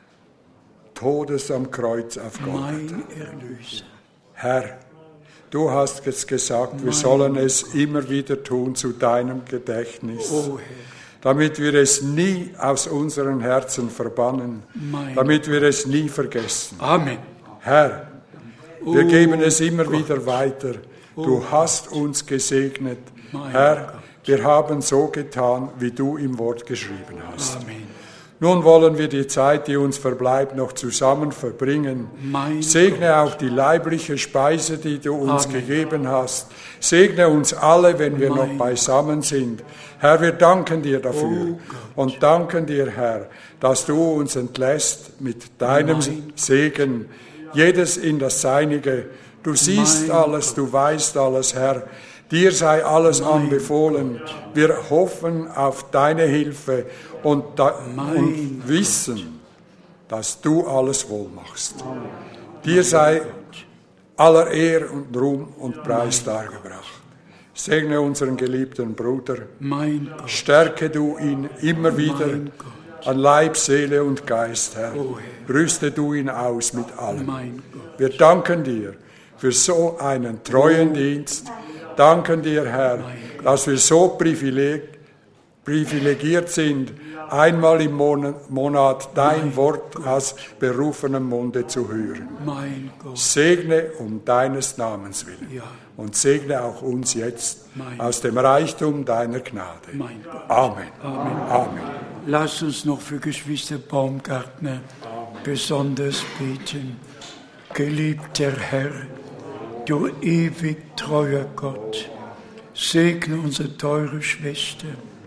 Todes am Kreuz auf Golgatha. Mein Erlöser. Herr, du hast es gesagt, wir sollen es immer wieder tun zu deinem Gedächtnis, Oh Herr. damit wir es nie aus unseren Herzen verbannen, Mein damit wir es nie vergessen. Amen. Herr, wir Oh geben es immer Gott. wieder weiter. Du hast uns gesegnet. Mein Herr, Gott. wir haben so getan, wie du im Wort geschrieben hast. Amen. Nun wollen wir die Zeit, die uns verbleibt, noch zusammen verbringen. Mein Segne auch die leibliche Speise, die du uns Amen. gegeben hast. Segne uns alle, wenn wir Mein noch beisammen sind. Herr, wir danken dir dafür Oh Gott. und danken dir, Herr, dass du uns entlässt mit deinem Mein Segen, jedes in das Seinige. Du siehst Mein alles, du weißt alles, Herr. Dir sei alles Mein anbefohlen. Wir hoffen auf deine Hilfe und, da, Mein und wissen, dass du alles wohl machst. Dir sei aller Ehr und Ruhm und Preis dargebracht. Segne unseren geliebten Bruder. Mein Gott. Stärke du ihn immer wieder Mein Gott. an Leib, Seele und Geist, Herr. Oh Herr. Rüste du ihn aus mit allem. Mein Gott. Wir danken dir für so einen treuen Dienst. Danken dir, Herr, dass wir so privileg, privilegiert sind, einmal im Monat dein Wort aus berufenem Munde zu hören. Mein Gott. Segne um deines Namens willen Ja. und segne auch uns jetzt Mein aus dem Reichtum deiner Gnade. Mein Gott. Amen. Amen. Amen. Lass uns noch für Geschwister Baumgartner besonders beten. Geliebter Herr, du ewig treuer Gott, segne unsere teure Schwester,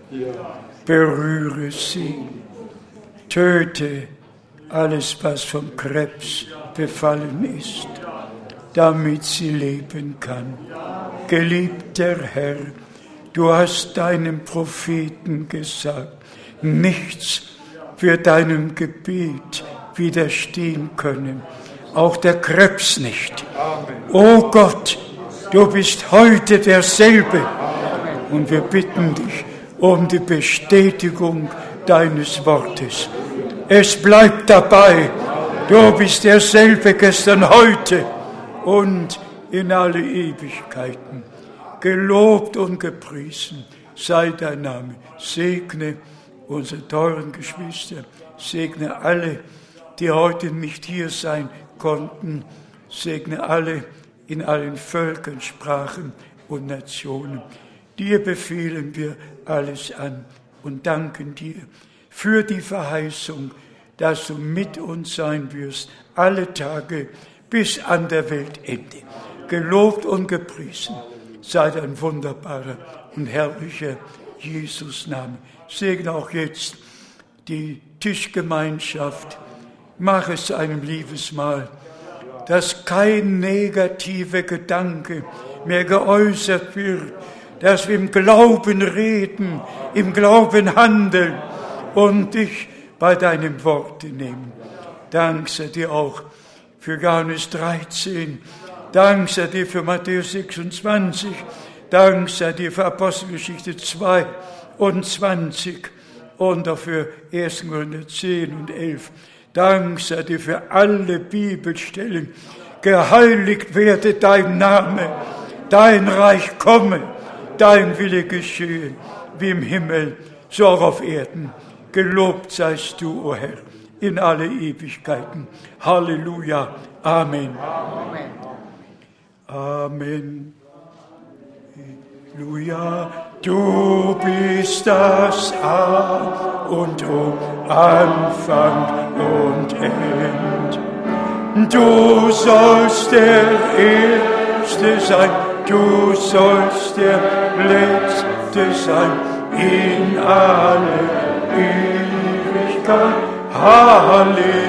berühre sie, töte alles, was vom Krebs befallen ist, damit sie leben kann. Geliebter Herr, du hast deinem Propheten gesagt, nichts wird deinem Gebet widerstehen können, auch der Krebs nicht. O Gott, du bist heute derselbe und wir bitten dich um die Bestätigung deines Wortes. Es bleibt dabei, du bist derselbe gestern, heute und in alle Ewigkeiten. Gelobt und gepriesen sei dein Name. Segne unsere teuren Geschwister, segne alle, die heute nicht hier sein konnten, segne alle in allen Völkern, Sprachen und Nationen. Dir befehlen wir alles an und danken dir für die Verheißung, dass du mit uns sein wirst, alle Tage bis an der Weltende. Gelobt und gepriesen sei dein wunderbarer und herrlicher Jesus-Name. Segne auch jetzt die Tischgemeinschaft. Mach es zu einem Liebesmahl, dass kein negativer Gedanke mehr geäußert wird, dass wir im Glauben reden, im Glauben handeln und dich bei deinem Worte nehmen. Dank sei dir auch für Johannes dreizehn, Dank sei dir für Matthäus sechsundzwanzig, Dank sei dir für Apostelgeschichte zweiundzwanzig und auch für ersten Korinther zehn und elf. Dank sei dir für alle Bibelstellen. Geheiligt werde dein Name, dein Reich komme, dein Wille geschehe, wie im Himmel, so auch auf Erden. Gelobt seist du, o Herr, in alle Ewigkeiten. Halleluja. Amen. Amen. Amen. Halleluja. Du bist das A und O, Anfang und End. Du sollst der Erste sein, du sollst der Letzte sein, in alle Ewigkeit. Halleluja.